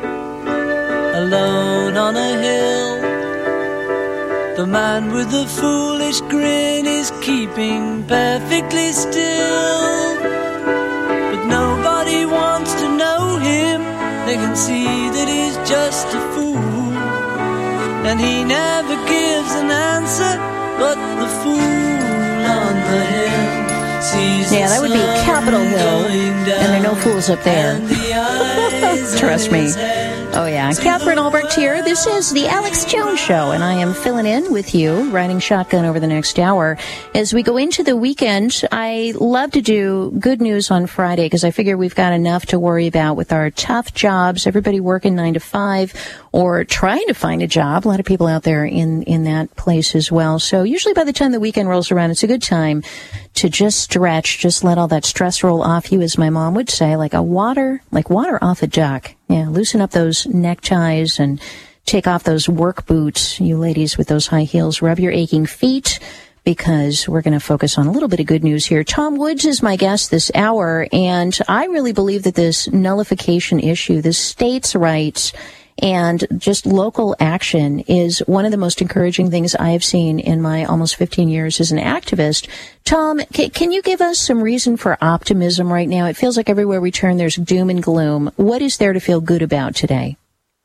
alone on a hill, the man with the foolish grin is keeping perfectly still. But nobody wants to know him, they can see that he's just a fool. And he never gives an answer, but the fool on the hill Yeah, that would be Capitol Hill, and there are no fools up there. Trust me. Oh, yeah. Catherine Albrecht here. This is the Alex Jones Show, and I am filling in with you, riding shotgun over the next hour. As we go into the weekend, I love to do good news on Friday because I figure we've got enough to worry about with our tough jobs, everybody working 9 to 5 or trying to find a job. A lot of people out there in that place as well. So usually by the time the weekend rolls around, it's a good time to just stretch, just let all that stress roll off you, as my mom would say, like water off a duck. Yeah, loosen up those neckties and take off those work boots, you ladies with those high heels. Rub your aching feet, because we're going to focus on a little bit of good news here. Tom Woods is my guest this hour, and I really believe that this nullification issue, this states' rights, and just local action is one of the most encouraging things I have seen in my almost 15 years as an activist. Tom, can you give us some reason for optimism right now? It feels like everywhere we turn there's doom and gloom. What is there to feel good about today?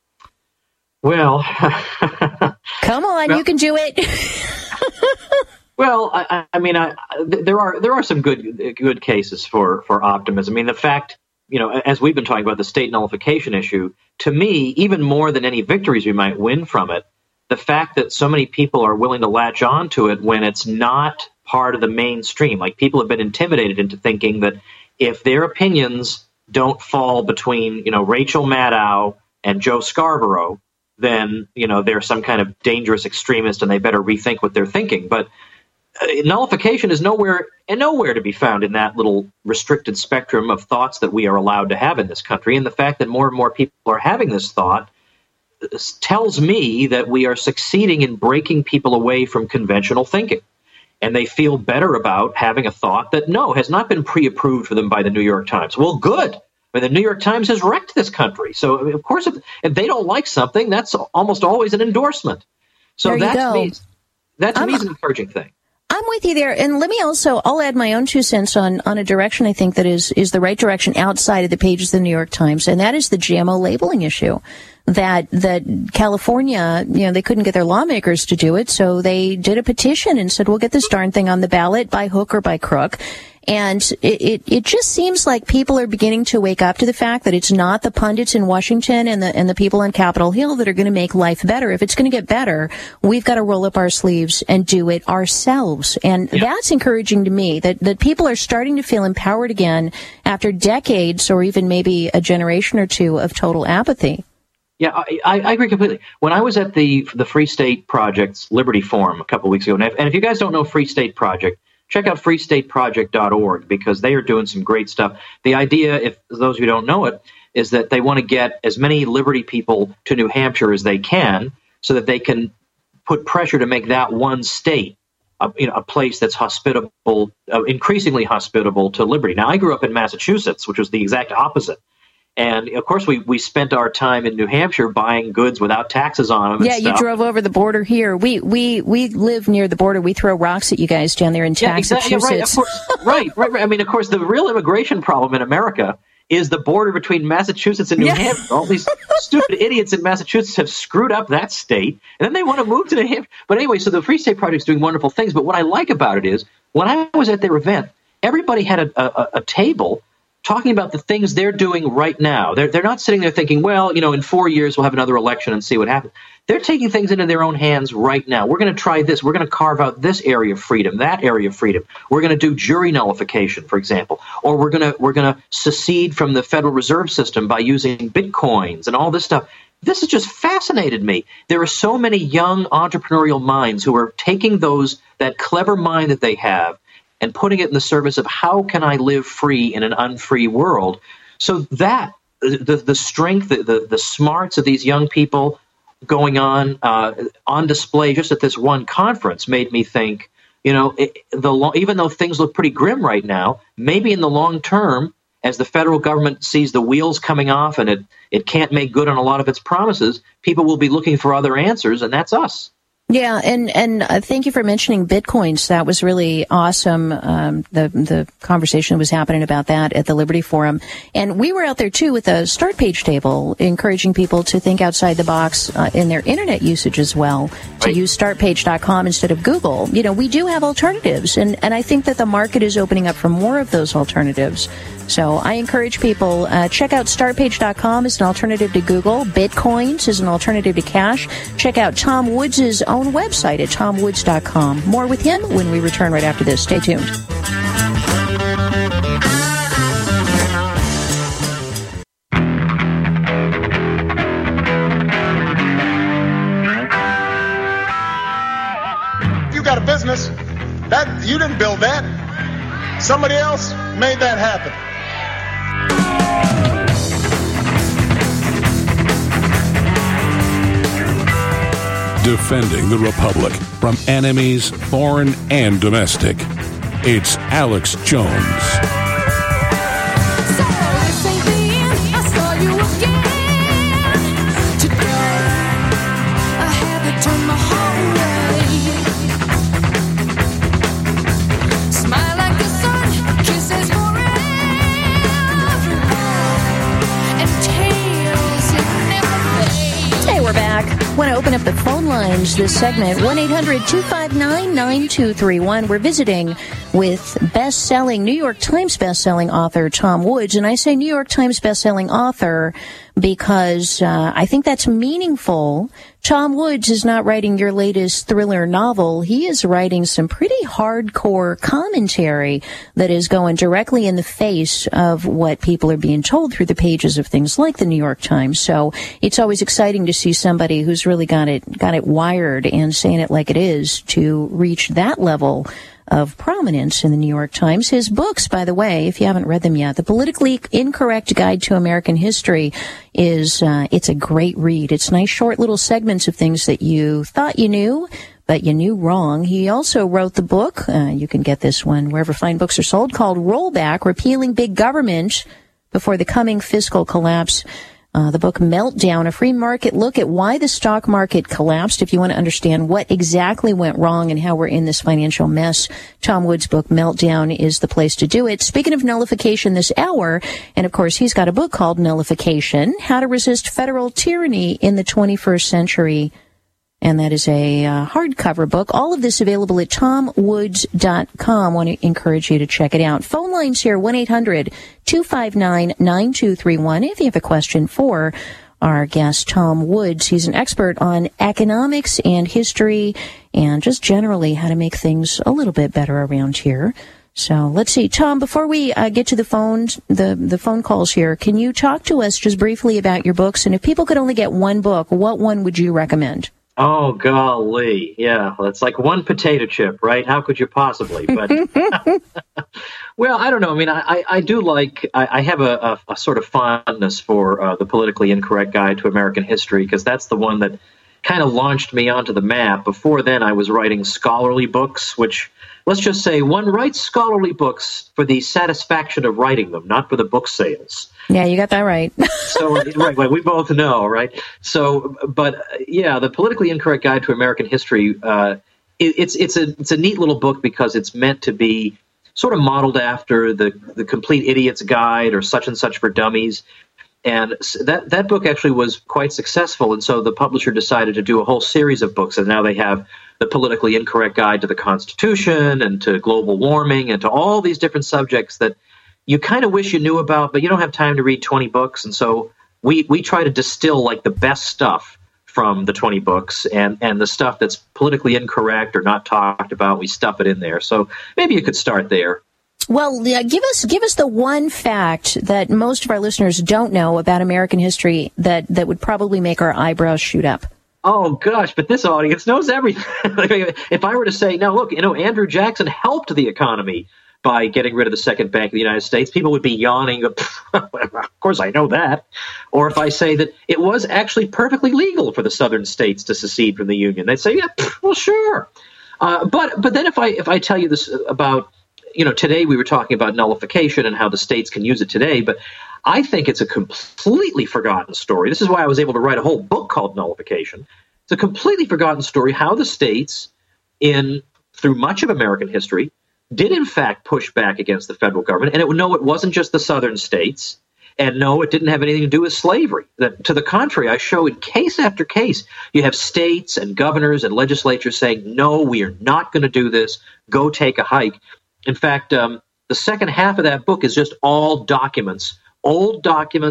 Well, come on, you can do it. Well, I mean, there are some good cases for optimism. I mean, the fact, as we've been talking about the state nullification issue, to me, even more than any victories we might win from it, the fact that so many people are willing to latch on to it when it's not part of the mainstream, like people have been intimidated into thinking that if their opinions don't fall between, Rachel Maddow and Joe Scarborough, then, they're some kind of dangerous extremist and they better rethink what they're thinking. But nullification is nowhere to be found in that little restricted spectrum of thoughts that we are allowed to have in this country. And the fact that more and more people are having this thought tells me that we are succeeding in breaking people away from conventional thinking. And they feel better about having a thought that, has not been pre-approved for them by the New York Times. Well, good. I mean, the New York Times has wrecked this country. So, of course, if they don't like something, that's almost always an endorsement. So that to me is an encouraging thing. I'm with you there. And I'll add my own 2 cents on a direction I think that is the right direction outside of the pages of the New York Times, and that is the GMO labeling issue. That California, they couldn't get their lawmakers to do it, so they did a petition and said, we'll get this darn thing on the ballot by hook or by crook. And it just seems like people are beginning to wake up to the fact that it's not the pundits in Washington and the people on Capitol Hill that are going to make life better. If it's going to get better, we've got to roll up our sleeves and do it ourselves. And that's encouraging to me that people are starting to feel empowered again after decades or even maybe a generation or two of total apathy. Yeah, I agree completely. When I was at the Free State Project's Liberty Forum a couple of weeks ago, and if you guys don't know Free State Project, check out freestateproject.org because they are doing some great stuff. The idea, if those of you don't know it, is that they want to get as many Liberty people to New Hampshire as they can so that they can put pressure to make that one state a place that's hospitable, increasingly hospitable to liberty. Now, I grew up in Massachusetts, which was the exact opposite. And, of course, we spent our time in New Hampshire buying goods without taxes on them. Yeah, you drove over the border here. We live near the border. We throw rocks at you guys down there in Massachusetts. Exactly, right, of course, right. I mean, of course, the real immigration problem in America is the border between Massachusetts and New Hampshire. All these stupid idiots in Massachusetts have screwed up that state, and then they want to move to New Hampshire. But anyway, so the Free State Project is doing wonderful things. But what I like about it is when I was at their event, everybody had a table talking about the things they're doing right now. They're not sitting there thinking, well, in 4 years we'll have another election and see what happens. They're taking things into their own hands right now. We're going to try this. We're going to carve out this area of freedom, that area of freedom. We're going to do jury nullification, for example, or we're going to secede from the Federal Reserve System by using bitcoins and all this stuff. This has just fascinated me. There are so many young entrepreneurial minds who are taking that clever mind that they have and putting it in the service of how can I live free in an unfree world. So that the strength, the smarts of these young people going on display just at this one conference made me think, even though things look pretty grim right now, maybe in the long term, as the federal government sees the wheels coming off and it can't make good on a lot of its promises, people will be looking for other answers, and that's us. Yeah, and thank you for mentioning Bitcoins. That was really awesome. The conversation was happening about that at the Liberty Forum. And we were out there, too, with a start page table, encouraging people to think outside the box in their internet usage as well, to use startpage.com instead of Google. You know, we do have alternatives, and I think that the market is opening up for more of those alternatives. So I encourage people, check out startpage.com as an alternative to Google. Bitcoins is an alternative to cash. Check out Tom Woods' own website at tomwoods.com. More with him when we return right after this. Stay tuned. You got a business. That you didn't build that. Somebody else made that happen. Defending the Republic from enemies, foreign and domestic. It's Alex Jones. Want to open up the phone lines this segment, 1-800-259-9231. We're visiting with New York Times bestselling author Tom Woods. And I say New York Times bestselling author because I think that's meaningful. Tom Woods is not writing your latest thriller novel. He is writing some pretty hardcore commentary that is going directly in the face of what people are being told through the pages of things like the New York Times. So it's always exciting to see somebody who's really got it wired and saying it like it is to reach that level of prominence in the New York Times. His books, by the way, if you haven't read them yet, The Politically Incorrect Guide to American History it's a great read. It's nice short little segments of things that you thought you knew, but you knew wrong. He also wrote the book, you can get this one wherever fine books are sold, called Rollback, Repealing Big Government Before the Coming Fiscal Collapse. The book Meltdown, a free market look at why the stock market collapsed. If you want to understand what exactly went wrong and how we're in this financial mess, Tom Woods' book Meltdown is the place to do it. Speaking of nullification this hour, and of course he's got a book called Nullification, How to Resist Federal Tyranny in the 21st Century. And that is a hardcover book. All of this available at tomwoods.com. I want to encourage you to check it out. Phone lines here, 1-800-259-9231. If you have a question for our guest, Tom Woods, he's an expert on economics and history and just generally how to make things a little bit better around here. So let's see. Tom, before we get to the phones, the phone calls here, can you talk to us just briefly about your books? And if people could only get one book, what one would you recommend? Oh, golly. Yeah, it's like one potato chip, right? How could you possibly? But well, I don't know. I mean, I do like, I have a sort of fondness for The Politically Incorrect Guide to American History, because that's the one that kind of launched me onto the map. Before then, I was writing scholarly books, which, let's just say, one writes scholarly books for the satisfaction of writing them, not for the book sales. Yeah, you got that right. So, right, we both know, right? So, but yeah, The Politically Incorrect Guide to American History, it's a neat little book because it's meant to be sort of modeled after the Complete Idiot's Guide or Such and Such for Dummies. And that book actually was quite successful, and so the publisher decided to do a whole series of books, and now they have The Politically Incorrect Guide to the Constitution and to global warming and to all these different subjects that you kind of wish you knew about, but you don't have time to read 20 books. And so we try to distill like the best stuff from the 20 books, and the stuff that's politically incorrect or not talked about, we stuff it in there. So maybe you could start there. Well, give us the one fact that most of our listeners don't know about American history that would probably make our eyebrows shoot up. Oh, gosh, but this audience knows everything. If I were to say, now, look, Andrew Jackson helped the economy by getting rid of the Second Bank of the United States, people would be yawning, of course I know that. Or if I say that it was actually perfectly legal for the southern states to secede from the Union, they'd say, yeah, well, sure. But then if I tell you this about, today we were talking about nullification and how the states can use it today, but I think it's a completely forgotten story. This is why I was able to write a whole book called Nullification. It's a completely forgotten story how the states, through much of American history, did in fact push back against the federal government. And it wasn't just the southern states. And no, it didn't have anything to do with slavery. To the contrary, I show in case after case, you have states and governors and legislatures saying, no, we are not going to do this. Go take a hike. In fact, the second half of that book is just all documents, old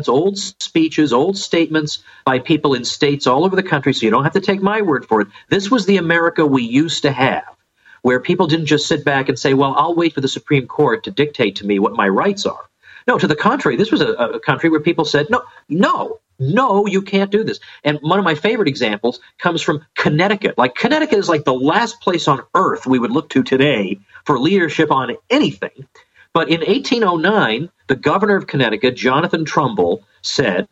speeches, old statements by people in states all over the country, so you don't have to take my word for it. This was the America we used to have, where people didn't just sit back and say, well, I'll wait for the Supreme Court to dictate to me what my rights are. No, to the contrary, this was a country where people said, no, you can't do this. And one of my favorite examples comes from Connecticut. Like, Connecticut is like the last place on earth we would look to today for leadership on anything. But in 1809, the governor of Connecticut, Jonathan Trumbull, said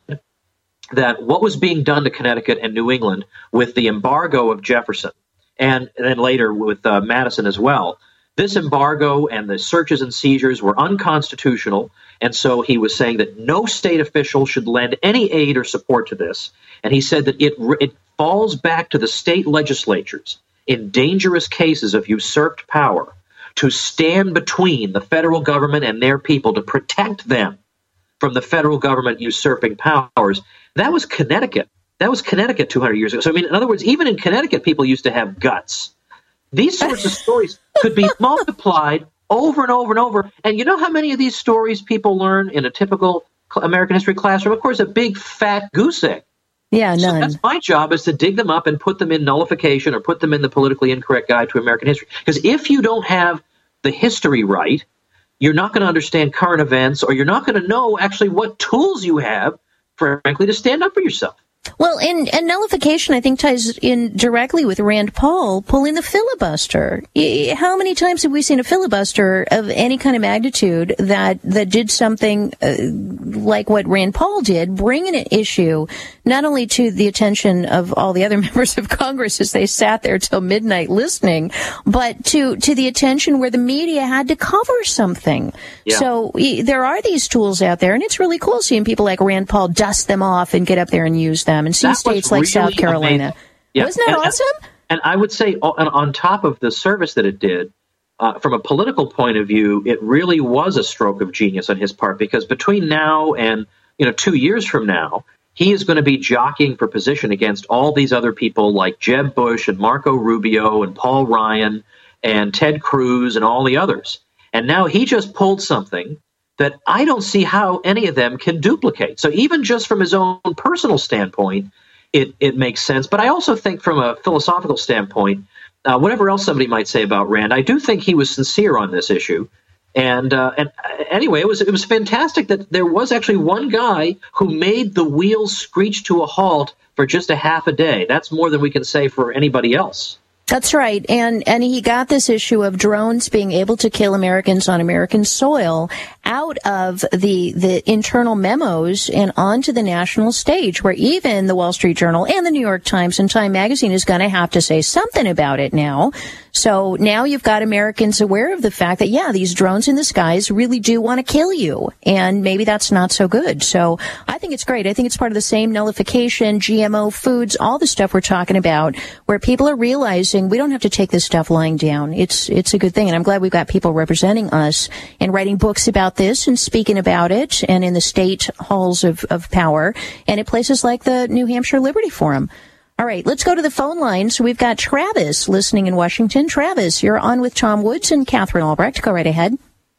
that what was being done to Connecticut and New England with the embargo of Jefferson, and then later with Madison as well, this embargo and the searches and seizures were unconstitutional, and so he was saying that no state official should lend any aid or support to this. And he said that it falls back to the state legislatures in dangerous cases of usurped power to stand between the federal government and their people to protect them from the federal government usurping powers. That was Connecticut. That was Connecticut 200 years ago. So, I mean, in other words, even in Connecticut, people used to have guts. These sorts of stories could be multiplied over and over and over. And you know how many of these stories people learn in a typical American history classroom? Of course, a big fat goose egg. Yeah, none. So that's my job, is to dig them up and put them in nullification or put them in the politically incorrect guide to American history. Because if you don't have the history right, you're not going to understand current events, or you're not going to know actually what tools you have, frankly, to stand up for yourself. Well, and nullification, I think, ties in directly with Rand Paul pulling the filibuster. How many times have we seen a filibuster of any kind of magnitude that did something like what Rand Paul did, bringing an issue not only to the attention of all the other members of Congress as they sat there till midnight listening, but to the attention where the media had to cover something. Yeah. So there are these tools out there, and it's really cool seeing people like Rand Paul dust them off and get up there and use them. And see states like South Carolina. Yeah. Wasn't that awesome? And I would say, on top of the service that it did, from a political point of view, it really was a stroke of genius on his part, because between now and 2 years from now, he is going to be jockeying for position against all these other people like Jeb Bush and Marco Rubio and Paul Ryan and Ted Cruz and all the others. And now he just pulled something that I don't see how any of them can duplicate. So even just from his own personal standpoint, it makes sense. But I also think from a philosophical standpoint, whatever else somebody might say about Rand, I do think he was sincere on this issue. And anyway, it was fantastic that there was actually one guy who made the wheels screech to a halt for just a half a day. That's more than we can say for anybody else. That's right. And he got this issue of drones being able to kill Americans on American soil out of the internal memos and onto the national stage, where even the Wall Street Journal and the New York Times and Time Magazine is going to have to say something about it now. So now you've got Americans aware of the fact that, yeah, these drones in the skies really do want to kill you. And maybe that's not so good. So I think it's great. I think it's part of the same nullification, GMO foods, all the stuff we're talking about, where people are realizing we don't have to take this stuff lying down. It's a good thing. And I'm glad we've got people representing us and writing books about this and speaking about it, and in the state halls of power and at places like the New Hampshire Liberty Forum. All right, let's go to the phone line. So we've got Travis listening in Washington. Travis, you're on with Tom Woods and Catherine Albrecht. Go right ahead.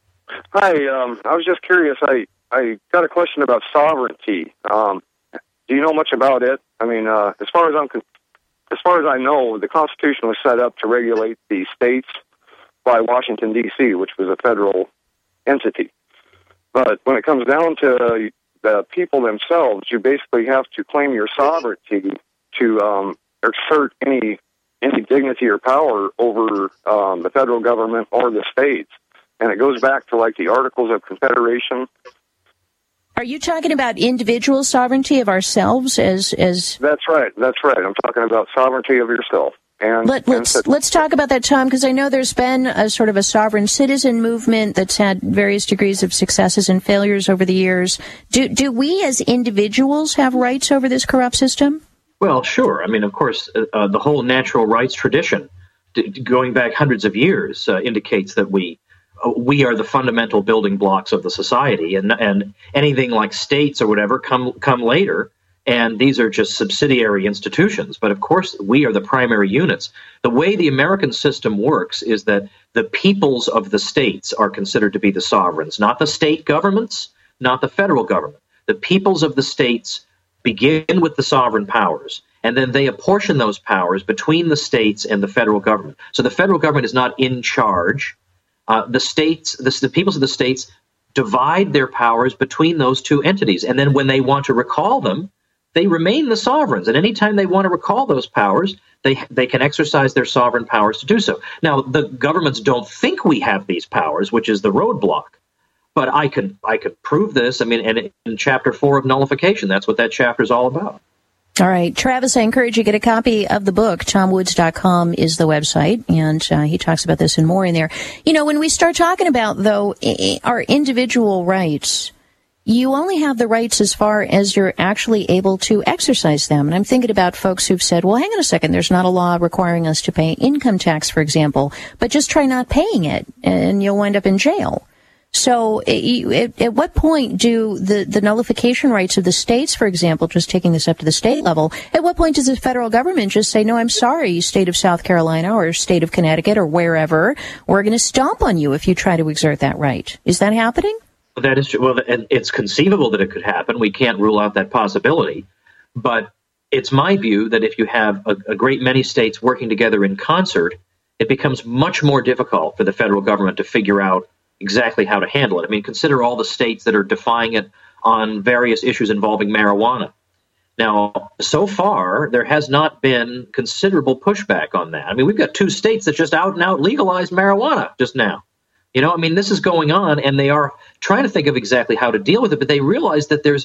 Hi, I was just curious. I got a question about sovereignty. Do you know much about it? I mean, as far as I know, the Constitution was set up to regulate the states by Washington, D.C., which was a federal entity. But when it comes down to the people themselves, you basically have to claim your sovereignty to assert any dignity or power over the federal government or the states. And it goes back to like the Articles of Confederation. Are you talking about individual sovereignty of ourselves as That's right. I'm talking about sovereignty of yourself. And let's talk about that, Tom, because I know there's been a sort of a sovereign citizen movement that's had various degrees of successes and failures over the years. Do we as individuals have rights over this corrupt system? Well, sure. I mean, of course, the whole natural rights tradition, going back hundreds of years, indicates that we are the fundamental building blocks of the society, and anything like states or whatever come later, and these are just subsidiary institutions. But of course, we are the primary units. The way the American system works is that the peoples of the states are considered to be the sovereigns, not the state governments, not the federal government. The peoples of the states begin with the sovereign powers, and then they apportion those powers between the states and the federal government. So the federal government is not in charge. The peoples of the states divide their powers between those two entities, and then when they want to recall them, they remain the sovereigns. And anytime they want to recall those powers, they can exercise their sovereign powers to do so. Now, the governments don't think we have these powers, which is the roadblock. But I could prove this. I mean, and in Chapter 4 of Nullification, that's what that chapter is all about. All right, Travis, I encourage you to get a copy of the book. TomWoods.com is the website, and he talks about this and more in there. You know, when we start talking about, though, our individual rights, you only have the rights as far as you're actually able to exercise them. And I'm thinking about folks who've said, well, hang on a second, there's not a law requiring us to pay income tax, for example, but just try not paying it, and you'll wind up in jail. So at what point do the nullification rights of the states, for example, just taking this up to the state level, at what point does the federal government just say, no, I'm sorry, state of South Carolina or state of Connecticut or wherever, we're going to stomp on you if you try to exert that right? Is that happening? That is true. Well, and it's conceivable that it could happen. We can't rule out that possibility. But it's my view that if you have a great many states working together in concert, it becomes much more difficult for the federal government to figure out exactly how to handle it. I mean, consider all the states that are defying it on various issues involving marijuana. Now, so far, there has not been considerable pushback on that. I mean, we've got 2 states that just out and out legalized marijuana just now. You know, I mean, this is going on, and they are trying to think of exactly how to deal with it, but they realize that there's,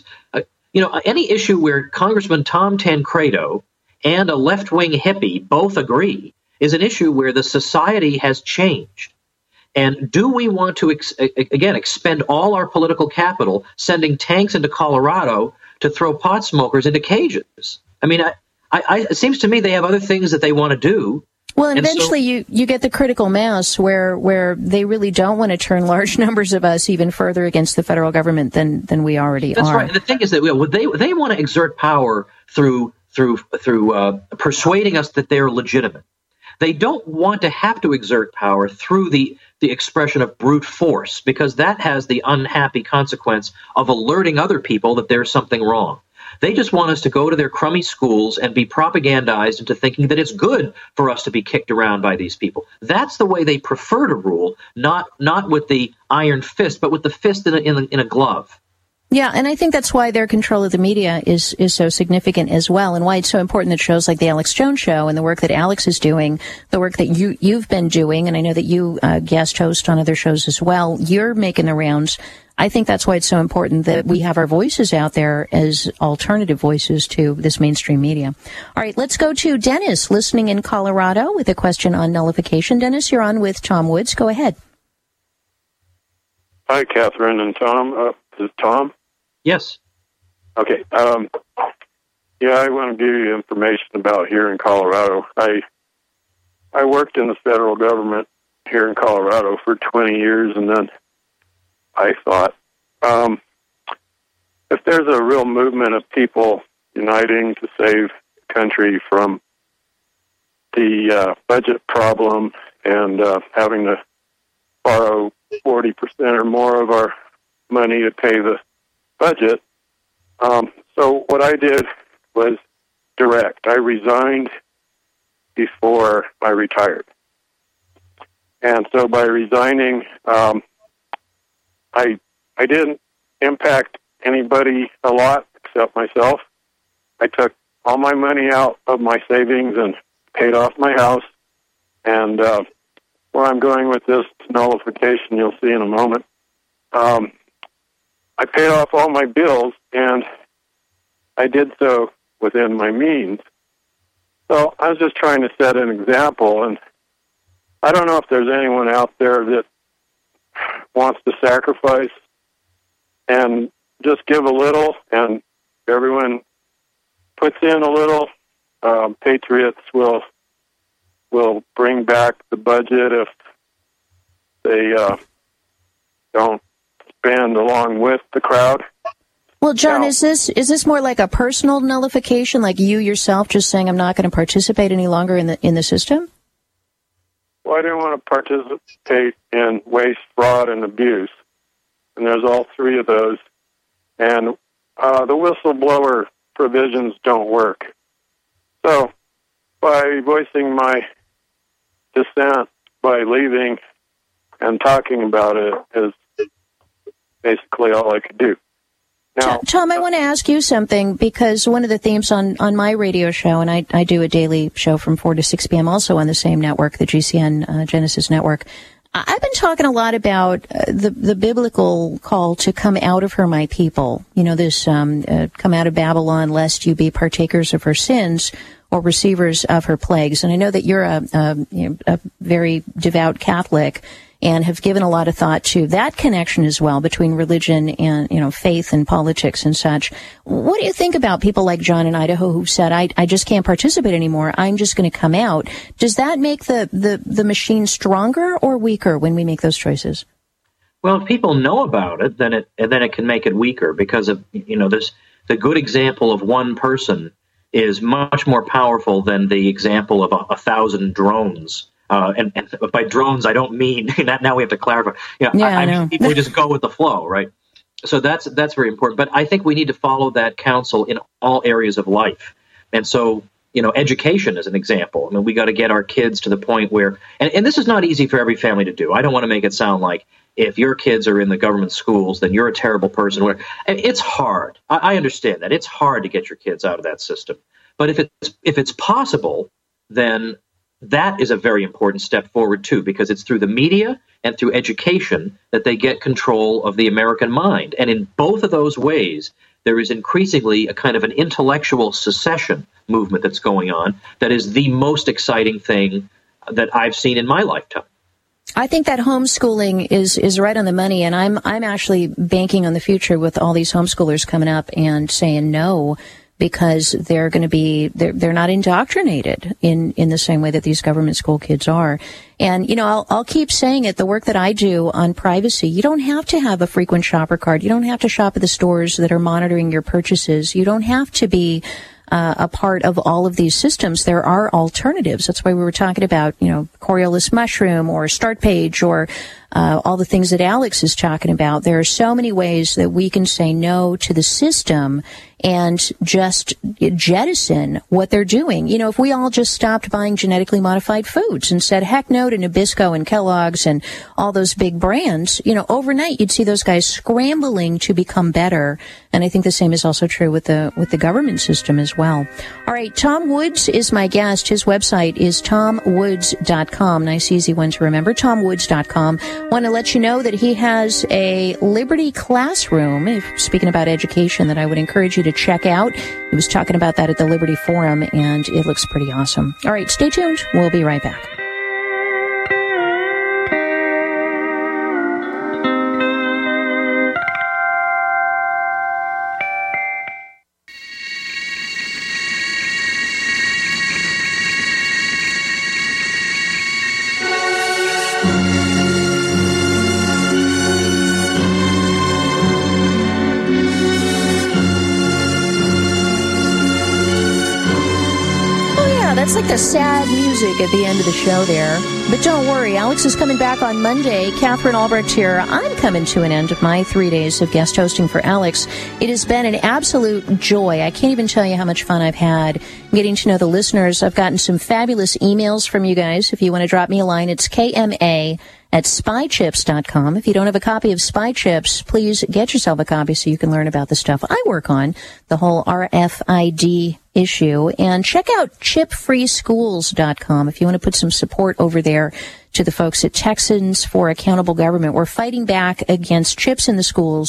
any issue where Congressman Tom Tancredo and a left-wing hippie both agree is an issue where the society has changed. And do we want to, expend all our political capital sending tanks into Colorado to throw pot smokers into cages? I mean, it seems to me they have other things that they want to do. Well, and eventually you get the critical mass where they really don't want to turn large numbers of us even further against the federal government than we already are. That's right. And the thing is that they want to exert power through persuading us that they're legitimate. They don't want to have to exert power through the expression of brute force, because that has the unhappy consequence of alerting other people that there's something wrong. They just want us to go to their crummy schools and be propagandized into thinking that it's good for us to be kicked around by these people. That's the way they prefer to rule, not with the iron fist, but with the fist in a glove. Yeah, and I think that's why their control of the media is so significant as well, and why it's so important that shows like the Alex Jones Show and the work that Alex is doing, the work that you've been doing, and I know that you guest host on other shows as well, you're making the rounds. I think that's why it's so important that we have our voices out there as alternative voices to this mainstream media. All right, let's go to Dennis, listening in Colorado, with a question on nullification. Dennis, you're on with Tom Woods. Go ahead. Hi, Catherine and Tom. Is it Tom? Yes. Okay. I want to give you information about here in Colorado. I worked in the federal government here in Colorado for 20 years, and then I thought, if there's a real movement of people uniting to save the country from the budget problem and having to borrow 40% or more of our money to pay the budget. So what I did was direct. I resigned before I retired. And so by resigning, I didn't impact anybody a lot except myself. I took all my money out of my savings and paid off my house. And where I'm going with this nullification, you'll see in a moment. I paid off all my bills, and I did so within my means. So I was just trying to set an example, and I don't know if there's anyone out there that wants to sacrifice and just give a little, and everyone puts in a little, patriots will bring back the budget if they don't spend along with the crowd. Well, John, is this more like a personal nullification, like you yourself just saying I'm not going to participate any longer in the system? Well, I didn't want to participate in waste, fraud, and abuse, and there's all three of those. And the whistleblower provisions don't work. So, by voicing my dissent, by leaving and talking about it is basically all I could do. Now, Tom, I want to ask you something, because one of the themes on my radio show, and I do a daily show from 4 to 6 p.m. also on the same network, the GCN Genesis Network. I've been talking a lot about the biblical call to come out of her, my people. You know, this come out of Babylon, lest you be partakers of her sins or receivers of her plagues. And I know that you're a very devout Catholic, and have given a lot of thought to that connection as well between religion and, faith and politics and such. What do you think about people like John in Idaho who said, I just can't participate anymore, I'm just going to come out? Does that make the machine stronger or weaker when we make those choices? Well, if people know about it, then it can make it weaker, because of, the good example of one person is much more powerful than the example of 1,000 drones. And by drones, I don't mean now we have to clarify. I mean people just go with the flow, right? So that's very important. But I think we need to follow that counsel in all areas of life. And so, education is an example. I mean, we got to get our kids to the point where, and this is not easy for every family to do. I don't want to make it sound like if your kids are in the government schools, then you're a terrible person. It's hard. I understand that. It's hard to get your kids out of that system. But if it's possible, then that is a very important step forward, too, because it's through the media and through education that they get control of the American mind. And in both of those ways, there is increasingly a kind of an intellectual secession movement that's going on that is the most exciting thing that I've seen in my lifetime. I think that homeschooling is right on the money, and I'm actually banking on the future with all these homeschoolers coming up and saying no, because they're going to be, they're not indoctrinated in the same way that these government school kids are. And, I'll keep saying it, the work that I do on privacy, you don't have to have a frequent shopper card. You don't have to shop at the stores that are monitoring your purchases. You don't have to be a part of all of these systems. There are alternatives. That's why we were talking about, Coriolis mushroom or Start Page or all the things that Alex is talking about. There are so many ways that we can say no to the system and just jettison what they're doing. If we all just stopped buying genetically modified foods and said heck no to Nabisco and Kellogg's and all those big brands, overnight you'd see those guys scrambling to become better. And I think the same is also true with the government system as well. All right, Tom Woods is my guest. His website is tomwoods.com. Nice, easy one to remember, tomwoods.com. Want to let you know that he has a Liberty Classroom, speaking about education, that I would encourage you to check out. He was talking about that at the Liberty Forum, and it looks pretty awesome. All right, stay tuned. We'll be right back. It's like the sad music at the end of the show there. But don't worry, Alex is coming back on Monday. Catherine Albrecht here. I'm coming to an end of my 3 days of guest hosting for Alex. It has been an absolute joy. I can't even tell you how much fun I've had getting to know the listeners. I've gotten some fabulous emails from you guys. If you want to drop me a line, it's KMA@spychips.com. If you don't have a copy of Spy Chips, please get yourself a copy so you can learn about the stuff I work on, the whole RFID issue. And check out chipfreeschools.com if you want to put some support over there to the folks at Texans for Accountable Government. We're fighting back against chips in the schools,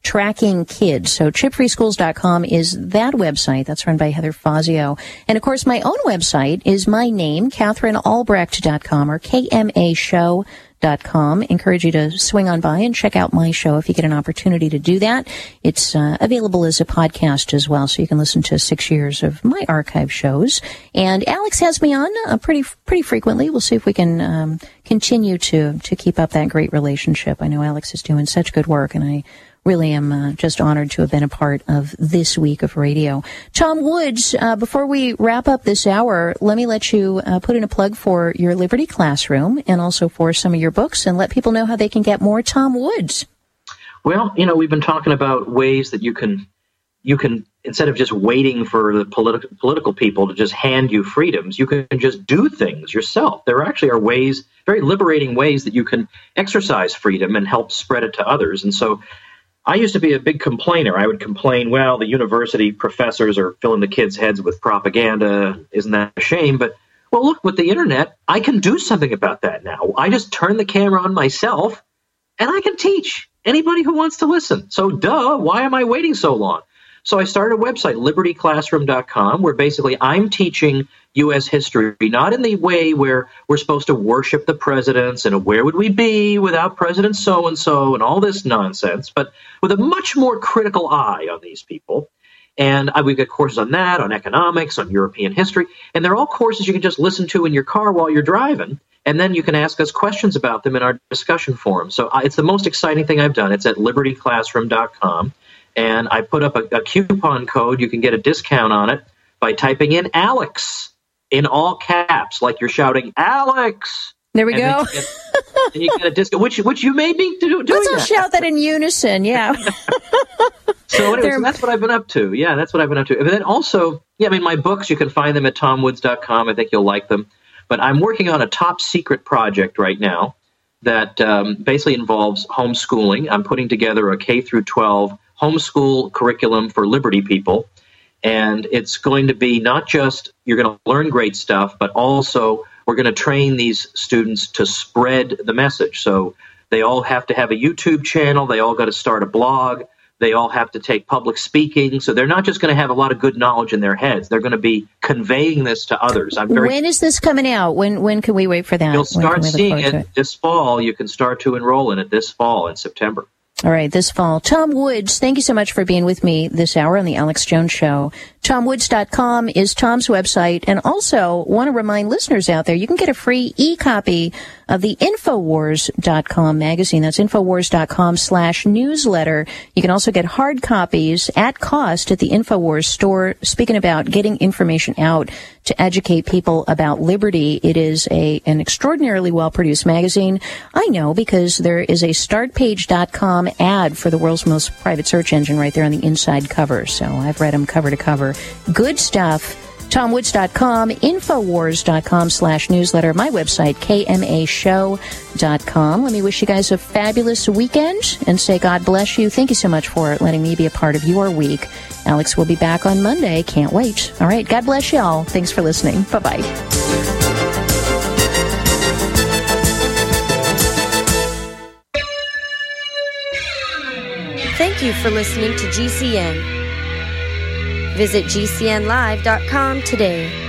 Tracking Kids. So chipfreeschools.com is that website. That's run by Heather Fazio. And of course, my own website is my name, KatherineAlbrecht.com or KMAshow.com. Encourage you to swing on by and check out my show if you get an opportunity to do that. It's available as a podcast as well, so you can listen to 6 years of my archive shows. And Alex has me on pretty frequently. We'll see if we can continue to keep up that great relationship. I know Alex is doing such good work, and I really am just honored to have been a part of this week of radio. Tom Woods, before we wrap up this hour, let me let you put in a plug for your Liberty Classroom and also for some of your books, and let people know how they can get more Tom Woods. Well, we've been talking about ways that you can instead of just waiting for the political people to just hand you freedoms, you can just do things yourself. There actually are ways, very liberating ways, that you can exercise freedom and help spread it to others. And so I used to be a big complainer. I would complain, well, the university professors are filling the kids' heads with propaganda. Isn't that a shame? But, well, look, with the internet, I can do something about that now. I just turn the camera on myself, and I can teach anybody who wants to listen. So, why am I waiting so long? So I started a website, libertyclassroom.com, where basically I'm teaching U.S. history, not in the way where we're supposed to worship the presidents and where would we be without President so-and-so and all this nonsense, but with a much more critical eye on these people. And we've got courses on that, on economics, on European history, and they're all courses you can just listen to in your car while you're driving, and then you can ask us questions about them in our discussion forum. So it's the most exciting thing I've done. It's at libertyclassroom.com. And I put up a coupon code. You can get a discount on it by typing in Alex in all caps, like you're shouting, Alex. There we go. And you get a discount, which you made me do. Let's all shout that in unison, yeah. So anyways, so that's what I've been up to. Yeah, that's what I've been up to. And then also, my books, you can find them at tomwoods.com. I think you'll like them. But I'm working on a top secret project right now that basically involves homeschooling. I'm putting together a K through 12 homeschool curriculum for Liberty people. And it's going to be not just you're going to learn great stuff, but also we're going to train these students to spread the message. So they all have to have a YouTube channel. They all got to start a blog. They all have to take public speaking. So they're not just going to have a lot of good knowledge in their heads. They're going to be conveying this to others. When is this coming out? When can we wait for that? You'll start seeing it this fall. You can start to enroll in it this fall in September. All right, this fall. Tom Woods, thank you so much for being with me this hour on the Alex Jones Show. TomWoods.com is Tom's website. And also want to remind listeners out there, you can get a free e-copy of the Infowars.com magazine. That's Infowars.com/newsletter. You can also get hard copies at cost at the Infowars store. Speaking about getting information out to educate people about liberty, it is an extraordinarily well-produced magazine. I know because there is a StartPage.com ad for the world's most private search engine right there on the inside cover. So I've read them cover to cover. Good stuff. TomWoods.com, Infowars.com/newsletter, my website, KMAshow.com. Let me wish you guys a fabulous weekend and say God bless you. Thank you so much for letting me be a part of your week. Alex will be back on Monday. Can't wait. All right. God bless y'all. Thanks for listening. Bye-bye. Thank you for listening to GCN. Visit GCNlive.com today.